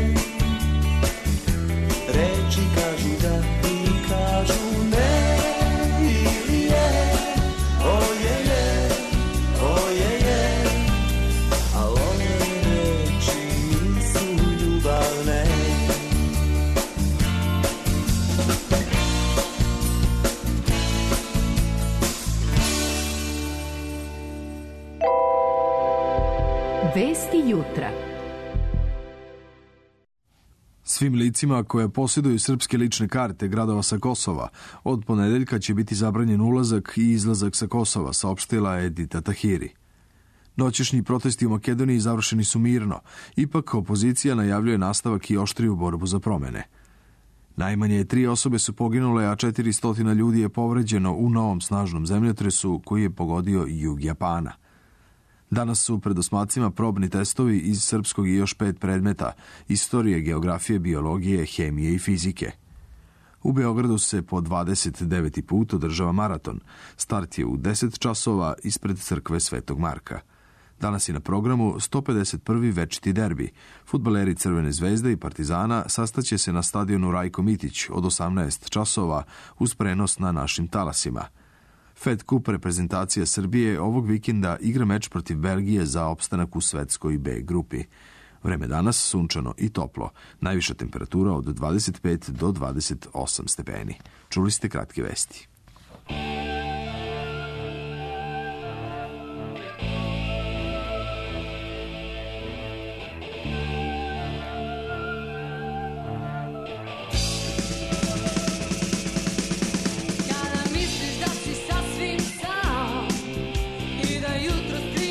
Reči kažu da i kažu ne, ili je, oje je, oje je. Al ove reči nisu ljubavne. Vesti jutra. Svim licima koje posjeduju srpske lične karte gradova sa Kosova od ponedeljka će biti zabranjen ulazak i izlazak sa Kosova, saopštila Edita Tahiri. Noćešnji protesti u Makedoniji završeni su mirno, ipak opozicija najavljuje nastavak i oštriju borbu za promene. Najmanje tri osobe su poginule, a četiristo ljudi je povređeno u novom snažnom zemljotresu koji je pogodio jug Japana. Danas su pred osmacima probni testovi iz srpskog i još pet predmeta, istorije, geografije, biologije, hemije i fizike. U Beogradu se po dvadeset deveti put održava maraton. Start je u deset časova ispred crkve Svetog Marka. Danas je na programu sto pedeset prvi večiti derbi. Fudbaleri Crvene zvezde i Partizana sastaće se na stadionu Rajko Mitić od osamnaest časova uz prenos na našim talasima. Fed Cup reprezentacija Srbije ovog vikenda igra meč protiv Belgije za opstanak u svetskoj B grupi. Vreme danas sunčano i toplo. Najviša temperatura od dvadeset pet do dvadeset osam stepeni. Čuli ste kratke vesti. Kada misliš da si sasvim sam i da jutro skrivaš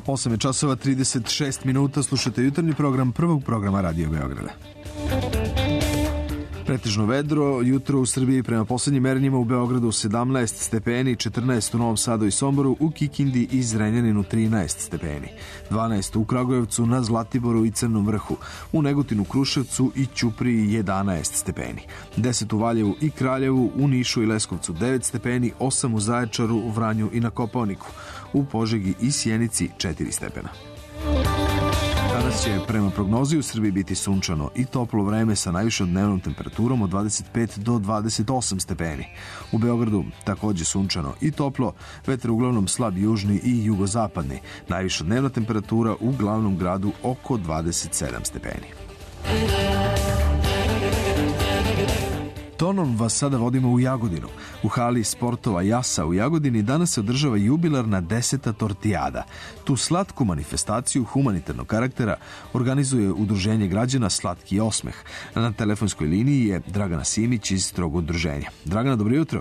osam je časova trideset šest minuta, slušate jutarnji program prvog programa Radio Beograda. Pretežno vedro, jutro u Srbiji prema poslednjim merenjima u Beogradu sedamnaest stepeni, četrnaest u Novom Sadu i Somboru, u Kikindi i Zrenjaninu trinaest stepeni, dvanaest u Kragujevcu, na Zlatiboru i Crnom Vrhu, u Negotinu, Kruševcu i Ćupriji jedanaest stepeni, deset u Valjevu i Kraljevu, u Nišu i Leskovcu devet stepeni, osam u Zaječaru, u Vranju i na Kopaoniku, u Požegi i Sjenici četiri stepena. Danas će prema prognozi u Srbiji biti sunčano i toplo vreme sa najvišom dnevnom temperaturom od dvadeset pet do dvadeset osam stepeni. U Beogradu takođe sunčano i toplo, vetar uglavnom slab južni i jugozapadni. Najviša dnevna temperatura u glavnom gradu oko dvadeset sedam stepeni. Tonom vas sada vodimo u Jagodinu. U hali sportova Jasa u Jagodini danas se održava jubilarna deseta tortijada. Tu slatku manifestaciju humanitarnog karaktera organizuje Udruženje građana Slatki osmeh. Na telefonskoj liniji je Dragana Simić iz tog udruženja. Dragana, dobro jutro.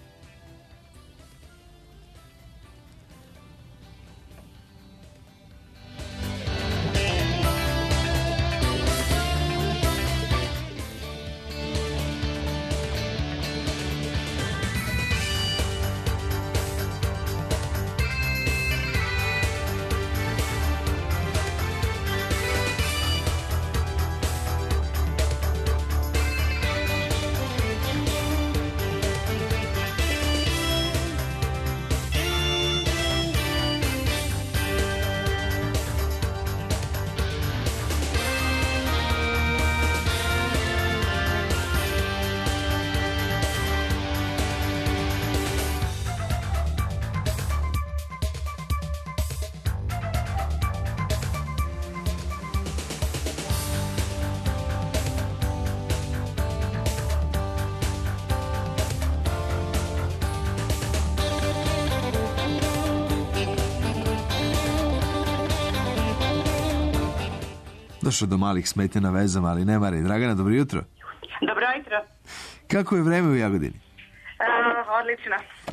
Došao do malih smetnja na vezama, ali ne mari. Dragana, dobro jutro. Dobro jutro. Kako je vreme u Jagodini? Uh, odlično.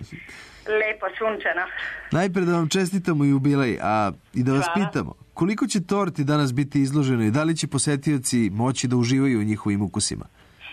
Lepo, sunčano. Najpre da vam čestitamo jubilej, a i da vas Hvala. pitamo, koliko će torti danas biti izloženo i da li će posetioci moći da uživaju u njihovim ukusima?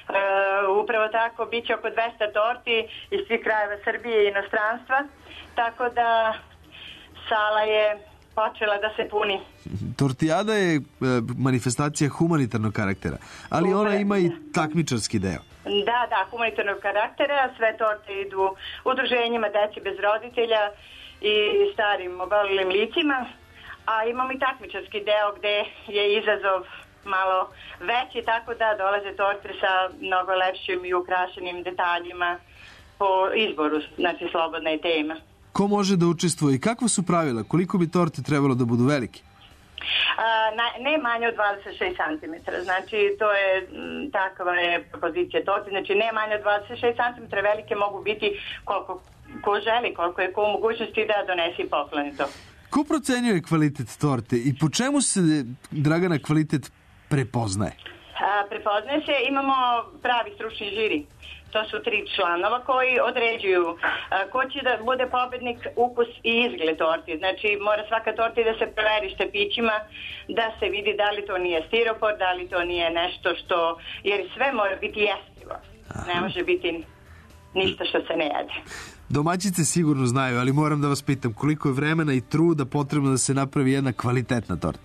Uh, upravo tako, bit će oko dvesta torti iz svih krajeva Srbije i inostranstva, tako da sala je počela da se puni. Tortijada je e, manifestacija humanitarnog karaktera, ali ona ima i takmičarski deo. Da, da, humanitarnog karaktera, sve torte idu udruženjima deci bez roditelja i starim oboljelim licima, a imamo i takmičarski deo gde je izazov malo veći, tako da dolaze torte sa mnogo lepšim i ukrašenim detaljima po izboru, znači slobodna je tema. Ko može da učestvuje i kakva su pravila? Koliko bi torte trebalo da budu velike? A, na, ne manje od dvadeset šest centimetara, znači to je m, takva je propozicija torte, znači ne manje od dvadeset šest centimetara, velike mogu biti koliko ko želi, koliko je ko u mogućnosti da donesi i pokloni to. Ko procenjuje kvalitet torte i po čemu se, Dragana, kvalitet prepoznaje? A, prepoznaje se, imamo pravi stručni žiri. To su tri članova koji određuju a, ko će da bude pobednik, ukus i izgled torti. Znači, mora svaka torta da se proveri štapićima, da se vidi da li to nije stiropor, da li to nije nešto što... Jer sve mora biti jestivo. Ne može biti ništa što se ne jede. Domaćice sigurno znaju, ali moram da vas pitam koliko je vremena i truda potrebno da se napravi jedna kvalitetna torta?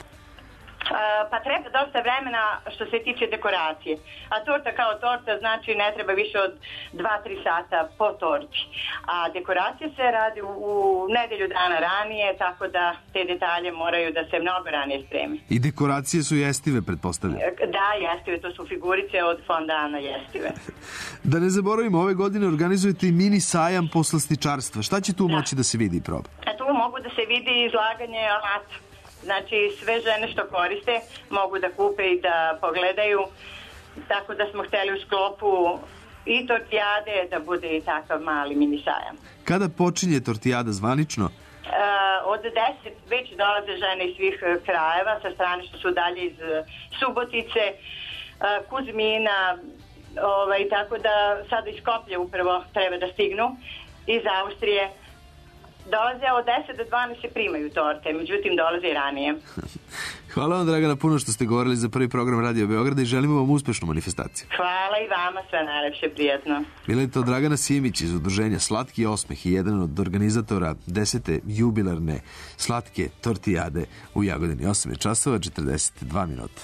Pa treba dosta vremena što se tiče dekoracije. A torta kao torta znači ne treba više od dva do tri sata po torti. A dekoracija se radi u, u nedelju dana ranije, tako da te detalje moraju da se mnogo ranije spremi. I dekoracije su jestive, pretpostavljam? Da, jestive, to su figurice od fondana jestive. Da ne zaboravimo, ove godine organizujete i mini sajam poslastičarstva. Šta će tu da. moći da se vidi i proba? A tu mogu da se vidi izlaganje alata. Znači, sve žene što koriste mogu da kupe i da pogledaju, tako da smo hteli u sklopu i tortijade da bude i takav mali mini sajam. Kada počinje tortijada zvanično? Uh, od deset već dolaze žene iz svih krajeva, sa strane što su dalje iz Subotice, uh, Kuzmina, ovaj, tako da sada iz Skoplja upravo treba da stignu, iz Austrije. dolaze od deset do dvanaest se primaju torte, međutim dolaze i ranije. Hvala vam, Dragana, puno što ste govorili za prvi program Radio Beograda i želimo vam uspešnu manifestaciju. Hvala i vama, sve najlepše, prijatno. Bila je to Dragana Simić iz udruženja Slatki osmeh i jedan od organizatora desete jubilarne slatke tortijade u Jagodini. osam časova četrdeset dva minuta.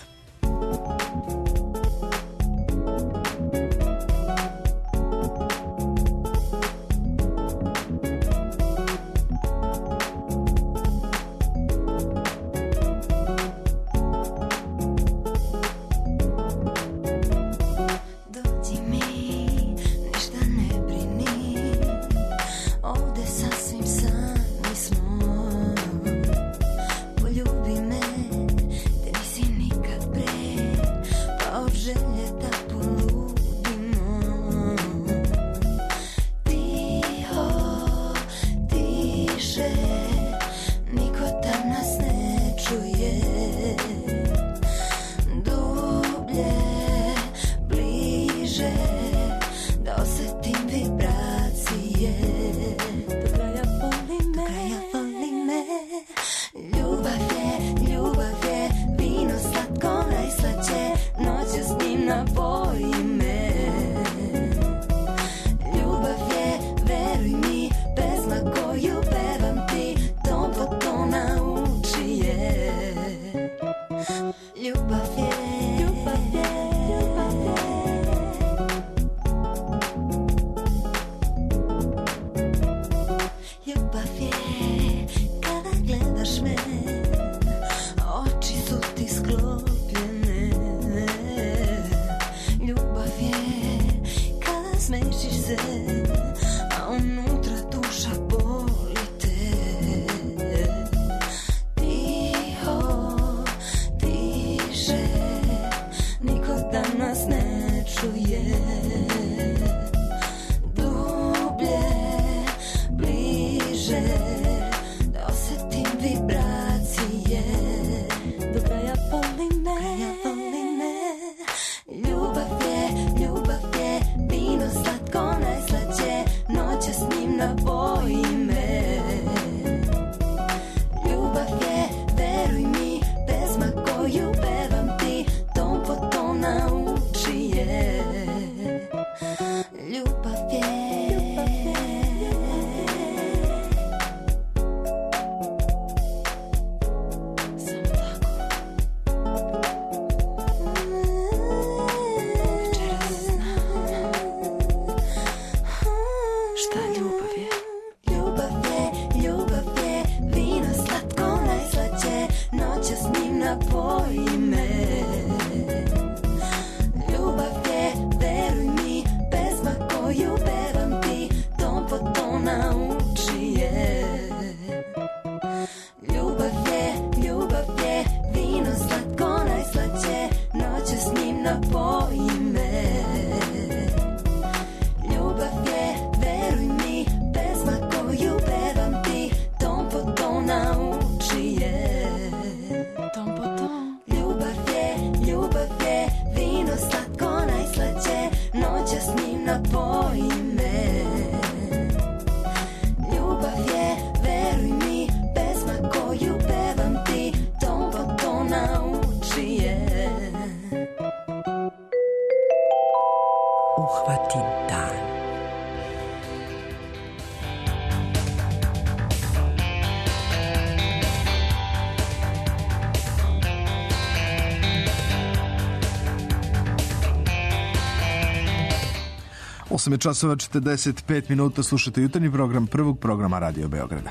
osam časova četrdeset pet minuta, slušate jutarnji program prvog programa Radio Beograda.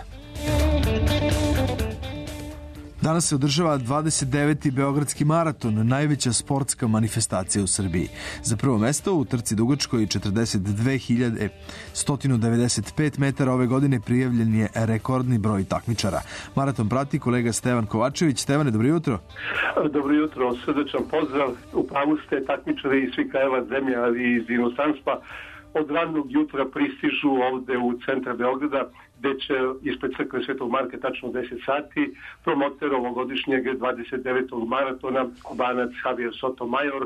Danas se održava dvadeset deveti Beogradski maraton, najveća sportska manifestacija u Srbiji. Za prvo mesto u trci dugačkoj četrdeset dve hiljade sto devedeset pet metara ove godine prijavljen je rekordni broj takmičara. Maraton prati kolega Stevan Kovačević. Stevane, dobro jutro. Dobro jutro, srdečan pozdrav. U pravu ste, takmičari iz svih krajeva zemlje, ali i iz inostranstva od ranog jutra pristižu ovde u centar Beograda, gde će ispred crkve Svetog Marka tačno deset sati promoter ovogodišnjeg dvadeset devetog maratona Kubanac Javier Sotomayor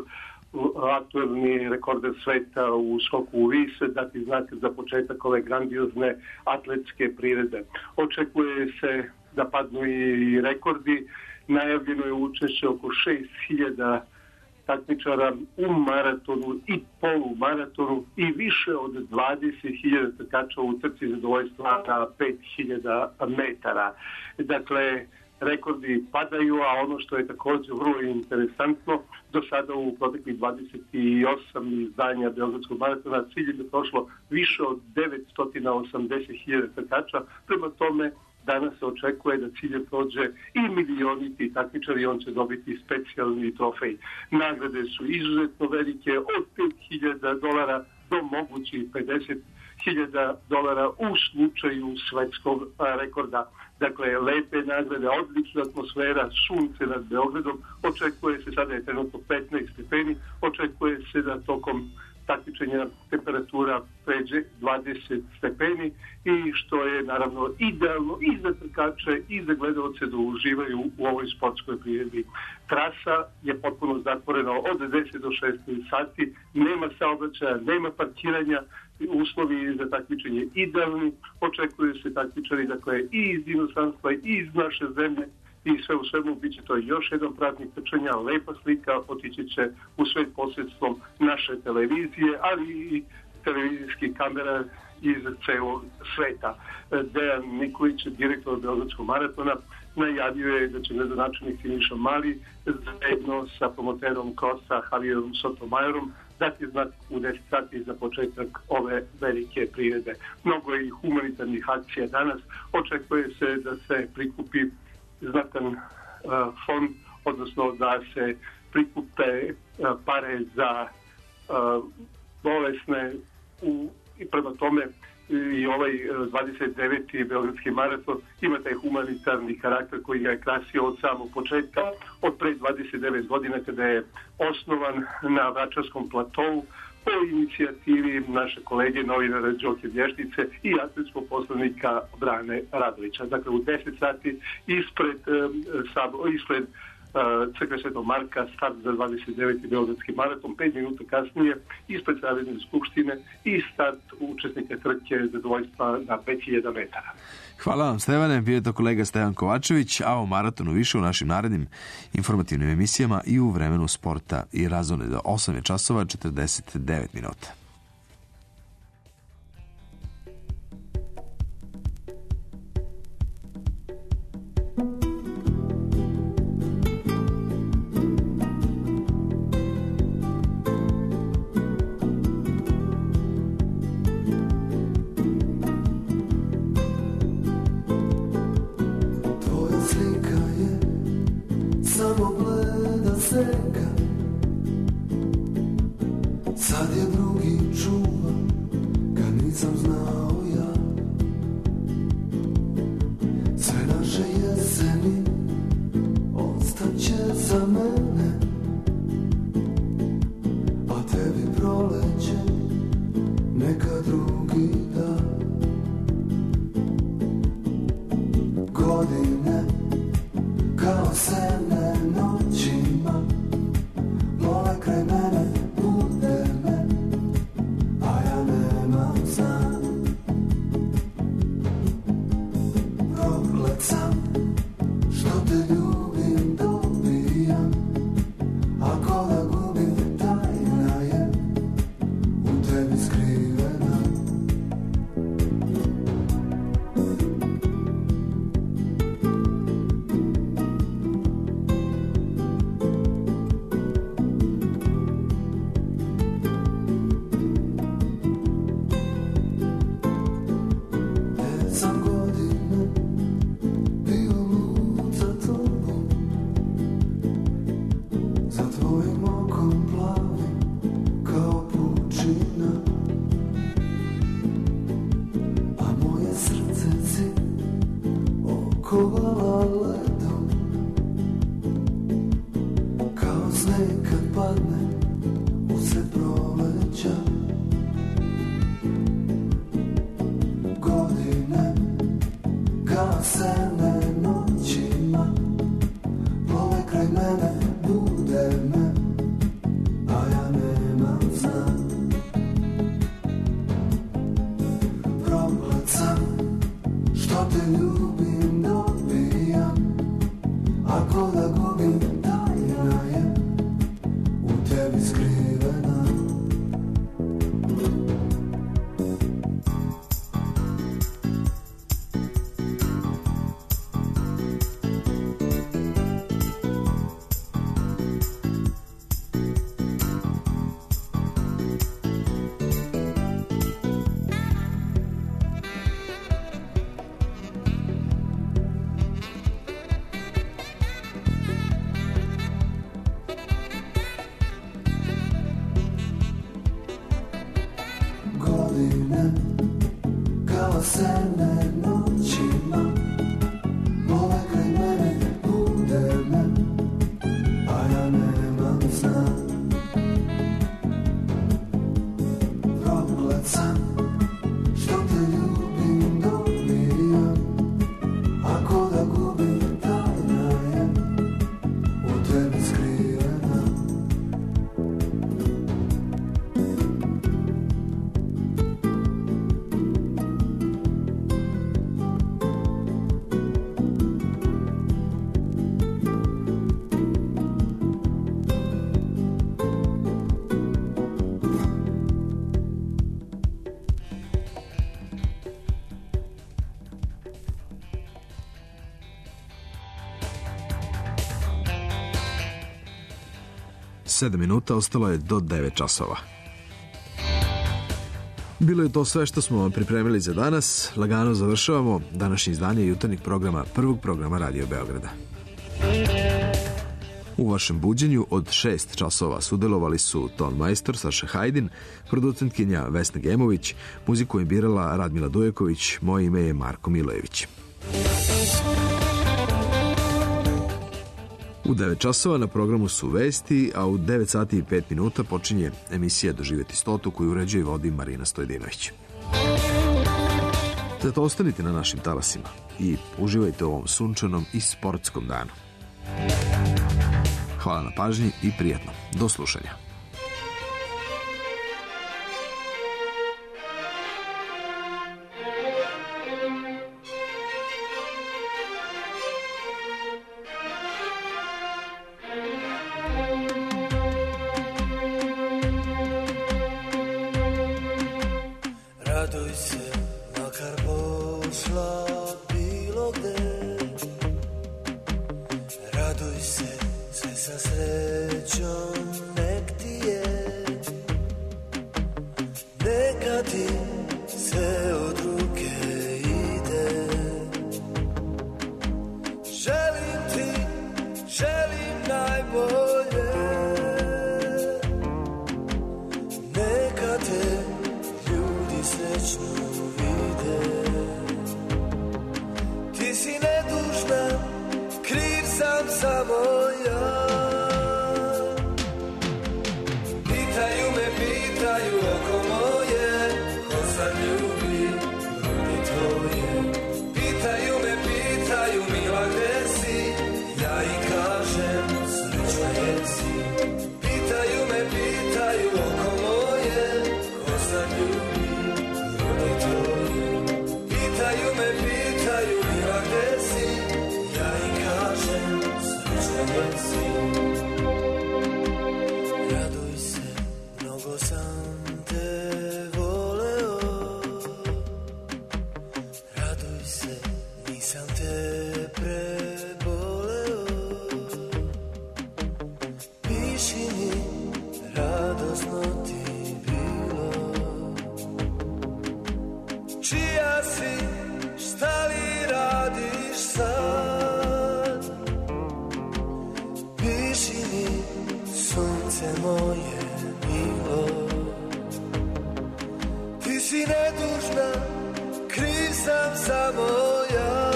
aktuelni rekorder sveta u skoku u vis, dati znak za početak ove grandiozne atletske priredbe. Očekuje se da padnu i rekordi. Najavljeno je učešće oko šest hiljada takmičara u maratonu i polumaratonu i više od dvadeset hiljada trkača u trci zadovoljstva na pet hiljada metara. Dakle, rekordi padaju, a ono što je također vrlo interesantno, do sada u proteklih dvadeset osam izdanja Beogradskog maratona ciljem je prošlo više od devetsto osamdeset hiljada trkača, prema tome danas se očekuje da ciljem prođe i milioniti takmičar i on će dobiti specijalni trofej. Nagrade su izuzetno velike, od pet hiljada dolara do mogućih pedeset hiljada dolara u slučaju svetskog rekorda. Dakle, lepe nagrade, odlična atmosfera, sunce nad Beogradom, očekuje se, sada je trenutno petnaest stepeni, očekuje se da tokom takmičenja temperatura pređe dvadeset stepeni i što je naravno idealno i za trkače i za gledalce da uživaju u ovoj sportskoj priredbi. Trasa je potpuno zatvorena od deset do šesnaest sati, nema saobraćaja, nema parkiranja, uslovi za takmičenje idealni, očekuju se takmičari dakle i iz inostranstva i iz naše zemlje i sve u svemu bit će to još jedan praznik trčanja, lepa slika, otići će u svet posredstvom naše televizije, ali i televizijskih kamera iz celog sveta. Dejan Nikolić, direktor Beogradskog maratona, najavio je da će gradonačelnik Siniša Mali zajedno sa promoterom krosa Javierom Sotomajerom dati znak u deset sati za početak ove velike priredbe. Mnogo je i humanitarnih akcija danas. Očekuje se da se prikupi znatan uh, fond, odnosno da se prikupe uh, pare za uh, bolesne u, i prema tome i ovaj dvadeset deveti Beogradski maraton ima taj humanitarni karakter koji ga je krasio od samog početka, od pre dvadeset devet godina kada je osnovan na Vračarskom platovu po inicijativi naše kolege novinara Đoke Vještice i atletskog poslanika Brane Radovića. Dakle, u deset sati ispred, uh, ispred uh, crkve Svetog Marka start za dvadeset deveti Beogradski maraton, pet minuta kasnije ispred Savezne skupštine i start učesnika trke zadovoljstva na pet hiljada metara. Hvala vam, Stevane. Bio je to kolega Stevan Kovačević, a o maratonu više u našim narednim informativnim emisijama i u vremenu sporta i razone do osam časova četrdeset devet minuta. Plove kraj mene, bude me, a ja Ako da gubim, tajna je u tebi skrivena. Godine kao sene noćima mole kraj mene, bude me, a ja nemam sna. Proklet sam što te ljubim do milion. Ako da gubim, tajna je u tebi skrivena. sedam minuta, ostalo je do devet časova. Bilo je to sve što smo vam pripremili za danas. Lagano završavamo današnje izdanje jutarnjeg programa, prvog programa Radio Beograda. U vašem buđenju od šest časova sudelovali su ton majstor Saša Hajdin, producentkinja Vesna Gemović, muziku je birala Radmila Dujeković, moje ime je Marko Milojević. U devet časova na programu su vesti, a u devet sati i pet minuta počinje emisija Doživjeti stotu koju uređuje i vodi Marina Stojedinović. Zato ostanite na našim talasima i uživajte u ovom sunčanom i sportskom danu. Hvala na pažnji i prijatno. Do slušanja. Raduj se, makar pošla bilo gde. Raduj se, sve sa srećom nek ti je. Neka ti sve od ruke ide. Želim ti, želim najbolje. Neka te srećno vide. Ti si nedužna, kriv sam samo ja. Pitaju me, pitaju oko moje, ko sad ljubi ljudi tvoje. Pitaju me, pitaju mila gde si, ja im kažem srećna jesi. Pitaju me, pitaju oko moje, ko sad ljubi. Pitaju me, pitaju mila gde si, ja im kažem srećna jesi. Raduj se, mnogo sam te voleo. Raduj se, nisam te preboleo. Piši mi, radosno ti bilo. Čija si, šta li radiš sad? Piši mi, sunce moje milo. Ti si nedužna, kriv sam samo ja.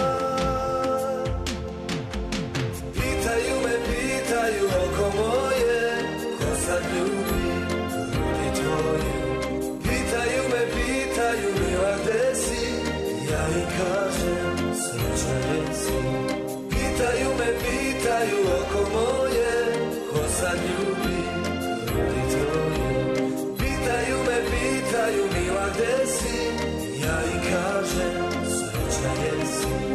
Pitaju me, pitaju oko moje, ko sad ljubi ljudi tvoje. Pitaju me, pitaju mila gde si, ja im kažem srećna jesi. Pitaju me, pitaju oko moje, ko sad ljubi ljudi tvoje. Pitaju me, pitaju mila gde si, ja im kažem srećna jesi.